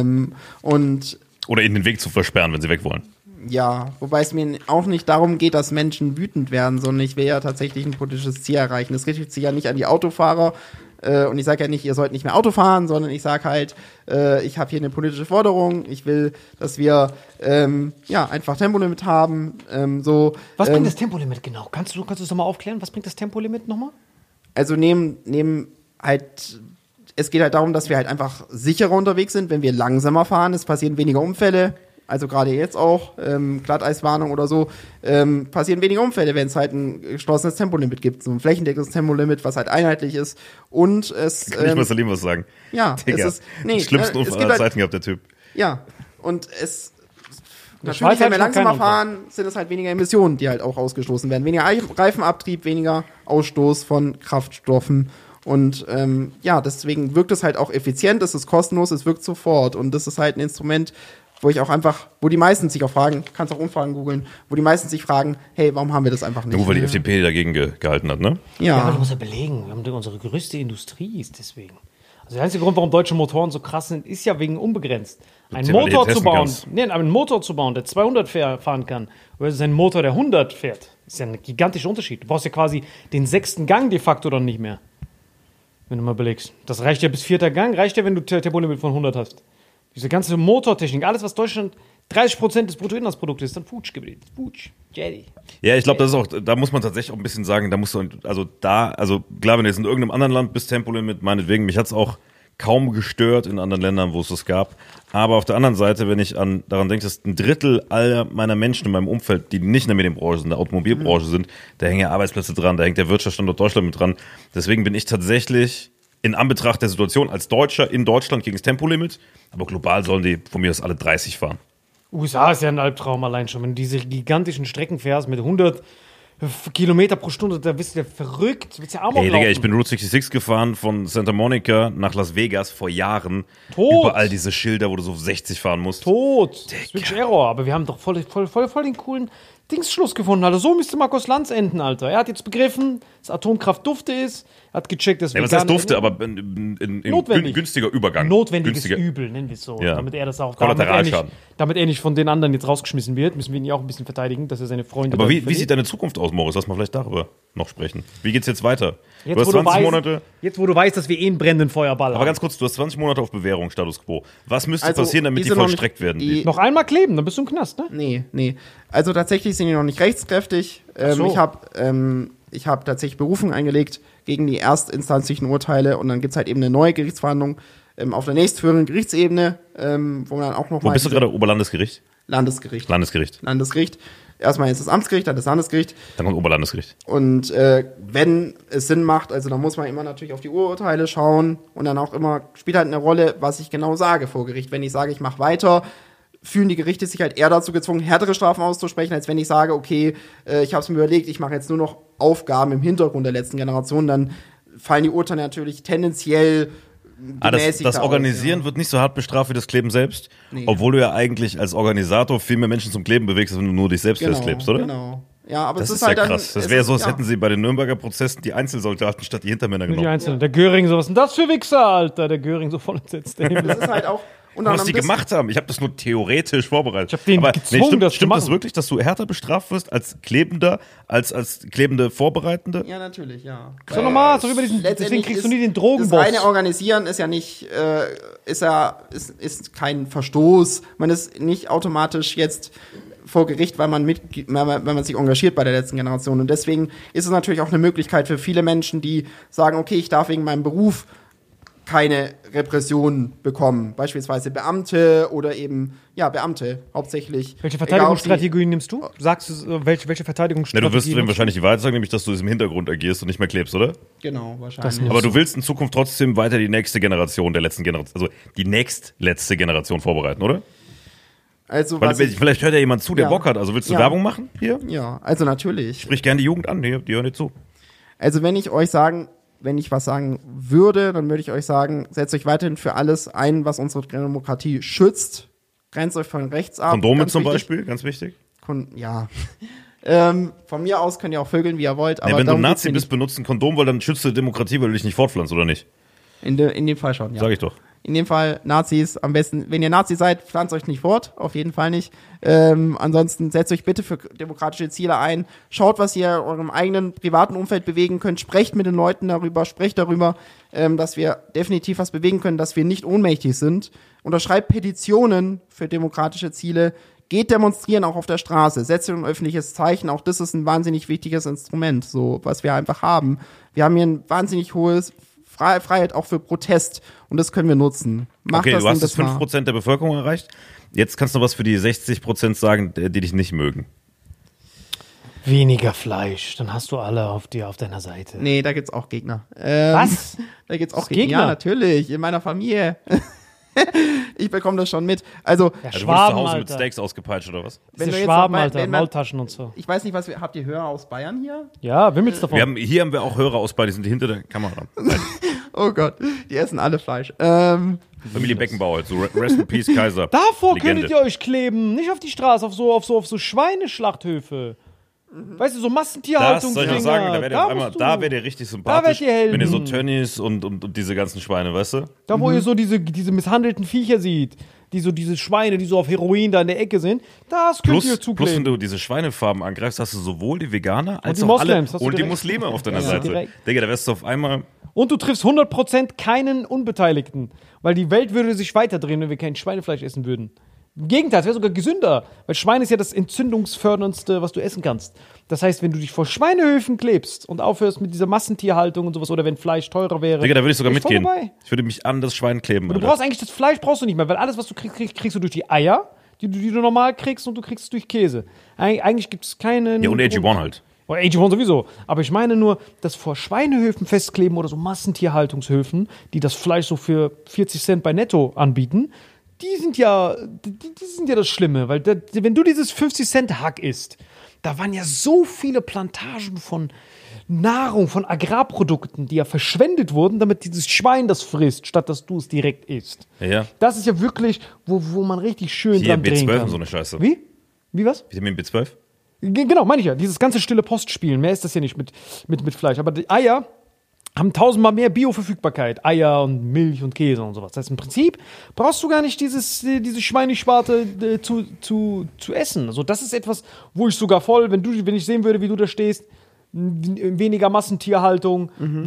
E: Und
C: Oder ihnen den Weg zu versperren, wenn sie weg wollen.
E: ja, wobei es mir auch nicht darum geht, dass Menschen wütend werden, sondern ich will ja tatsächlich ein politisches Ziel erreichen. Es richtet sich ja nicht an die Autofahrer und ich sage ja nicht, ihr sollt nicht mehr Auto fahren, sondern ich sage halt, ich habe hier eine politische Forderung, ich will, dass wir ja, einfach Tempolimit haben.
D: Was bringt das Tempolimit genau? Kannst du das nochmal aufklären? Was bringt das Tempolimit nochmal?
E: Also neben halt, es geht halt darum, dass wir halt einfach sicherer unterwegs sind, wenn wir langsamer fahren. Es passieren weniger Unfälle. Also gerade jetzt auch, Glatteiswarnung oder so, passieren weniger Unfälle, wenn es halt ein geschlossenes Tempolimit gibt. So ein flächendeckendes Tempolimit, was halt einheitlich ist. Und es,
C: Kann ich mal Salim was sagen?
E: ja,
C: Digga,
E: es ist, nee,
C: den schlimmsten
E: es
C: Unfall
E: gibt
C: aller
E: halt,
C: Zeiten gehabt, der Typ.
E: ja, und es,
D: Schweiz
E: natürlich, wenn wir
D: hat schon
E: langsamer
D: keinen
E: fahren, sind es halt weniger Emissionen, die halt auch ausgestoßen werden. Weniger Reifenabtrieb, weniger Ausstoß von Kraftstoffen. Und ja, deswegen wirkt es halt auch effizient, es ist kostenlos, es wirkt sofort. Und das ist halt ein Instrument, wo ich auch einfach, wo die meisten sich auch fragen, kannst auch Umfragen googeln, wo die meisten sich fragen, hey, warum haben wir das einfach nicht?
C: Nur weil die FDP dagegen gehalten hat, ne?
D: Ja, aber du
E: Ja,
D: musst ja belegen, wir haben unsere größte Industrie ist deswegen. Also der einzige Grund, warum deutsche Motoren so krass sind, ist ja wegen unbegrenzt. Einen
C: Ja, weil du
D: Motor
C: hier
D: zu
C: testen
D: bauen,
C: kannst.
D: einen Motor zu bauen, der 200 fahren kann, versus ein Motor, der 100 fährt, ist ja ein gigantischer Unterschied. Du brauchst ja quasi den 6. Gang de facto dann nicht mehr, wenn du mal belegst. Das reicht ja bis 4. Gang, reicht ja, wenn du Tempolimit von 100 hast. Diese ganze Motortechnik, alles, was Deutschland 30% des Bruttoinlandsproduktes ist, dann Futsch geblieben. Futsch, Jerry.
C: Ja, ich glaube, das ist auch, da muss man tatsächlich auch ein bisschen sagen, da musst du, also klar, wenn du jetzt in irgendeinem anderen Land bist, Tempolimit, meinetwegen, mich hat's auch kaum gestört in anderen Ländern, wo es das gab. Aber auf der anderen Seite, wenn ich daran denke, dass ein Drittel aller meiner Menschen in meinem Umfeld, die nicht in der Medienbranche sind, in der Automobilbranche sind, da hängen ja Arbeitsplätze dran, da hängt der Wirtschaftsstandort Deutschland mit dran. Deswegen bin ich tatsächlich in Anbetracht der Situation als Deutscher in Deutschland gegen das Tempolimit, aber global sollen die von mir aus alle 30 fahren.
D: USA ist ja ein Albtraum allein schon, wenn du diese gigantischen Strecken fährst mit 100 Kilometer pro Stunde, da bist du ja verrückt, willst ja Amok laufen.
C: Digga, ich bin Route 66 gefahren von Santa Monica nach Las Vegas vor Jahren.
D: Tot.
C: Überall diese Schilder, wo du so 60 fahren musst.
D: Tot. Switch Error, aber wir haben doch voll den coolen Dingsschluss gefunden, Alter. So müsste Markus Lanz enden, Alter. Er hat jetzt begriffen, dass Atomkraft Dufte ist, hat gecheckt, dass
C: was heißt Dufte, aber in günstiger Übergang.
D: Notwendiges Übel, nennen wir es so.
C: Ja.
D: Damit er das auch,
C: Kollateralschaden.
D: nicht von den anderen jetzt rausgeschmissen wird, müssen wir ihn ja auch ein bisschen verteidigen, dass er seine Freunde.
C: Aber wie sieht deine Zukunft aus, Morris? Lass mal vielleicht darüber noch sprechen. Wie geht's jetzt weiter?
D: Jetzt,
C: du hast 20 Monate.
D: Jetzt, wo du weißt, dass wir einen brennenden Feuerball haben.
C: Aber ganz kurz, du hast 20 Monate auf Bewährung, Status Quo. Was müsste passieren, damit die vollstreckt werden?
D: Noch einmal kleben, dann bist du im Knast, ne?
E: Nee. Also tatsächlich sind die noch nicht rechtskräftig.
D: So.
E: Ich hab tatsächlich Berufung eingelegt gegen die erstinstanzlichen Urteile und dann gibt's halt eben eine neue Gerichtsverhandlung auf der nächstführenden Gerichtsebene, wo man dann auch noch
C: Wo bist du gerade? Oberlandesgericht?
E: Landesgericht.
C: Landesgericht.
E: Erstmal ist das Amtsgericht, dann das Landesgericht.
C: Dann kommt Oberlandesgericht.
E: Und wenn es Sinn macht, also dann muss man immer natürlich auf die Urteile schauen und dann auch immer, spielt halt eine Rolle, was ich genau sage vor Gericht. Wenn ich sage, ich mache weiter, fühlen die Gerichte sich halt eher dazu gezwungen, härtere Strafen auszusprechen, als wenn ich sage, okay, ich habe es mir überlegt, ich mache jetzt nur noch Aufgaben im Hintergrund der letzten Generation, dann fallen die Urteile natürlich tendenziell
C: das Organisieren wird nicht so hart bestraft wie das Kleben selbst, obwohl du ja eigentlich als Organisator viel mehr Menschen zum Kleben bewegst, wenn du nur dich selbst festklebst, oder?
E: Genau. Ja, aber
C: das
E: es ist
C: ja
E: halt
C: krass. Das wäre so, als hätten sie bei den Nürnberger Prozessen die Einzelsoldaten statt die Hintermänner genommen.
D: Die Einzelnen. Der Göring, so was denn das für Wichser, Alter? Der Göring so voll entsetzt.
E: Das ist halt auch. Und
C: was die gemacht haben, ich habe das nur theoretisch vorbereitet.
D: Ich habe den gezwungen,
C: stimmt das wirklich, dass du härter bestraft wirst als Klebender, als klebende Vorbereitende?
E: Ja, natürlich, ja.
D: So normal, so über deswegen kriegst du nie den Drogenboss.
E: Das reine Organisieren ist ja nicht, ist kein Verstoß. Man ist nicht automatisch jetzt vor Gericht, weil man sich engagiert bei der letzten Generation. Und deswegen ist es natürlich auch eine Möglichkeit für viele Menschen, die sagen, okay, ich darf wegen meinem Beruf keine Repression bekommen. Beispielsweise Beamte oder eben, Beamte hauptsächlich.
D: Welche Verteidigungsstrategien nimmst du? Sagst du, welche Verteidigungsstrategien?
C: Du wirst ihm wahrscheinlich die Wahrheit sagen, nämlich, dass du es im Hintergrund agierst und nicht mehr klebst, oder?
E: Genau, wahrscheinlich.
C: Aber du willst in Zukunft trotzdem weiter die nächste Generation der letzten Generation, also die nächstletzte Generation vorbereiten, oder?
E: Also,
C: vielleicht hört ja jemand zu, der Bock hat. Also willst du Werbung machen hier?
E: Ja, also natürlich.
C: Sprich gerne die Jugend an, die hören dir zu.
E: Also wenn ich was sagen würde, dann würde ich euch sagen, setzt euch weiterhin für alles ein, was unsere Demokratie schützt. Grenzt euch von rechts ab.
C: Kondome zum Beispiel, ganz wichtig.
E: Von mir aus könnt ihr auch vögeln, wie ihr wollt. Aber
C: wenn du Nazi bist, benutzt ein Kondom, weil dann schützt du Demokratie, weil du dich nicht fortpflanzt, oder nicht?
E: In dem Fall schon, ja.
C: Sag ich doch.
E: In dem Fall Nazis am besten, wenn ihr Nazi seid, pflanzt euch nicht fort, auf jeden Fall nicht. Ansonsten setzt euch bitte für demokratische Ziele ein. Schaut, was ihr in eurem eigenen privaten Umfeld bewegen könnt. Sprecht mit den Leuten darüber, sprecht darüber, dass wir definitiv was bewegen können, dass wir nicht ohnmächtig sind. Unterschreibt Petitionen für demokratische Ziele. Geht demonstrieren auch auf der Straße. Setzt ein öffentliches Zeichen. Auch das ist ein wahnsinnig wichtiges Instrument, so was wir einfach haben. Wir haben hier ein wahnsinnig hohes Freiheit auch für Protest und das können wir nutzen.
C: Okay, du hast jetzt 5% der Bevölkerung erreicht. Jetzt kannst du was für die 60% sagen, die dich nicht mögen.
D: Weniger Fleisch, dann hast du alle auf deiner Seite.
E: Nee, da gibt's auch Gegner.
D: Was?
E: Da gibt's auch Gegner? Ja, natürlich, in meiner Familie. Ich bekomme das schon mit. Also,
C: du wurdest zu Hause mit Steaks ausgepeitscht oder was?
D: Diese Schwaben, Alter, Maultaschen und so.
E: Ich weiß nicht, habt ihr Hörer aus Bayern hier?
D: Ja, wimmelt's davon.
C: Hier haben wir auch Hörer aus Bayern, die sind hinter der Kamera.
E: Oh Gott, die essen alle Fleisch.
C: Familie Beckenbauer, so Rest in Peace, Kaiser.
D: Davor könntet ihr euch kleben, nicht auf die Straße, auf so Schweineschlachthöfe. Weißt du, so Massentierhaltung.
C: Das soll ich auch sagen, da wäre der richtig sympathisch, wenn ihr so Tönnies und diese ganzen Schweine, weißt du?
D: Da, wo ihr so diese misshandelten Viecher seht. diese Schweine, die so auf Heroin da in der Ecke sind, das könnt ihr zukleben.
C: Plus, wenn du diese Schweinefarben angreifst, hast du sowohl die Veganer als
D: die
C: auch alle
D: Moslems, hast du
C: und die
D: direkt.
C: Muslime auf deiner
D: Ja,
C: Seite.
D: direkt.
C: Digga, da wärst du auf einmal...
D: Und du triffst 100% keinen Unbeteiligten. Weil die Welt würde sich weiterdrehen, wenn wir kein Schweinefleisch essen würden. Im Gegenteil, es wäre sogar gesünder. Weil Schwein ist ja das entzündungsförderndste, was du essen kannst. Das heißt, wenn du dich vor Schweinehöfen klebst und aufhörst mit dieser Massentierhaltung und sowas, oder wenn Fleisch teurer wäre.
C: Digga, da würde ich sogar
D: bin voll
C: mitgehen.
D: dabei.
C: Ich würde mich an das Schwein kleben.
D: Du
C: Alter.
D: brauchst eigentlich das Fleisch brauchst du nicht mehr, weil alles, was du kriegst du durch die Eier, die du normal kriegst, und du kriegst es durch Käse. Eigentlich gibt es keinen...
C: Ja, und AG1 halt.
D: Oder AG1 sowieso. Aber ich meine nur, das vor Schweinehöfen festkleben oder so Massentierhaltungshöfen, die das Fleisch so für 40 Cent bei Netto anbieten, die sind ja das Schlimme. Weil wenn du dieses 50 Cent Hack isst, da waren ja so viele Plantagen von Nahrung, von Agrarprodukten, die ja verschwendet wurden, damit dieses Schwein das frisst, statt dass du es direkt isst.
C: Ja.
D: Das ist ja wirklich, wo man richtig schön
C: Hier
D: dran drehen
C: B12
D: kann.
C: und so eine Scheiße.
D: Wie? Wie was?
C: Vitamin B12?
D: Genau, meine ich ja. Dieses ganze stille Postspielen. Mehr ist das ja nicht mit Fleisch. Aber die Eier haben 1000-mal mehr Bioverfügbarkeit. Eier und Milch und Käse und sowas. Das heißt, im Prinzip brauchst du gar nicht diese Schweineschwarte zu essen. Also das ist etwas, wo ich sogar voll, wenn ich sehen würde, wie du da stehst, weniger Massentierhaltung.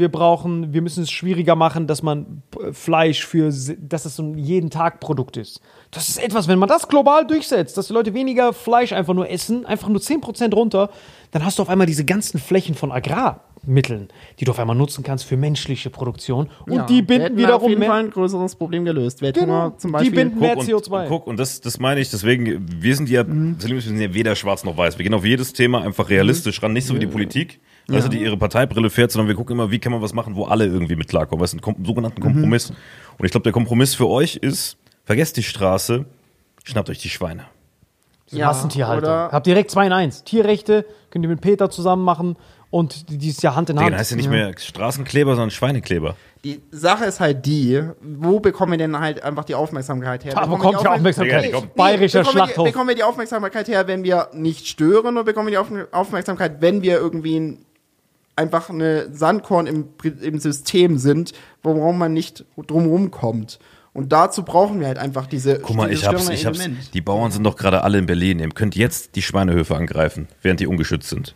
D: Wir müssen es schwieriger machen, dass man Fleisch dass es so ein Jeden-Tag-Produkt ist. Das ist etwas, wenn man das global durchsetzt, dass die Leute weniger Fleisch einfach nur essen, einfach nur 10% runter, dann hast du auf einmal diese ganzen Flächen von Agrarmitteln, die du auf einmal nutzen kannst für menschliche Produktion. Und die binden wiederum
E: auf jeden
D: mehr.
E: Fall ein größeres Problem gelöst. Welthunger zum Beispiel.
D: Die binden mehr
C: und,
D: CO2.
C: Guck, und das meine ich, deswegen, wir sind ja weder schwarz noch weiß. Wir gehen auf jedes Thema einfach realistisch ran, nicht so wie die Politik, also die ihre Parteibrille fährt, sondern wir gucken immer, wie kann man was machen, wo alle irgendwie mit klarkommen. Das ist ein sogenannten Kompromiss. Und ich glaube, der Kompromiss für euch ist, vergesst die Straße, schnappt euch die Schweine.
E: Ja,
D: Massentierhaltung.
E: oder-
D: Habt direkt 2 in 1. Tierrechte könnt ihr mit Peter zusammen machen und die ist ja Hand in
C: Digga,
D: Hand.
C: dann heißt ja nicht mehr Straßenkleber, sondern Schweinekleber.
E: Die Sache ist halt die, wo bekommen wir denn halt einfach die Aufmerksamkeit her?
D: Da
E: Bekommen
D: bekommt
E: wir
D: die Aufmerksamkeit.
C: Digga, die kommt-
D: Bayerischer Schlachthof.
E: Bekommen wir die Aufmerksamkeit her, wenn wir nicht stören, oder bekommen wir die Aufmerksamkeit, wenn wir irgendwie einfach eine Sandkorn im System sind, worum man nicht drumherum kommt. Und dazu brauchen wir halt einfach diese
C: Guck mal,
E: dieses
C: ich hab's.
E: störende Element.
C: Die Bauern sind doch gerade alle in Berlin. Ihr könnt jetzt die Schweinehöfe angreifen, während die ungeschützt sind.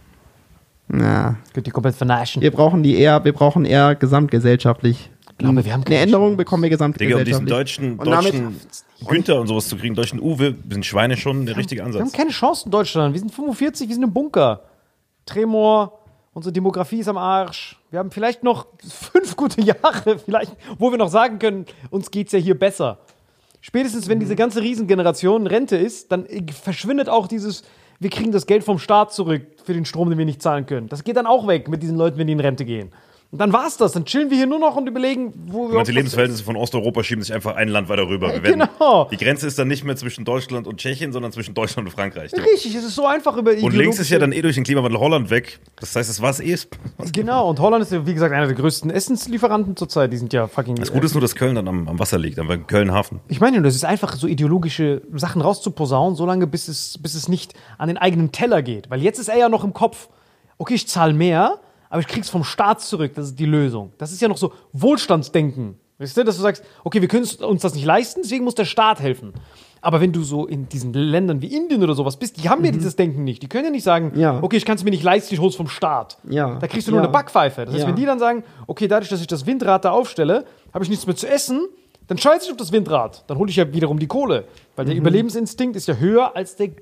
E: Na,
D: Könnt ihr komplett vernaschen.
E: wir brauchen eher gesamtgesellschaftlich.
D: Ich glaube, wir haben
E: eine
D: keine
E: Änderung
D: Chance.
E: bekommen wir
C: Digga, um
E: gesamtgesellschaftlich.
C: diesen
E: Und damit-
C: deutschen Günther und sowas zu kriegen, deutschen Uwe, sind Schweine schon der richtige
D: Wir haben
C: Ansatz.
D: keine Chance in Deutschland. Wir sind 45, wir sind im Bunker. Tremor, unsere Demografie ist am Arsch. Wir haben vielleicht noch 5 gute Jahre, vielleicht, wo wir noch sagen können, uns geht's ja hier besser. Spätestens, wenn diese ganze Riesengeneration in Rente ist, dann verschwindet auch dieses, wir kriegen das Geld vom Staat zurück für den Strom, den wir nicht zahlen können. Das geht dann auch weg mit diesen Leuten, wenn die in Rente gehen. Und dann war's das. Dann chillen wir hier nur noch und überlegen, wo wir...
C: Die Lebensverhältnisse von Osteuropa schieben sich einfach ein Land weiter rüber. Wir werden,
D: Genau.
C: Die Grenze ist dann nicht mehr zwischen Deutschland und Tschechien, sondern zwischen Deutschland und Frankreich.
D: Richtig, es ist so einfach über
C: Und links ist ja dann durch den Klimawandel Holland weg. Das heißt, es war es
D: Genau, und Holland ist ja, wie gesagt, einer der größten Essenslieferanten zurzeit. Die sind ja fucking...
C: Das Gute ist nur, dass Köln dann am Wasser liegt, am Köln-Hafen.
D: Ich meine, das ist einfach so ideologische Sachen rauszuposaunen, solange bis es nicht an den eigenen Teller geht. Weil jetzt ist er ja noch im Kopf, okay, ich zahle mehr, aber ich krieg's vom Staat zurück, das ist die Lösung. Das ist ja noch so Wohlstandsdenken. Weißt du, dass du sagst, okay, wir können uns das nicht leisten, deswegen muss der Staat helfen. Aber wenn du so in diesen Ländern wie Indien oder sowas bist, die haben ja dieses Denken nicht. Die können ja nicht sagen,
E: Ja.
D: okay, ich kann es mir nicht leisten, ich hol's vom Staat.
E: Ja.
D: Da kriegst du nur
E: Ja.
D: eine Backpfeife. Das heißt,
E: Ja.
D: wenn die dann sagen, okay, dadurch, dass ich das Windrad da aufstelle, habe ich nichts mehr zu essen, dann scheiße ich auf das Windrad. Dann hole ich ja wiederum die Kohle. Weil der Überlebensinstinkt ist ja höher als der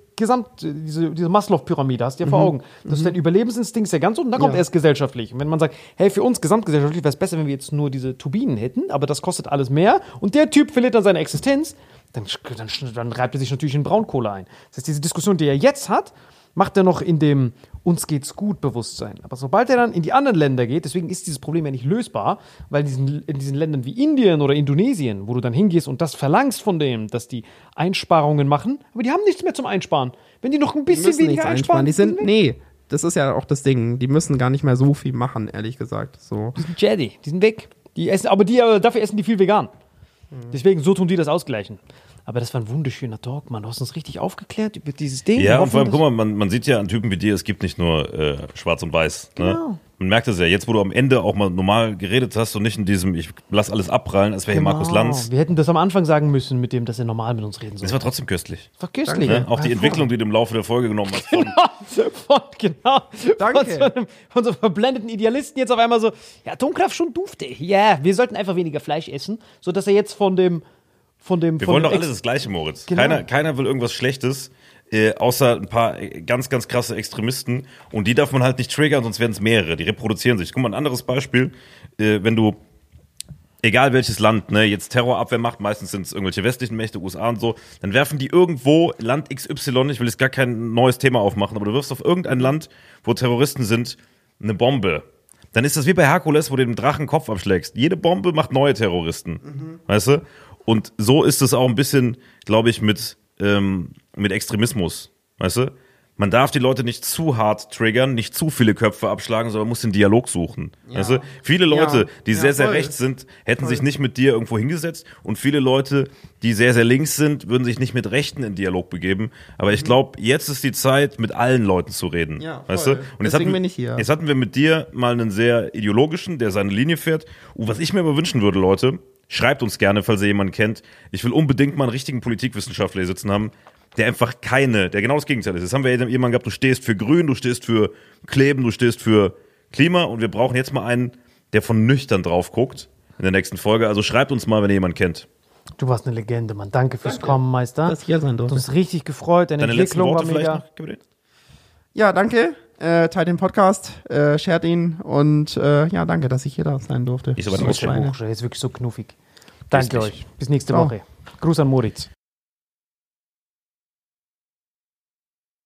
D: diese Maslow-Pyramide, hast du ja vor Augen. Das ist dein Überlebensinstinkt ist ja ganz unten, dann kommt
E: Ja.
D: erst gesellschaftlich. Und wenn man sagt, hey, für uns gesamtgesellschaftlich wäre es besser, wenn wir jetzt nur diese Turbinen hätten, aber das kostet alles mehr und der Typ verliert dann seine Existenz, dann reibt er sich natürlich in Braunkohle ein. Das heißt, diese Diskussion, die er jetzt hat, macht er noch in dem uns geht's gut Bewusstsein. Aber sobald er dann in die anderen Länder geht, deswegen ist dieses Problem ja nicht lösbar, weil in diesen Ländern wie Indien oder Indonesien, wo du dann hingehst und das verlangst von denen, dass die Einsparungen machen, aber die haben nichts mehr zum Einsparen. Wenn die noch ein
E: Die
D: bisschen
E: müssen
D: weniger
E: nichts einsparen.
D: einsparen,
E: Die sind, das ist ja auch das Ding. Die müssen gar nicht mehr so viel machen, ehrlich gesagt. So.
D: die sind Jedi, die sind weg. Die essen, dafür essen die viel vegan. Deswegen, so tun die das ausgleichen. Aber das war ein wunderschöner Talk, Mann. Du hast uns richtig aufgeklärt über dieses Ding.
C: Ja, und vor allem, guck mal, man sieht ja an Typen wie dir, es gibt nicht nur schwarz und weiß.
D: Genau.
C: Ne? Man merkt es ja, jetzt wo du am Ende auch mal normal geredet hast und nicht in diesem, ich lass alles abprallen, als wäre hier Markus Lanz.
D: Wir hätten das am Anfang sagen müssen, mit dem, dass er normal mit uns reden soll.
C: Das war trotzdem köstlich.
D: Das war köstlich.
C: Ne? Auch die Entwicklung, die du im Laufe der Folge genommen hast.
D: Danke. Von so verblendeten Idealisten jetzt auf einmal so, ja, Atomkraft schon dufte. Ja, wir sollten einfach weniger Fleisch essen, sodass er jetzt von dem
C: wir wollen doch alle das Gleiche, Moritz.
D: Genau.
C: Keiner will irgendwas Schlechtes, außer ein paar ganz, ganz krasse Extremisten. Und die darf man halt nicht triggern, sonst werden es mehrere. Die reproduzieren sich. Guck mal, ein anderes Beispiel. Wenn du, egal welches Land, ne, jetzt Terrorabwehr macht, meistens sind es irgendwelche westlichen Mächte, USA und so, dann werfen die irgendwo Land XY, ich will jetzt gar kein neues Thema aufmachen, aber du wirfst auf irgendein Land, wo Terroristen sind, eine Bombe. Dann ist das wie bei Herkules, wo du dem Drachen den Kopf abschlägst. Jede Bombe macht neue Terroristen. Weißt du? Und so ist es auch ein bisschen, glaube ich, mit Extremismus. Weißt du? Man darf die Leute nicht zu hart triggern, nicht zu viele Köpfe abschlagen, sondern muss den Dialog suchen. Ja. Weißt du? Viele Leute, die sehr, sehr rechts sind, hätten sich nicht mit dir irgendwo hingesetzt. Und viele Leute, die sehr, sehr links sind, würden sich nicht mit Rechten in Dialog begeben. Aber ich glaube, jetzt ist die Zeit, mit allen Leuten zu reden.
E: Ja,
C: weißt du? Und
E: deswegen bin ich hier.
C: Jetzt hatten wir mit dir mal einen sehr ideologischen, der seine Linie fährt. Und was ich mir aber wünschen würde, Leute, schreibt uns gerne, falls ihr jemanden kennt. Ich will unbedingt mal einen richtigen Politikwissenschaftler hier sitzen haben, der einfach der genau das Gegenteil ist. Jetzt haben wir jemanden gehabt, du stehst für Grün, du stehst für Kleben, du stehst für Klima und wir brauchen jetzt mal einen, der von nüchtern drauf guckt in der nächsten Folge. Also schreibt uns mal, wenn ihr jemanden kennt.
D: Du warst eine Legende, Mann. Danke fürs Kommen, Meister.
E: Dass ich hier sein durfte.
D: Du hast richtig gefreut. Deine
C: letzten
D: Entwicklung war
C: Worte
D: mega.
C: vielleicht noch, Gabriel?
E: Ja, danke. Teilt den Podcast, shared ihn und ja, danke, dass ich hier da sein durfte.
C: Ich so weit
D: Das ist
E: Schweine.
D: wirklich so knuffig. Danke
C: nicht.
D: euch. Bis nächste
E: Ciao.
D: Woche. Gruß an Moritz.